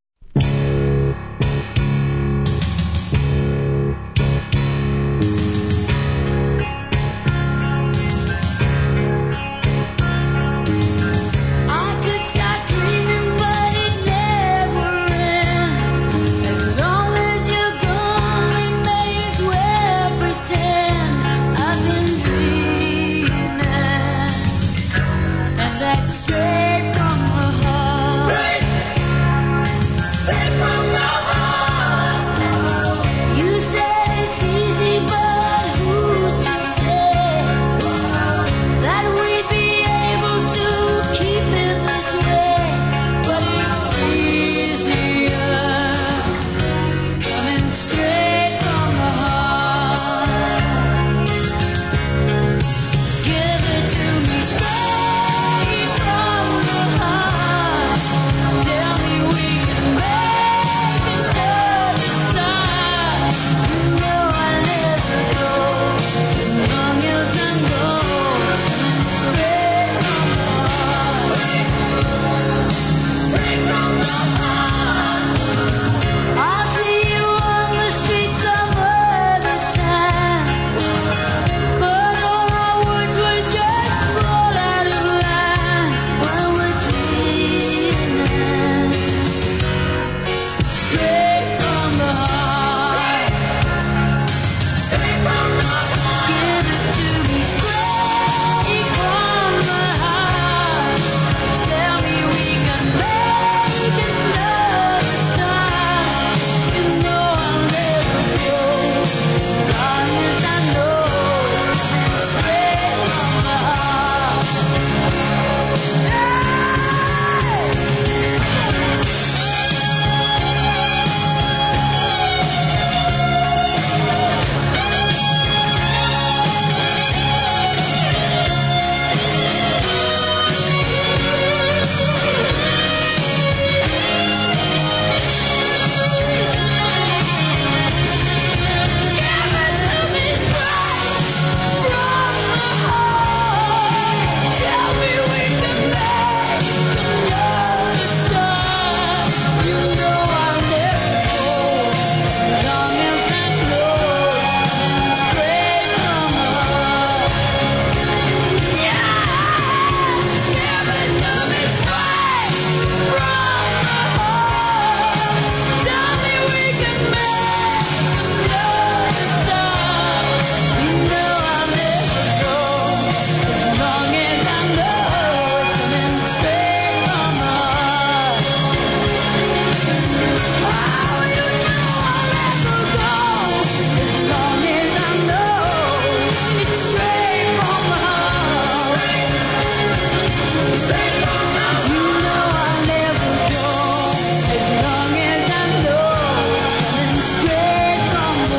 I could start dreaming, but it never ends. As long as you're gone, we may as well pretend I've been dreaming, and that's straight from the heart. Straight, straight from the heart. You said it's easy, but who's to say that we'd be able to keep it this way? But it's easier coming straight from the heart. Give it to me straight from the heart. Tell me we can make another start. You know I never go as long as I know it's coming straight from the heart. Straight from the heart. I'll see you on the street some other time, but all our words will just fall out of line while we're dreaming. Straight from the heart. Straight from the heart. Give it to me straight from the heart. Tell me we can make another start. You know I'll never go as long as I know it's coming straight from the heart. Tell me we can make another start. You know I'll never go as long as I know it's coming straight from the heart. Yeah, give it to me straight from the heart. Tell me we can make another start. You know I'll never go as long as I know it's coming straight from the heart. Oh, you know I'll never go as long as I know it's straight from the heart. Straight from the heart. You know I'll never go as long as I know it's coming straight from the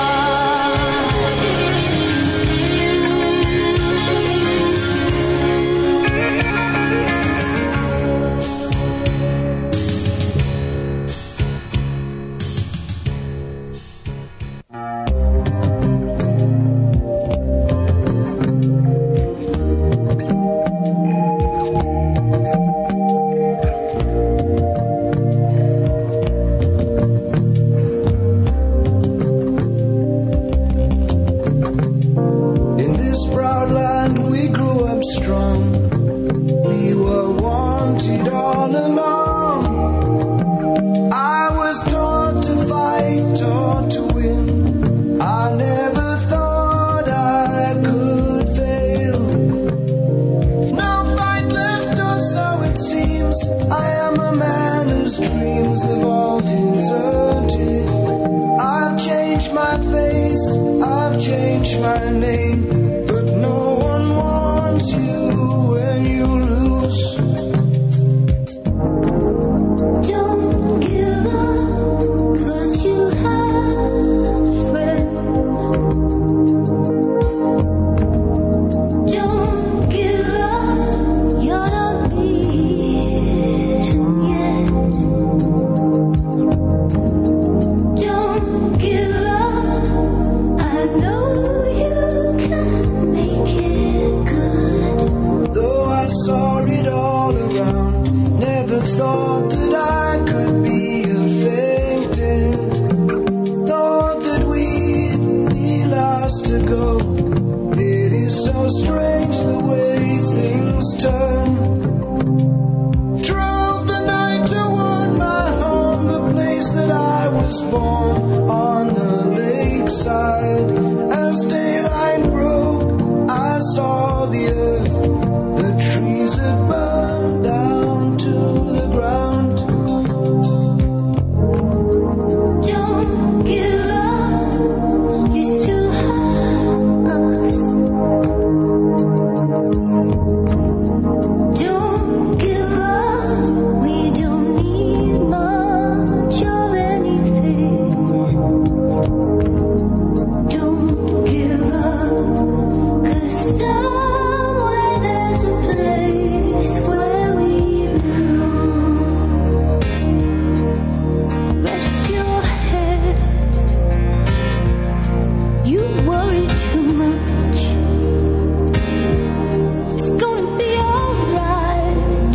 In this proud land we grew up strong. We were wanted all along. I was taught to fight, taught to win. I never thought I could fail. No fight left, or so it seems. I am a man whose dreams have all deserted. I've changed my face, I've changed my name, but no one wants you when you lose. Don't give up, 'cause you have friends. Don't give up, you're not beaten yet. Don't give up, I know you can. that I could be affected. Thought that we'd be lost to go. It is so strange the way things turn. Drove the night toward my home, the place that I was born, on the lakeside. As daylight broke, I saw the earth, the trees had burned down to the ground. Don't give up, you still have us. Don't give up, we don't need much of anything. Don't give up, 'cause somewhere there's a place where we belong. Rest your head, you worry too much. It's gonna be alright.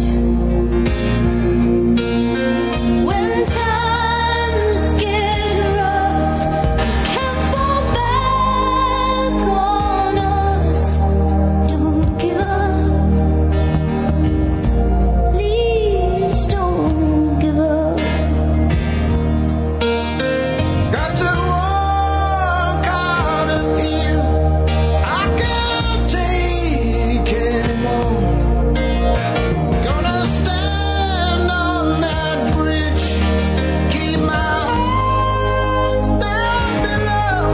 When times get rough, you can't fall back on us. Don't give up. Please don't give up. Got to walk out of here. I can't take anymore. Gonna stand on that bridge, keep my eyes down below.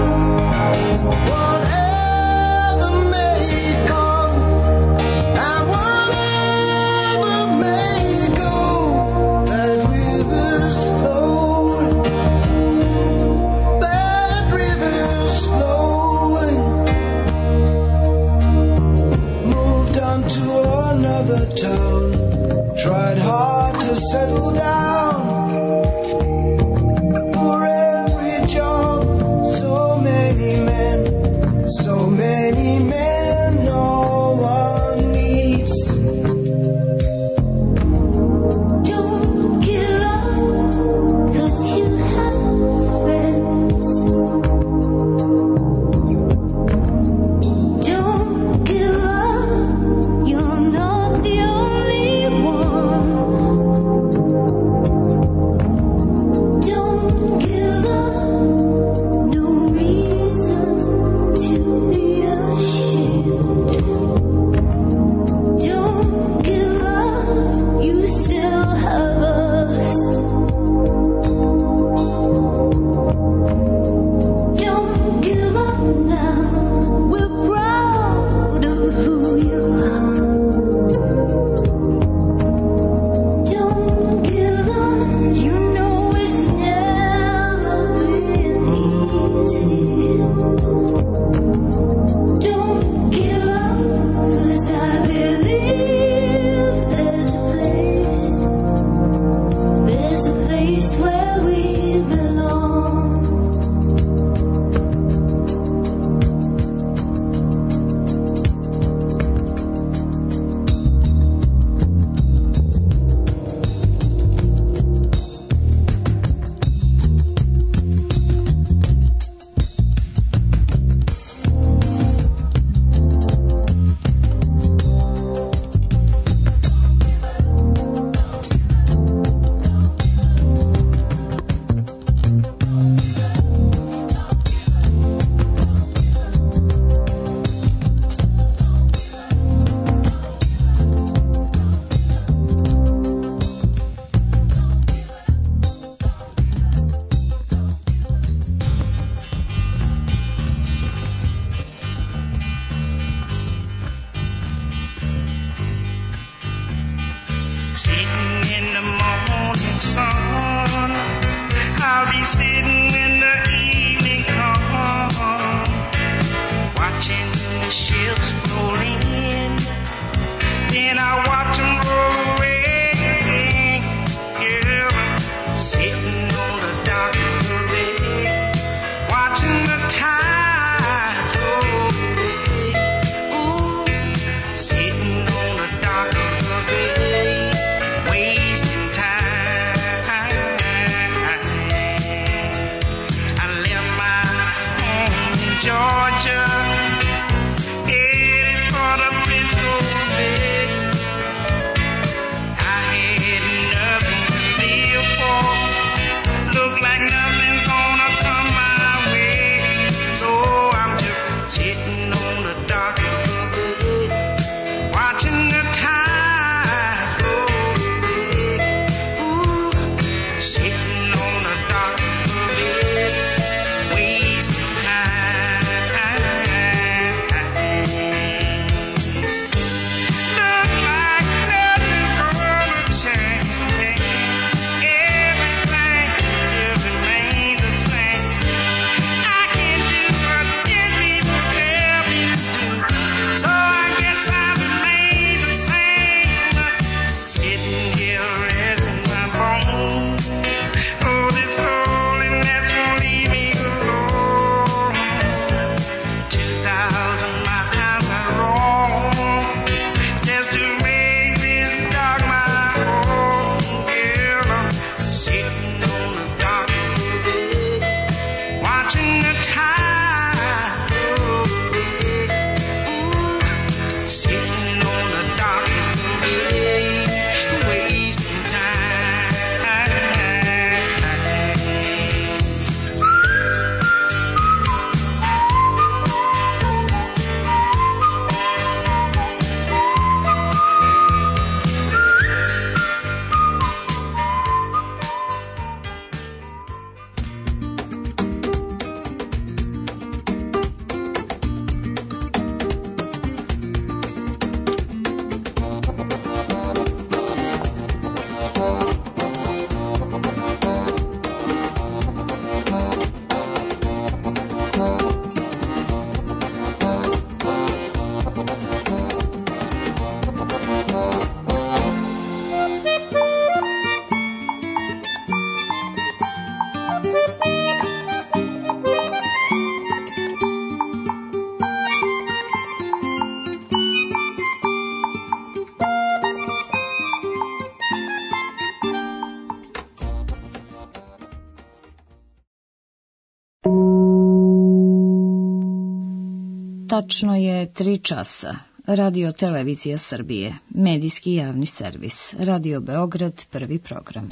Whatever may come and whatever may go, that river's flowing, that river's flowing. Moved on to another town, tried hard to settle down. For every job, so many men, so many men no one needs. Don't give up, 'cause you have friends. Don't give up, you're not the only one. Don't give up, no reason to be ashamed. Don't give up, you still have us. Don't give up now, we're proud of who you are. Don't give up, you know it's never been easy. Don't give up, 'cause I believe there's a place, there's a place where we belong. Sitting in the morning sun, I'll be sitting when the evening comes, watching the ships roll in, then I watch them roll away. Yeah, sitting on the dock of the bay, watching the tide roll away. Ooh, sitting on the dock of the bay, wasting time. Tačno je tri časa. Radio Televizija Srbije, medijski javni servis. Radio Beograd, prvi program.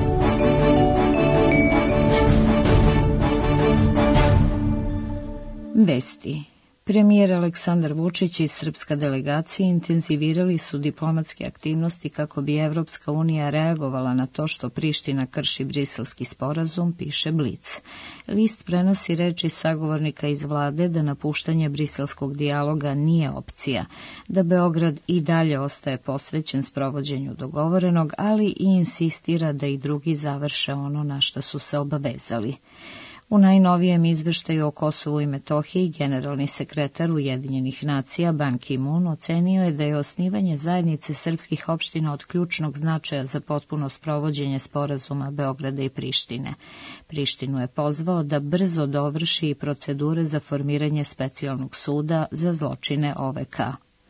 Vesti. Premijer Aleksandar Vučić i srpska delegacija intenzivirali su diplomatske aktivnosti kako bi Evropska unija reagovala na to što Priština krši briselski sporazum, piše Blic. List prenosi reči sagovornika iz vlade da napuštanje briselskog dijaloga nije opcija, da Beograd i dalje ostaje posvećen sprovođenju dogovorenog, ali i insistira da i drugi završe ono na što su se obavezali. U najnovijem izveštaju o Kosovu i Metohiji generalni sekretar Ujedinjenih nacija Ban Ki-moon ocenio je da je osnivanje zajednice srpskih opština od ključnog značaja za potpuno sprovođenje sporazuma Beograda i Prištine. Prištinu je pozvao da brzo dovrši i procedure za formiranje specijalnog suda za zločine O V K.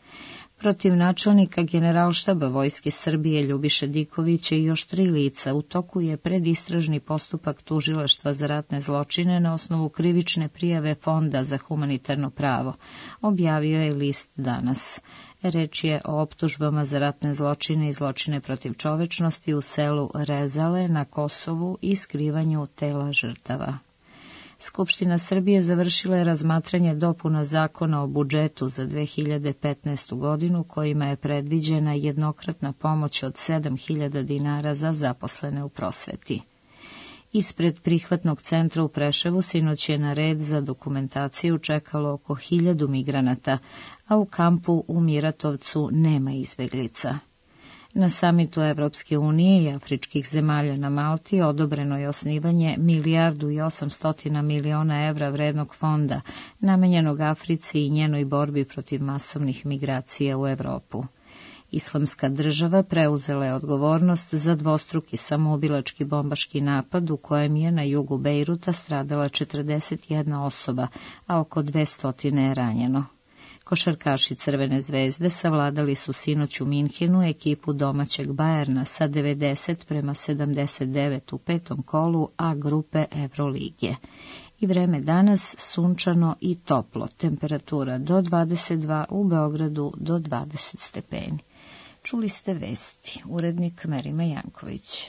Protiv načelnika Generalštaba Vojske Srbije Ljubiše Dikovića i još tri lica u toku je predistražni postupak tužilaštva za ratne zločine na osnovu krivične prijave Fonda za humanitarno pravo, objavio je list danas. Reč je o optužbama za ratne zločine i zločine protiv čovečnosti u selu Rezale na Kosovu i skrivanju tela žrtava. Skupština Srbije završila je razmatranje dopuna zakona o budžetu za dve hiljade petnaestu godinu kojima je predviđena jednokratna pomoć od sedam hiljada dinara za zaposlene u prosveti. Ispred prihvatnog centra u Preševu sinoć je na red za dokumentaciju čekalo oko hiljadu migranata, a u kampu u Miratovcu nema izbeglica. Na samitu Evropske unije i afričkih zemalja na Malti odobreno je osnivanje milijardu i osamstotina miliona evra vrednog fonda namenjenog Africi i njenoj borbi protiv masovnih migracija u Evropu. Islamska država preuzela je odgovornost za dvostruki samoubilački bombaški napad u kojem je na jugu Bejruta stradala četrdeset jedna osoba, a oko dvesta je ranjeno. Košarkaši Crvene zvezde savladali su sinoć u Minhenu ekipu domaćeg Bajerna sa devedeset prema sedamdeset devet u petom kolu A grupe Evrolige. I vreme danas sunčano i toplo, temperatura do dvadeset dva, u Beogradu do dvadeset stepeni. Čuli ste vesti, urednik Merima Janković.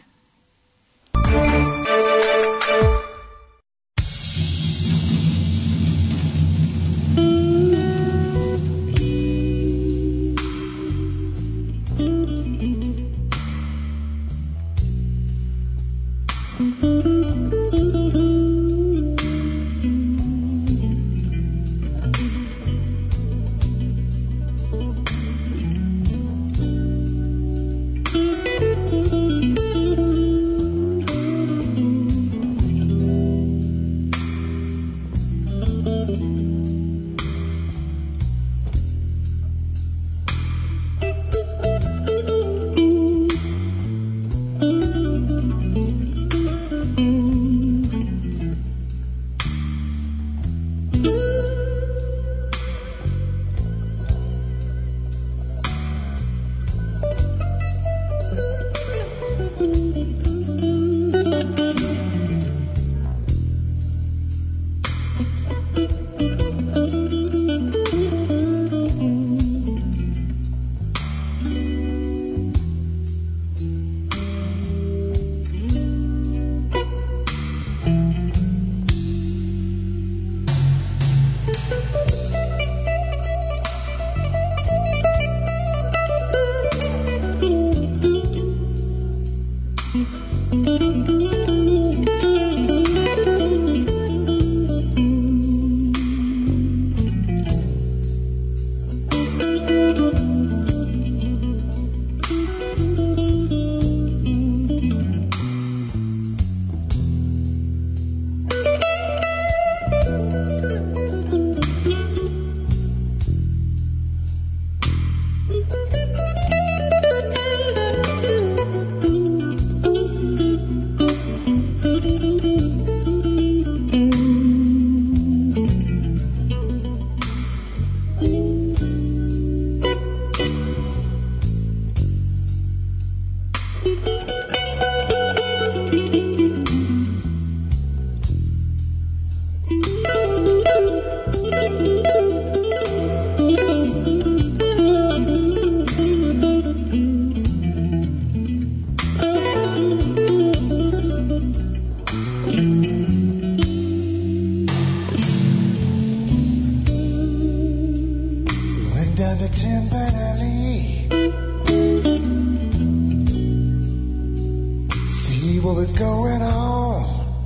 was going on.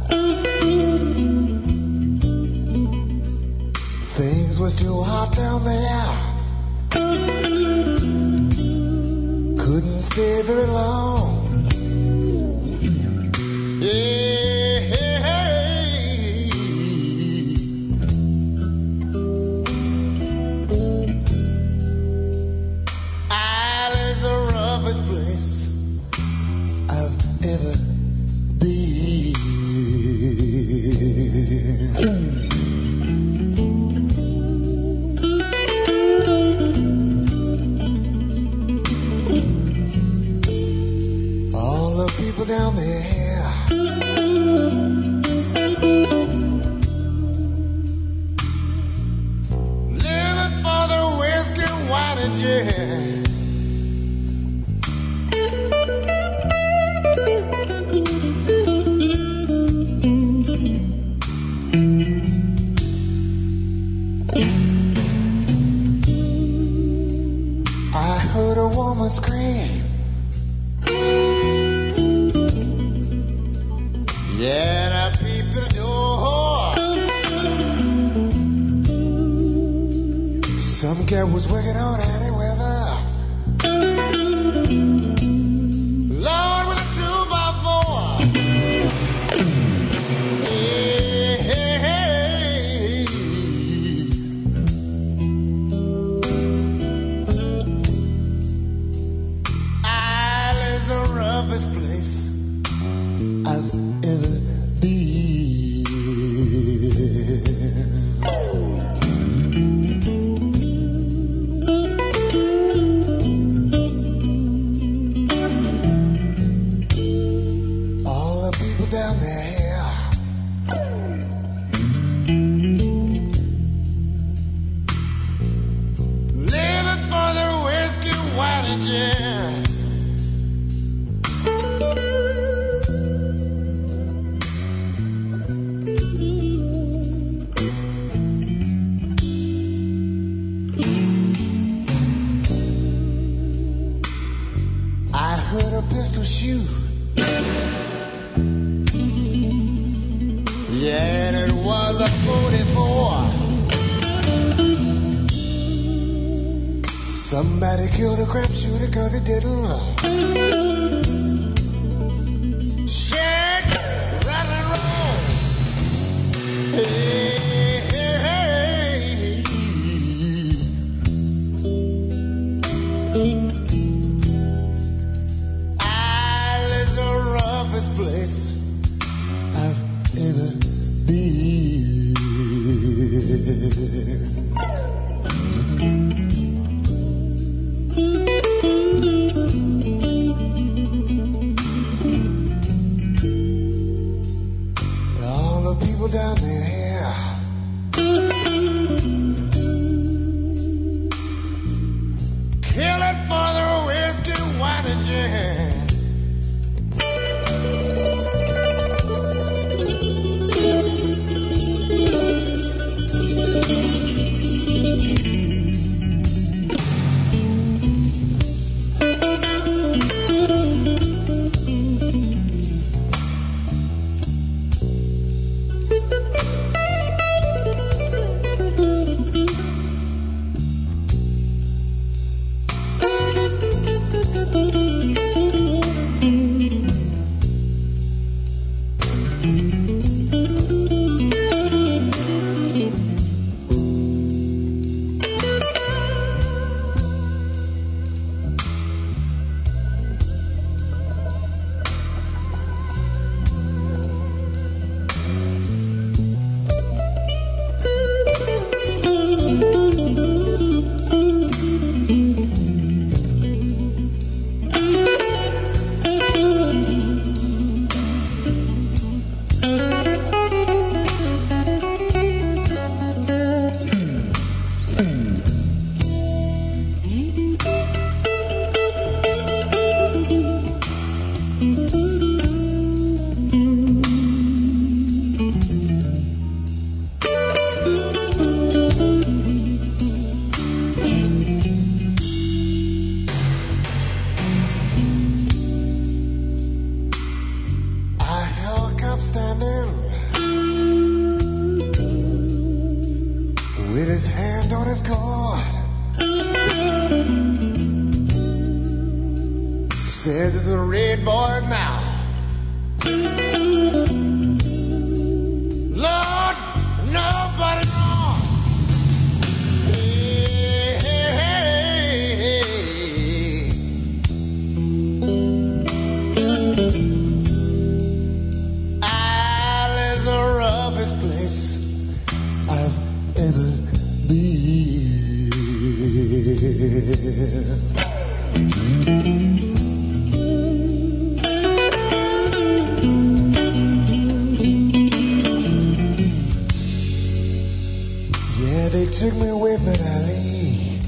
Things was too hot down there. Couldn't stay very long. Yeah, Isle is the roughest place I've ever been. All the people down there, living for the whiskey, wine, and gin. I heard a woman scream. Yeah, and I peeped through the door. Some girl was working on any weather. Lord, with a two by four. Hey, hey, hey. Isle is the roughest place I've ever been. All the people down there, living for the whiskey, wine, and gin. I heard a pistol shoot. Yeah, and it was a forty-four. Somebody killed a crap shooter because he didn't shake, rattle, and roll. Hey, hey, hey. Isle is the roughest place I've ever been. said there's a red boy now. Lord, nobody wrong. Hey, hey, hey, hey. Isle is the roughest place I've ever been. Yeah, they took me away from that alley.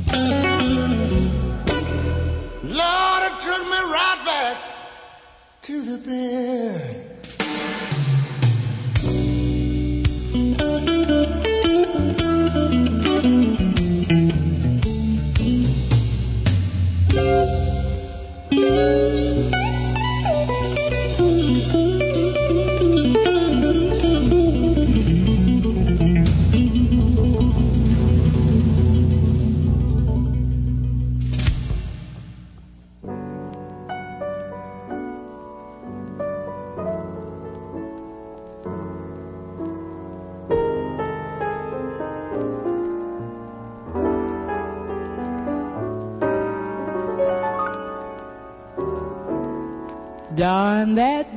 Lord, it took me right back to the bed. Darn that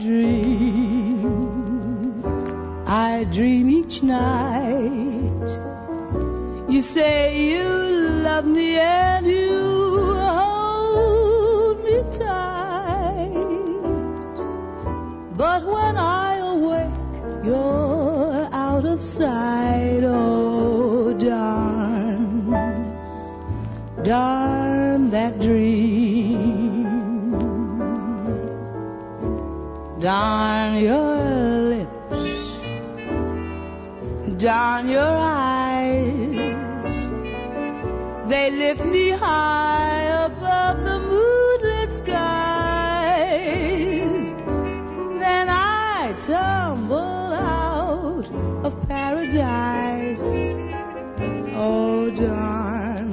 dream I dream each night. You say you love me and you hold me tight, but when I awake you're out of sight. Oh, darn, darn that dream. Darn your lips, darn your eyes, they lift me high above the moonlit skies. Then I tumble out of paradise. Oh, darn,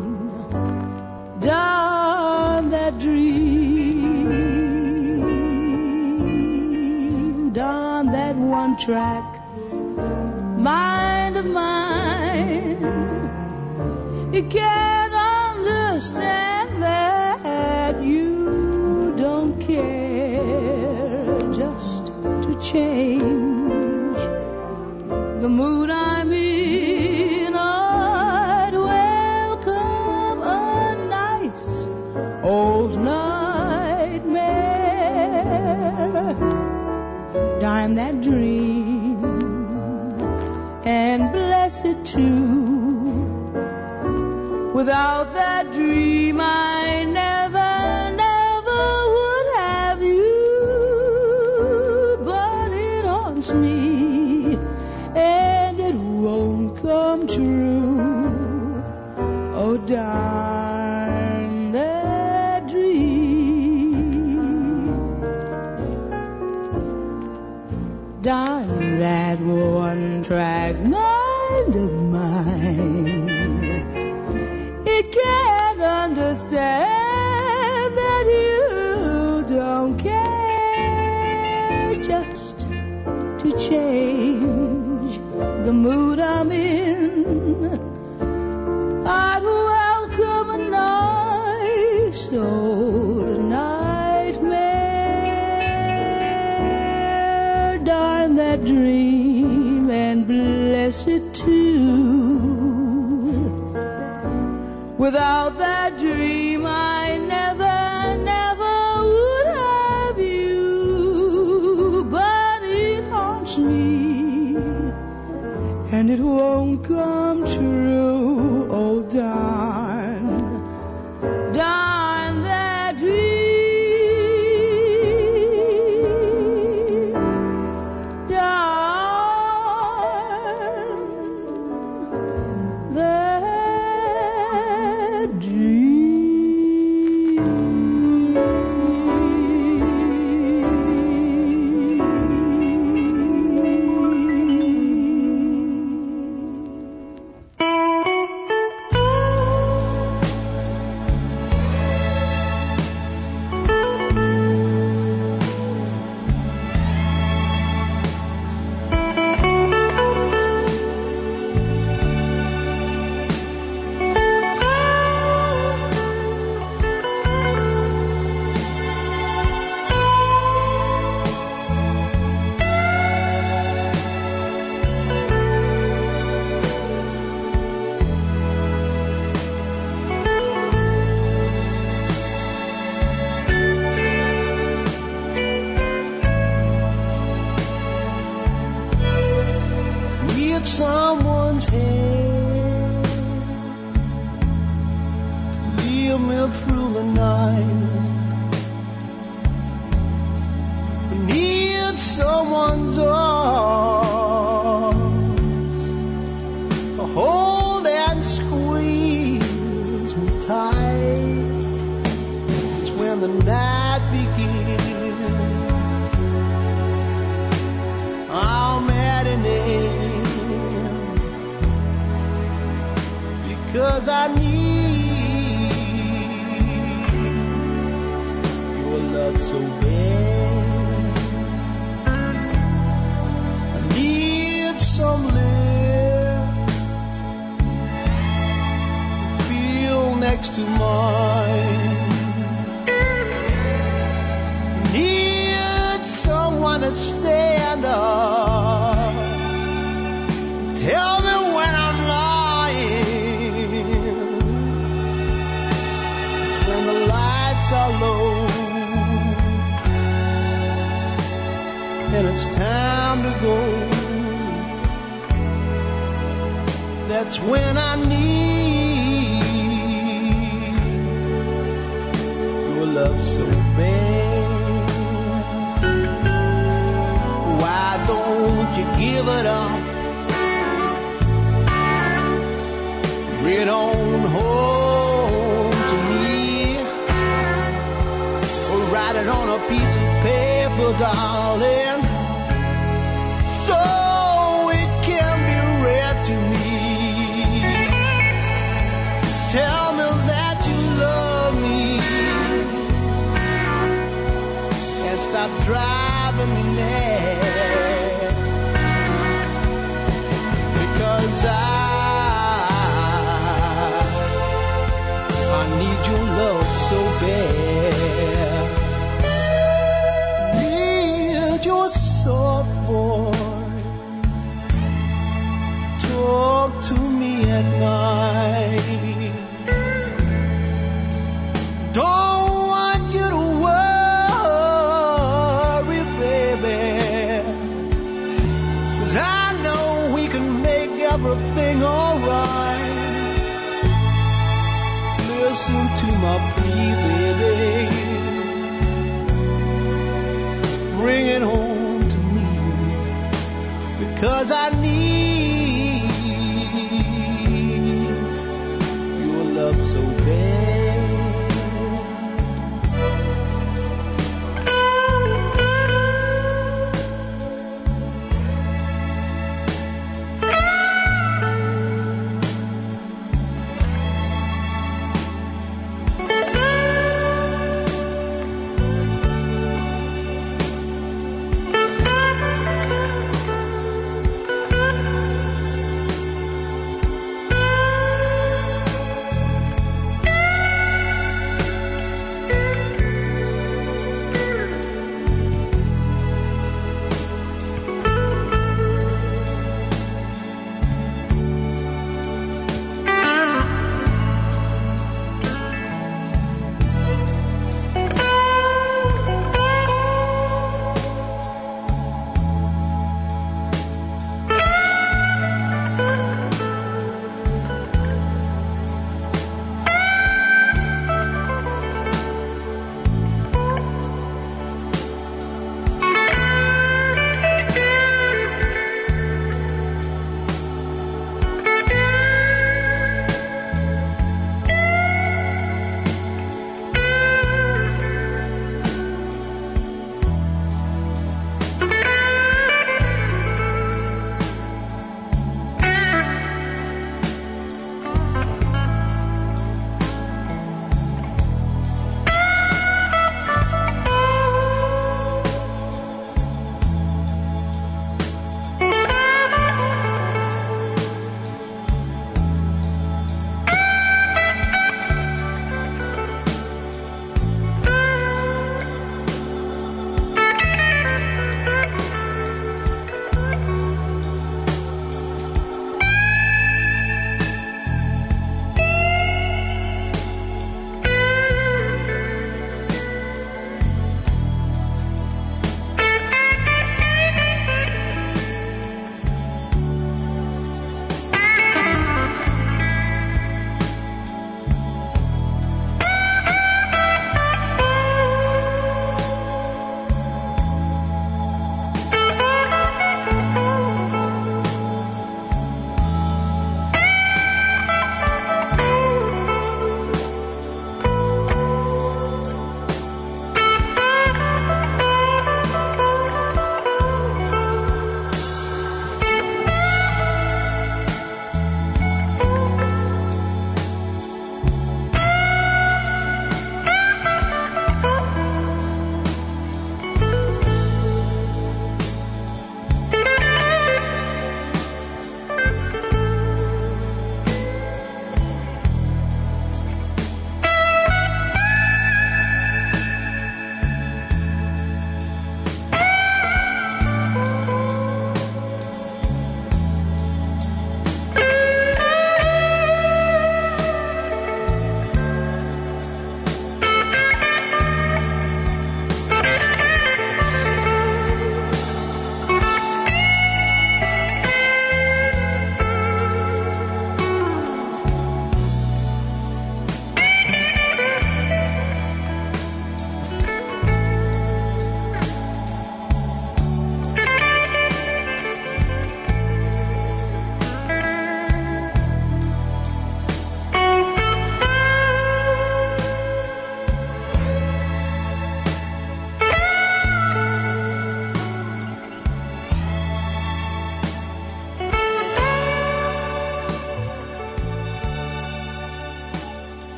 darn that dream. Darn that one track mind of mine. It can't understand that you don't care just to change the mood I'm in. I'd welcome a nice old nightmare. Darn that dream, and bless it too. Without that dream I never, never would have you. But it haunts me, and it won't come true. Oh, darn that dream. Darn that one-track mind of mine. It can't understand that you don't care just to change the mood I'm in. I'd welcome a nice old nightmare. Darn that dream, and bless it too. Without that dream I never, never would have you. But it haunts me, and it won't come true. Oh, darn, darn that dream. when the night begins. I'm at an end because I need your love so bad. I need some lips to feel next to mine. Need someone to stand up. Tell me when I'm lying, when the lights are low, and it's time to go. That's when I need your love so bad. Why don't you give it up? Bring it on home to me, or write it on a piece of paper, darling, so it can be read to me. Tell me that you love me and stop driving me mad, because I I need your love so bad. Need your soft voice, talk to me at night. Don't want you to worry, baby,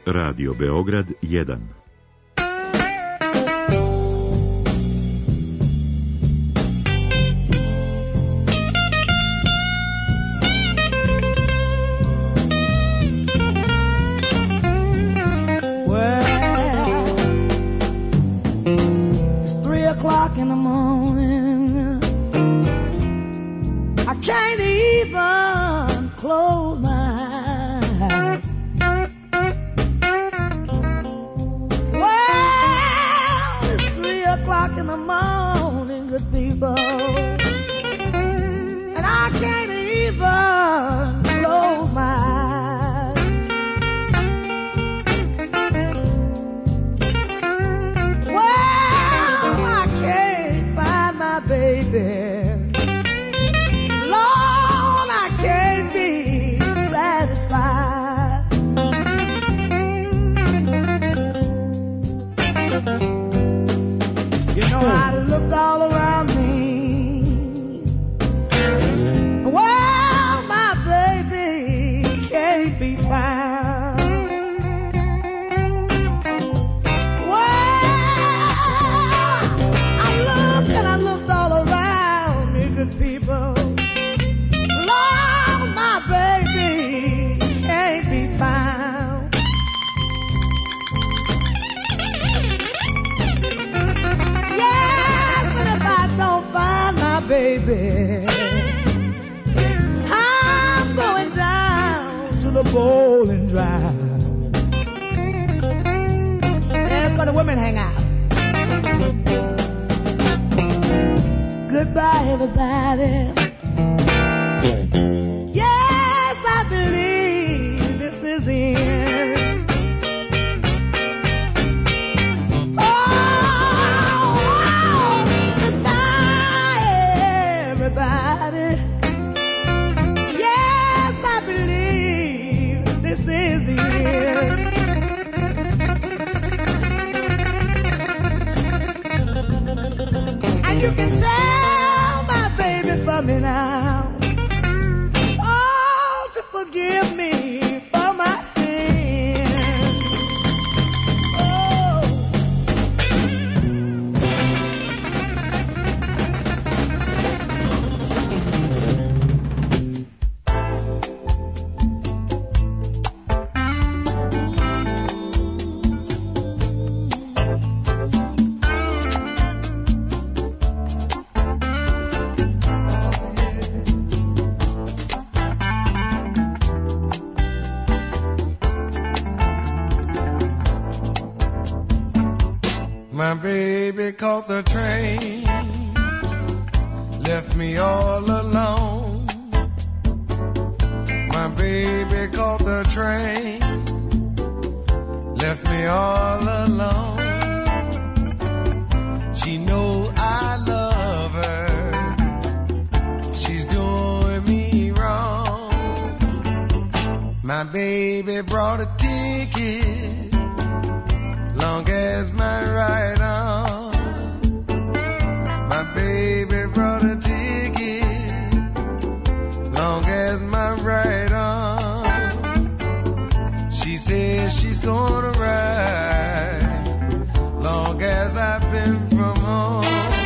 Radio Beograd jedan. O'clock in the morning, I can't even close my eyes. Well, it's three o'clock in the morning, good people, and I can't even close my eyes. Well, I can't find my baby. Lord, I can't be satisfied. You know, I looked all around me. Well, my baby can't be found. Well, I looked and I looked all around me, good people. Lord, my baby can't be found. Yes, and if I don't find my baby, I'm going down to the bowling drive. That's where the women hang out. Goodbye, everybody. Yes, I believe this is the end. Oh, goodbye, everybody. Yes, I believe this is the end. And you can tell my baby from me now. Oh, to forgive me for my sin. Oh. My baby caught the train, left me all alone. My baby caught the train, left me all alone. She know I love her, she's doing me wrong. My baby brought a ticket, long as my right arm. My baby brought a ticket, long as my right arm. She says she's gonna ride, long as I've been from home.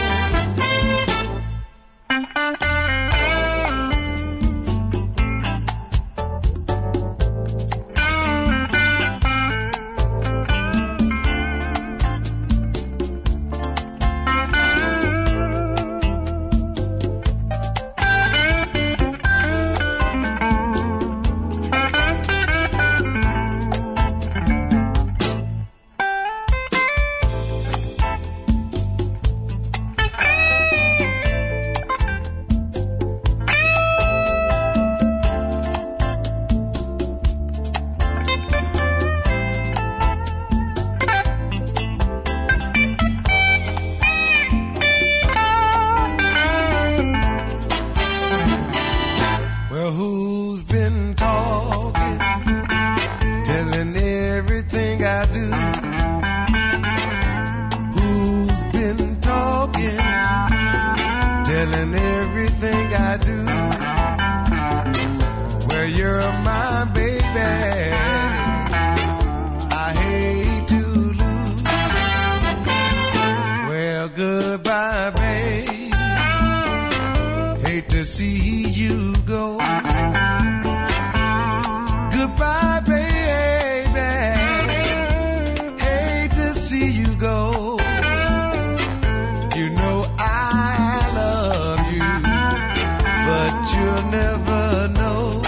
Well, who's been talking, telling everything I do? Who's been talking, telling everything I do? Well, you're my baby, to see you go. Goodbye, baby. Hate to see you go. You know I love you, but you'll never know.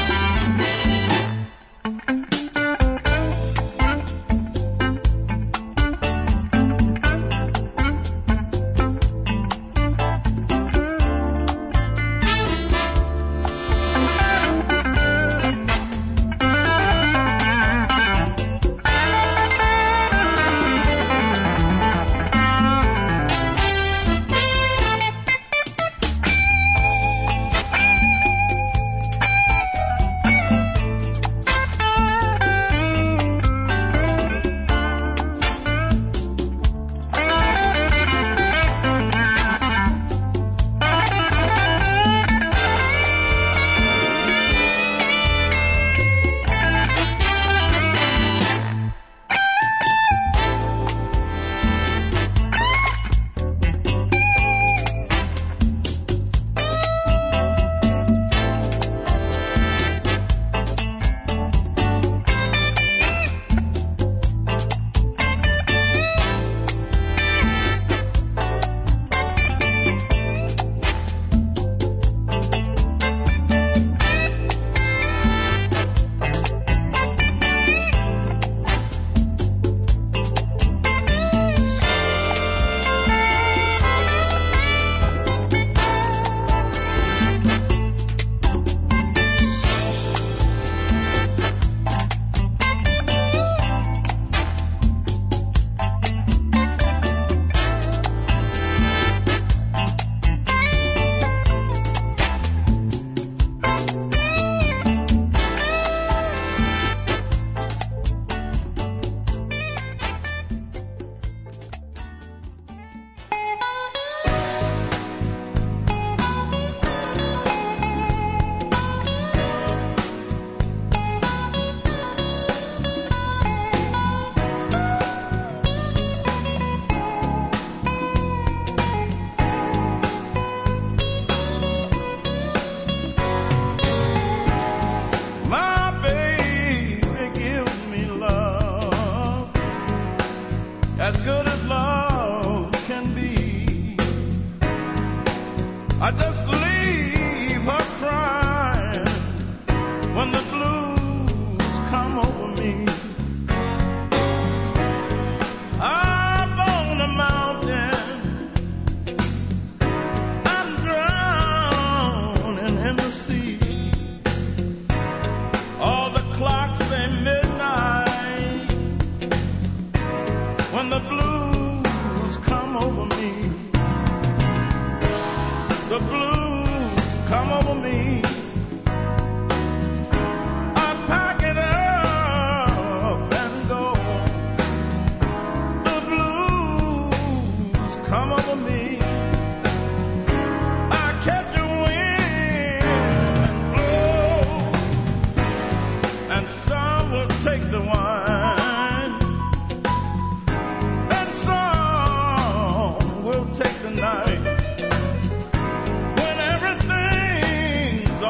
as good as love can be. I just leave her crying when the blues come over me. Up on the mountain, I'm drowning in the sea. All the clocks say midnight when the blues come over me. The blues come over me. I pack it up and go. The blues come over me. I catch a wind and blow, and some will take the wine, and some will take the night. When everything's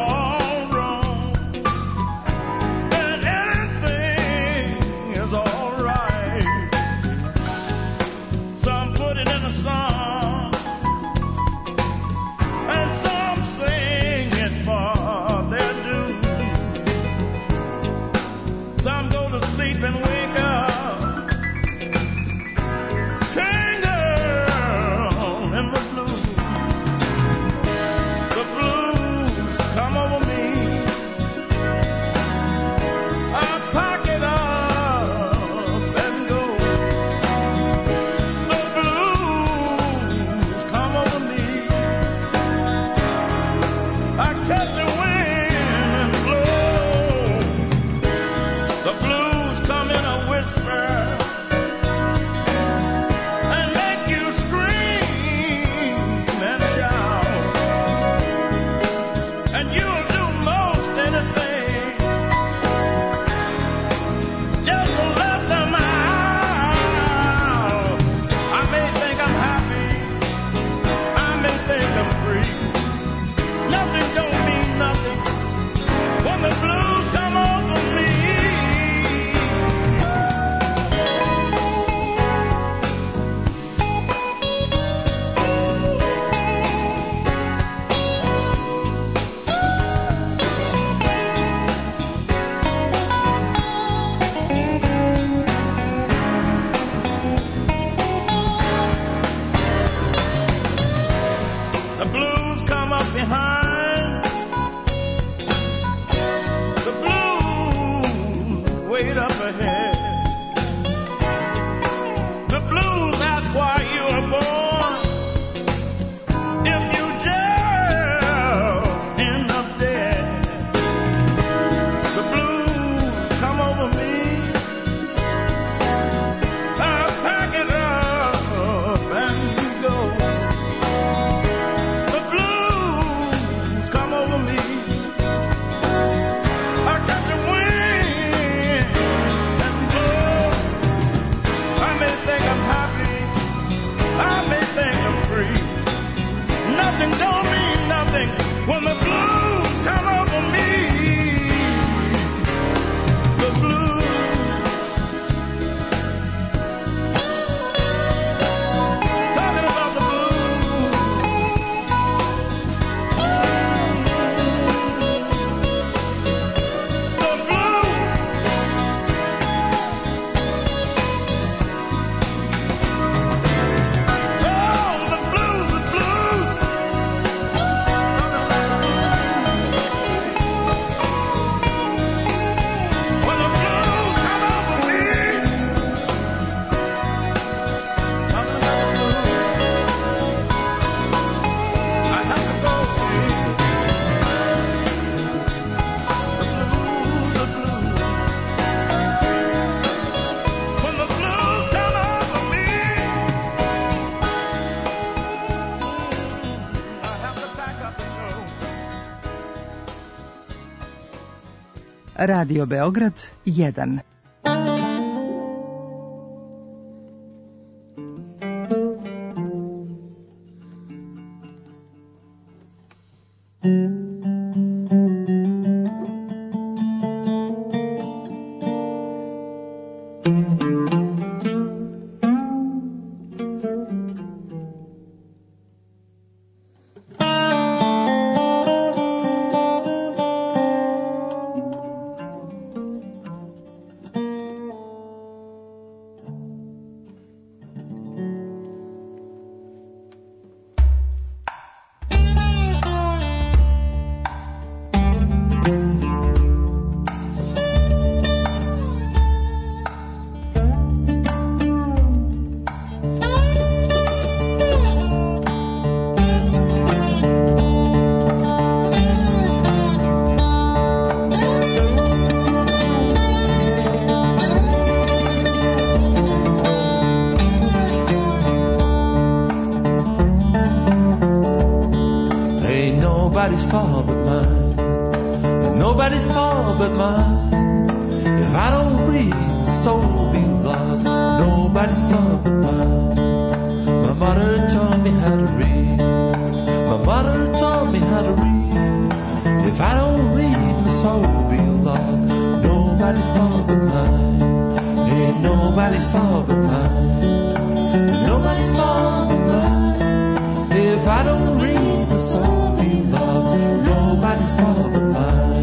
left behind. The blues wait up ahead. The blues ask why you were born. If you just end up dead. The blues come over me. I pack it up and go. The blues come over me. I catch a wind and blow. I may think I'm happy, I may think I'm free. Nothing don't mean nothing when the blues come over me. The blues. Talking about the blues. The blues. Oh, the blues, the blues. When the blues come over me. Talking about the blues. I have to go. The blues, the blues. When the blues come over me. I have to back up and go. Radio Beograd jedan. Ain't nobody's fault but mine. Ain't nobody's fault but mine. If I don't read, the soul will be lost. Nobody's fault but mine. My mother taught me how to read. My mother taught me how to read. If I don't read, my soul will be lost. Nobody's fault but mine. Ain't nobody's fault but mine. Ain't nobody's fault but mine. If I don't read, my soul will be lost. Nobody's fault but mine.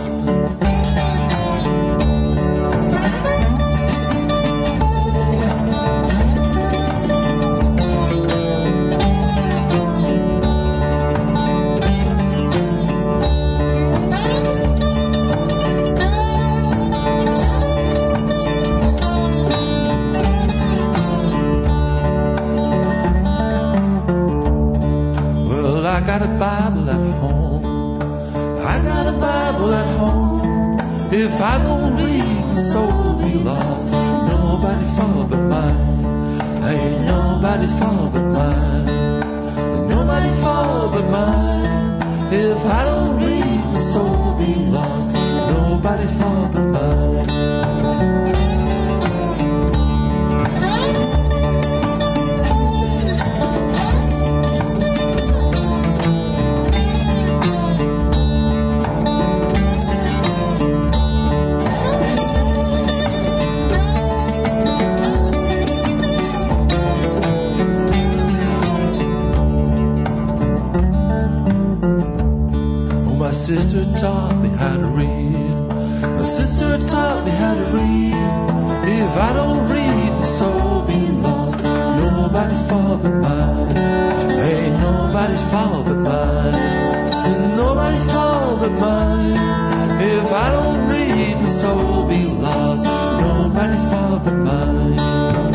Well, I got a Bible at home. I got a Bible at home. If I don't read, the soul will be lost. Nobody's fault but mine. Ain't nobody's fault but mine. Ain't nobody's fault but mine. If I don't read, my soul will be lost. Nobody's fault but mine. My sister taught me how to read. My sister taught me how to read. If I don't read, my soul will be lost. Nobody's fault but mine. Ain't nobody's fault but mine. and nobody's fault but mine. If I don't read, my soul be lost. Nobody's fault but mine.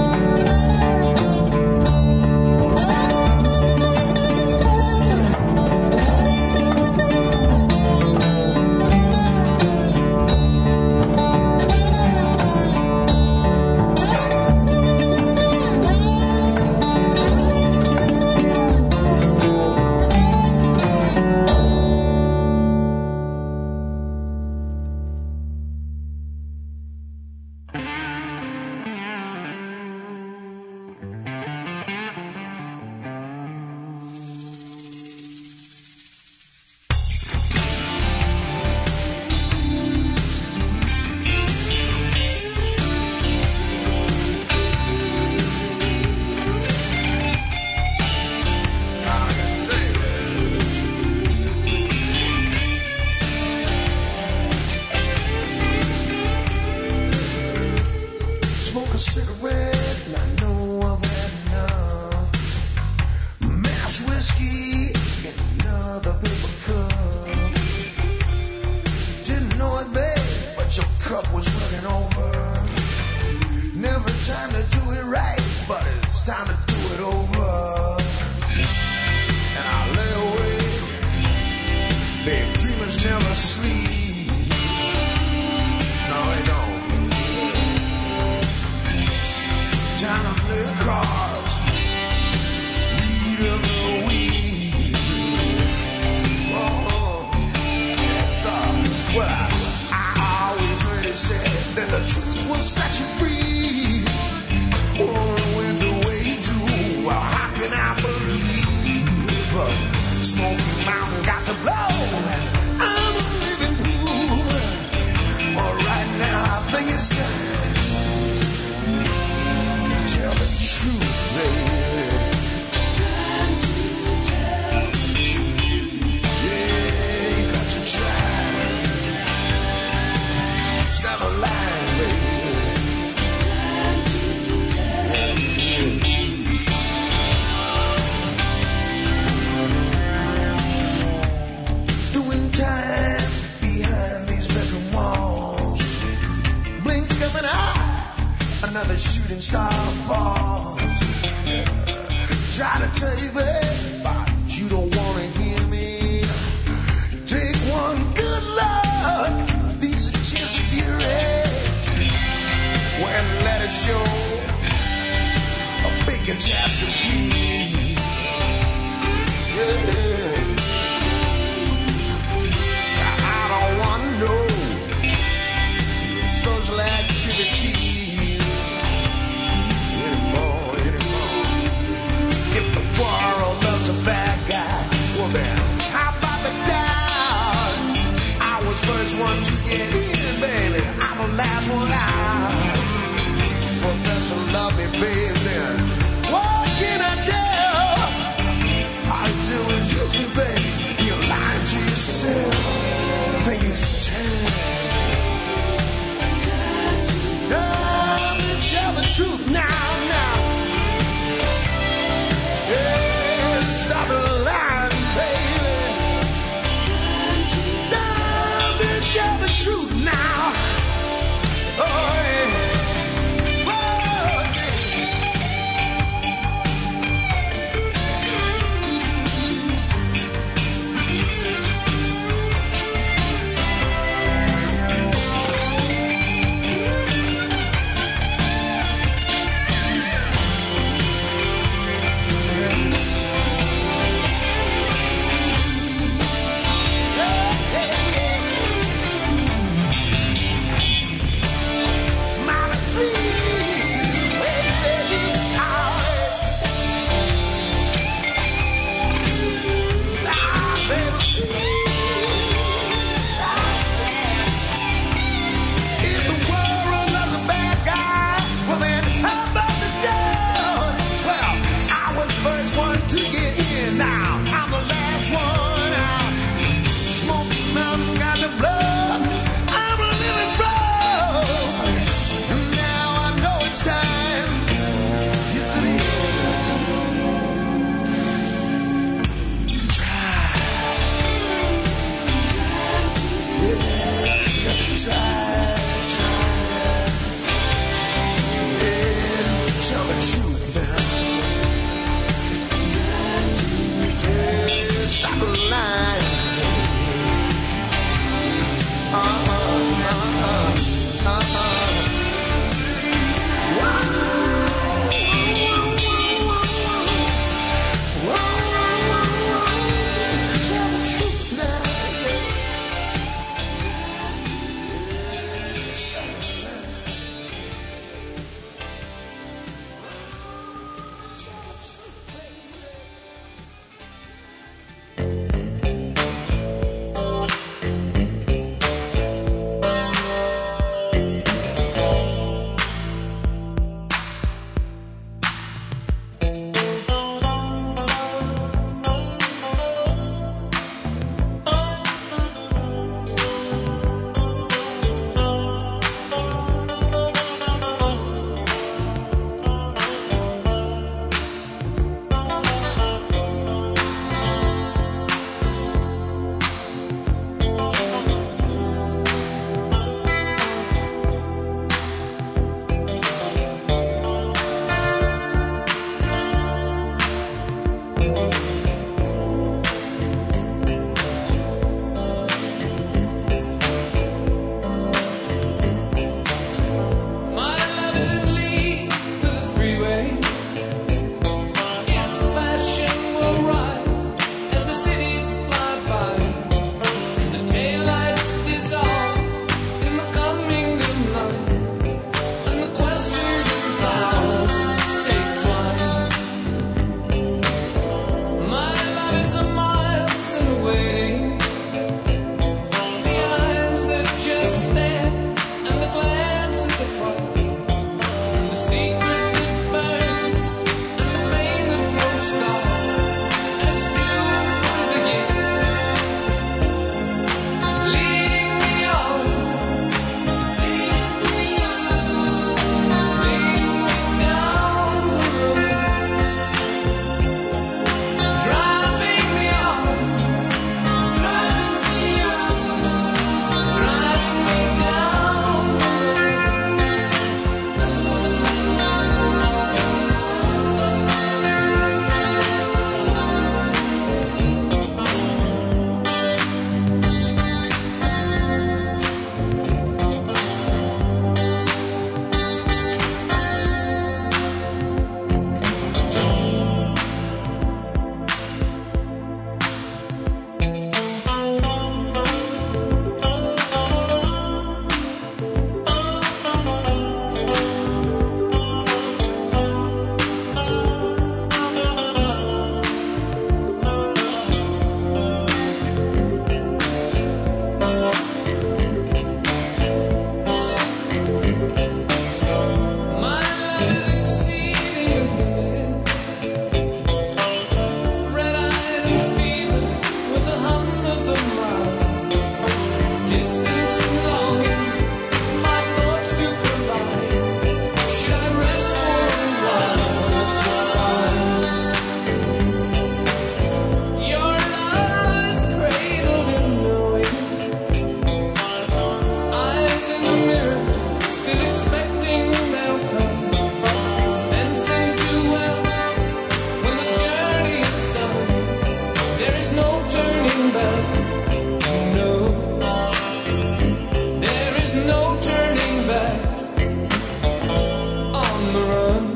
turning back. No, there is no turning back on the run.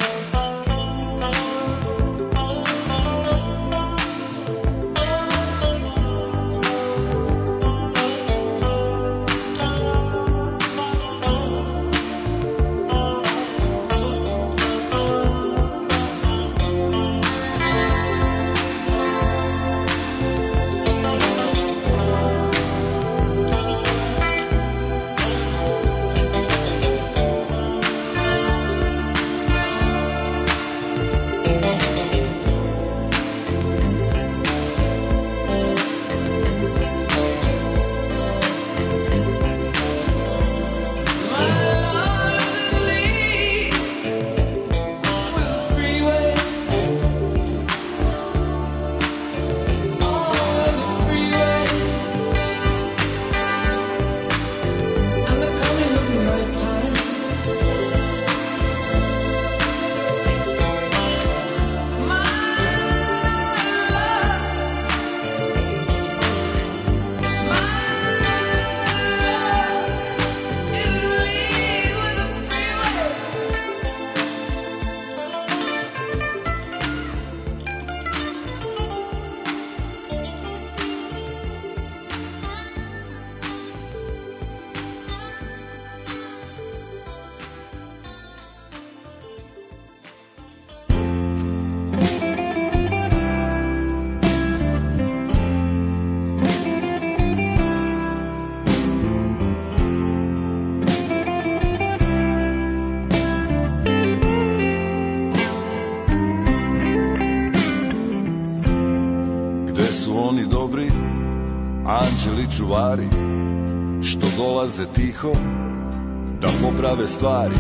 Anđeli čuvari što dolaze tiho da poprave stvari.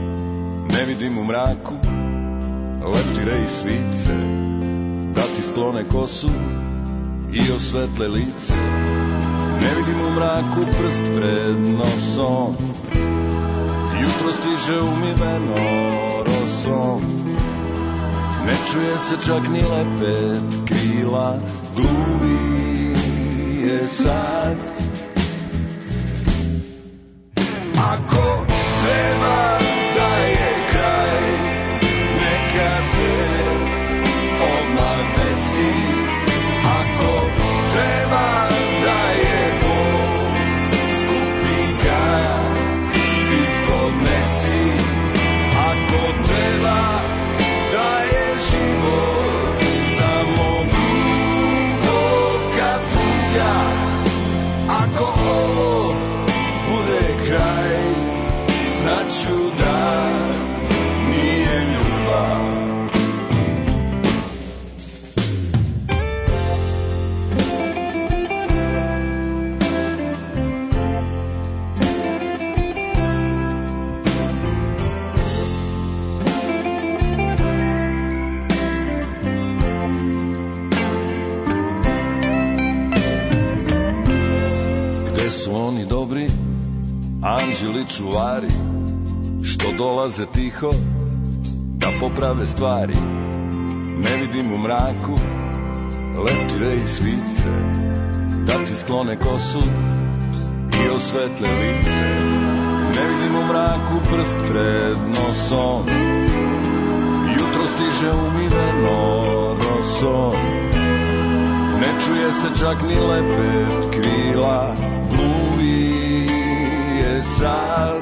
Ne vidim u mraku leptire i svice da ti sklone kosu i osvetle lice. Ne vidim u mraku prst pred nosom, jutro stiže umiveno rosom. Ne čuje se čak ni lepet krila, gluvi je sad. Ako treba da je kraj, neka se odmah desi. Ako treba da je bol, skupi ga i podnesi. Ako treba da je život samo duboka tuga, ako ovo bude kraj, znaću da nije ljubav. Gde su oni dobri anđeli čuvari što dolaze tiho da poprave stvari? Ne vidim u mraku leptire i svice da ti sklone kosu i osvetle lice. Ne vidim u mraku prst pred nosom, jutro stiže umiveno rosom. Ne čuje se čak ni lepet krila, gluvi je sad.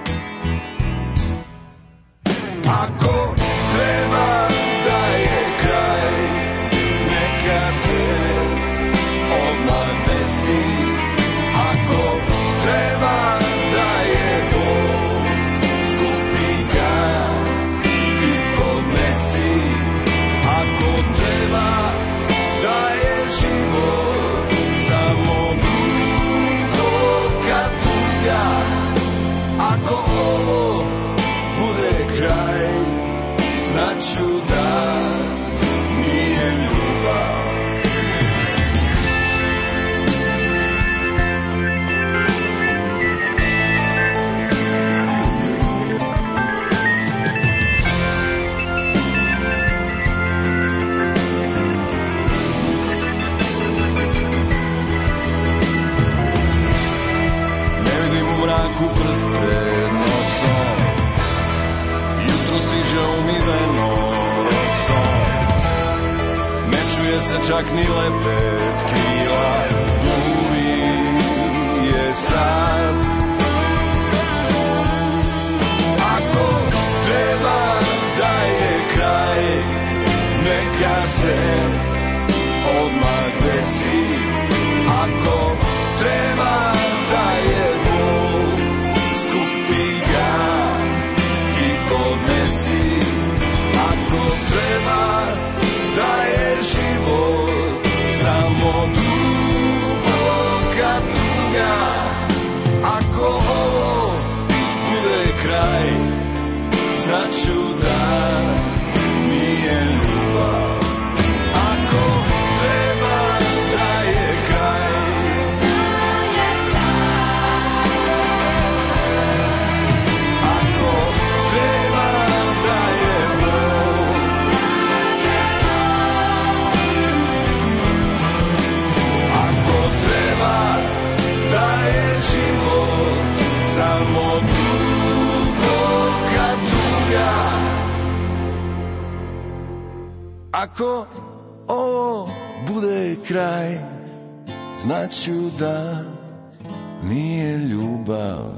Ako treba da je kraj, neka se odmah desi. Ako treba da je bol, skupi ga i podnesi. Ako treba da je život samo duboka tuga, ako ovo bude kraj, znaću da nije ljubav. u prst pred nosom. Jutro stiže umiveno rosom. Ne čuje se čak ni lepet krila. Duvi je sad. Ako treba da je kraj, neka se odmah desi. Ako treba da je bol, skupi ga i podnesi. Ako treba da je život samo duboka tuga, ako ovo bude kraj, znaću da nije ljubav. Ako treba da je kraj, ako treba da je bol, ako treba da je život samo duboka tuga, ako ovo bude kraj, znaću da nije ljubav.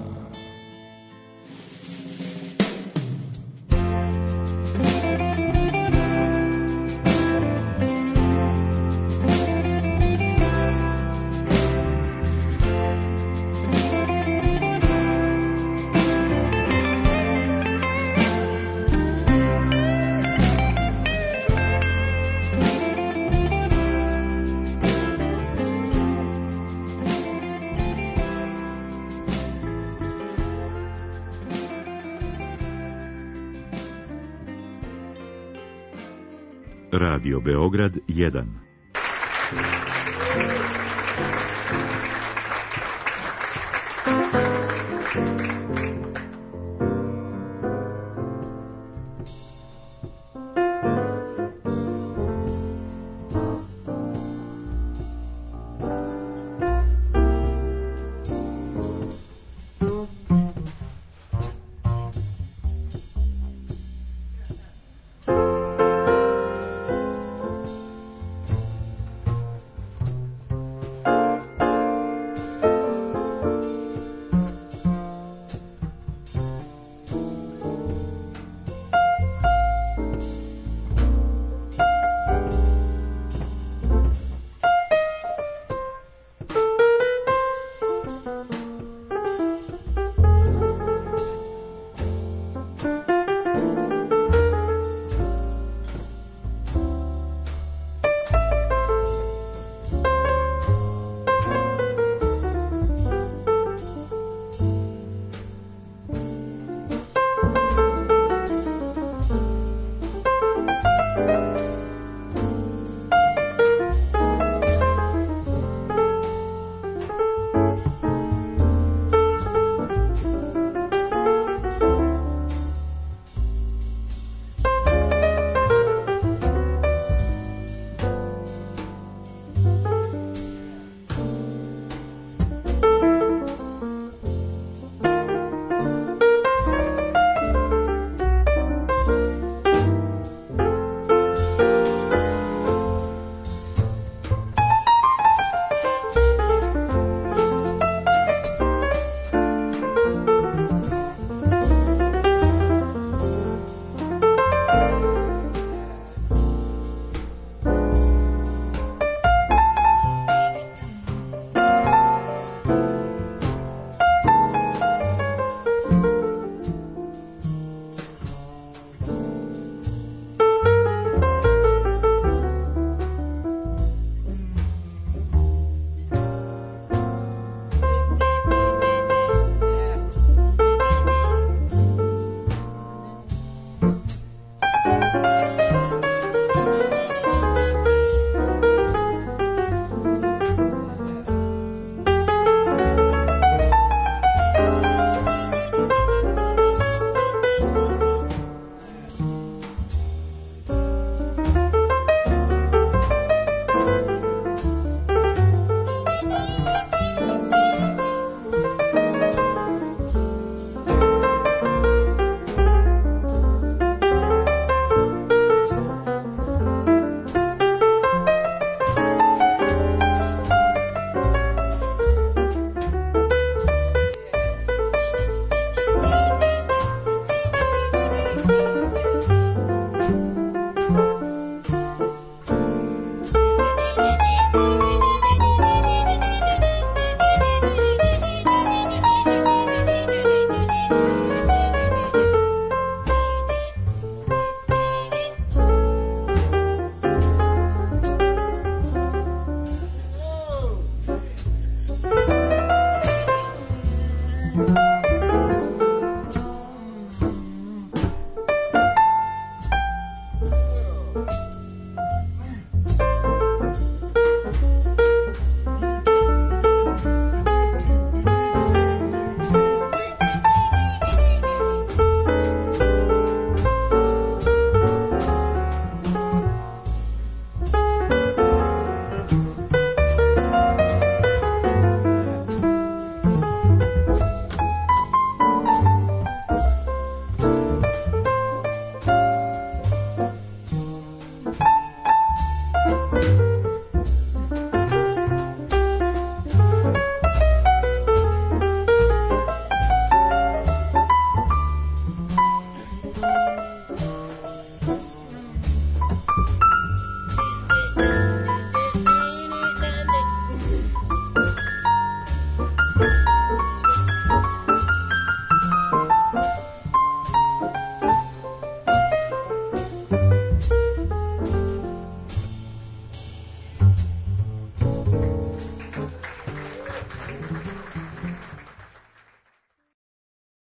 Radio Beograd jedan.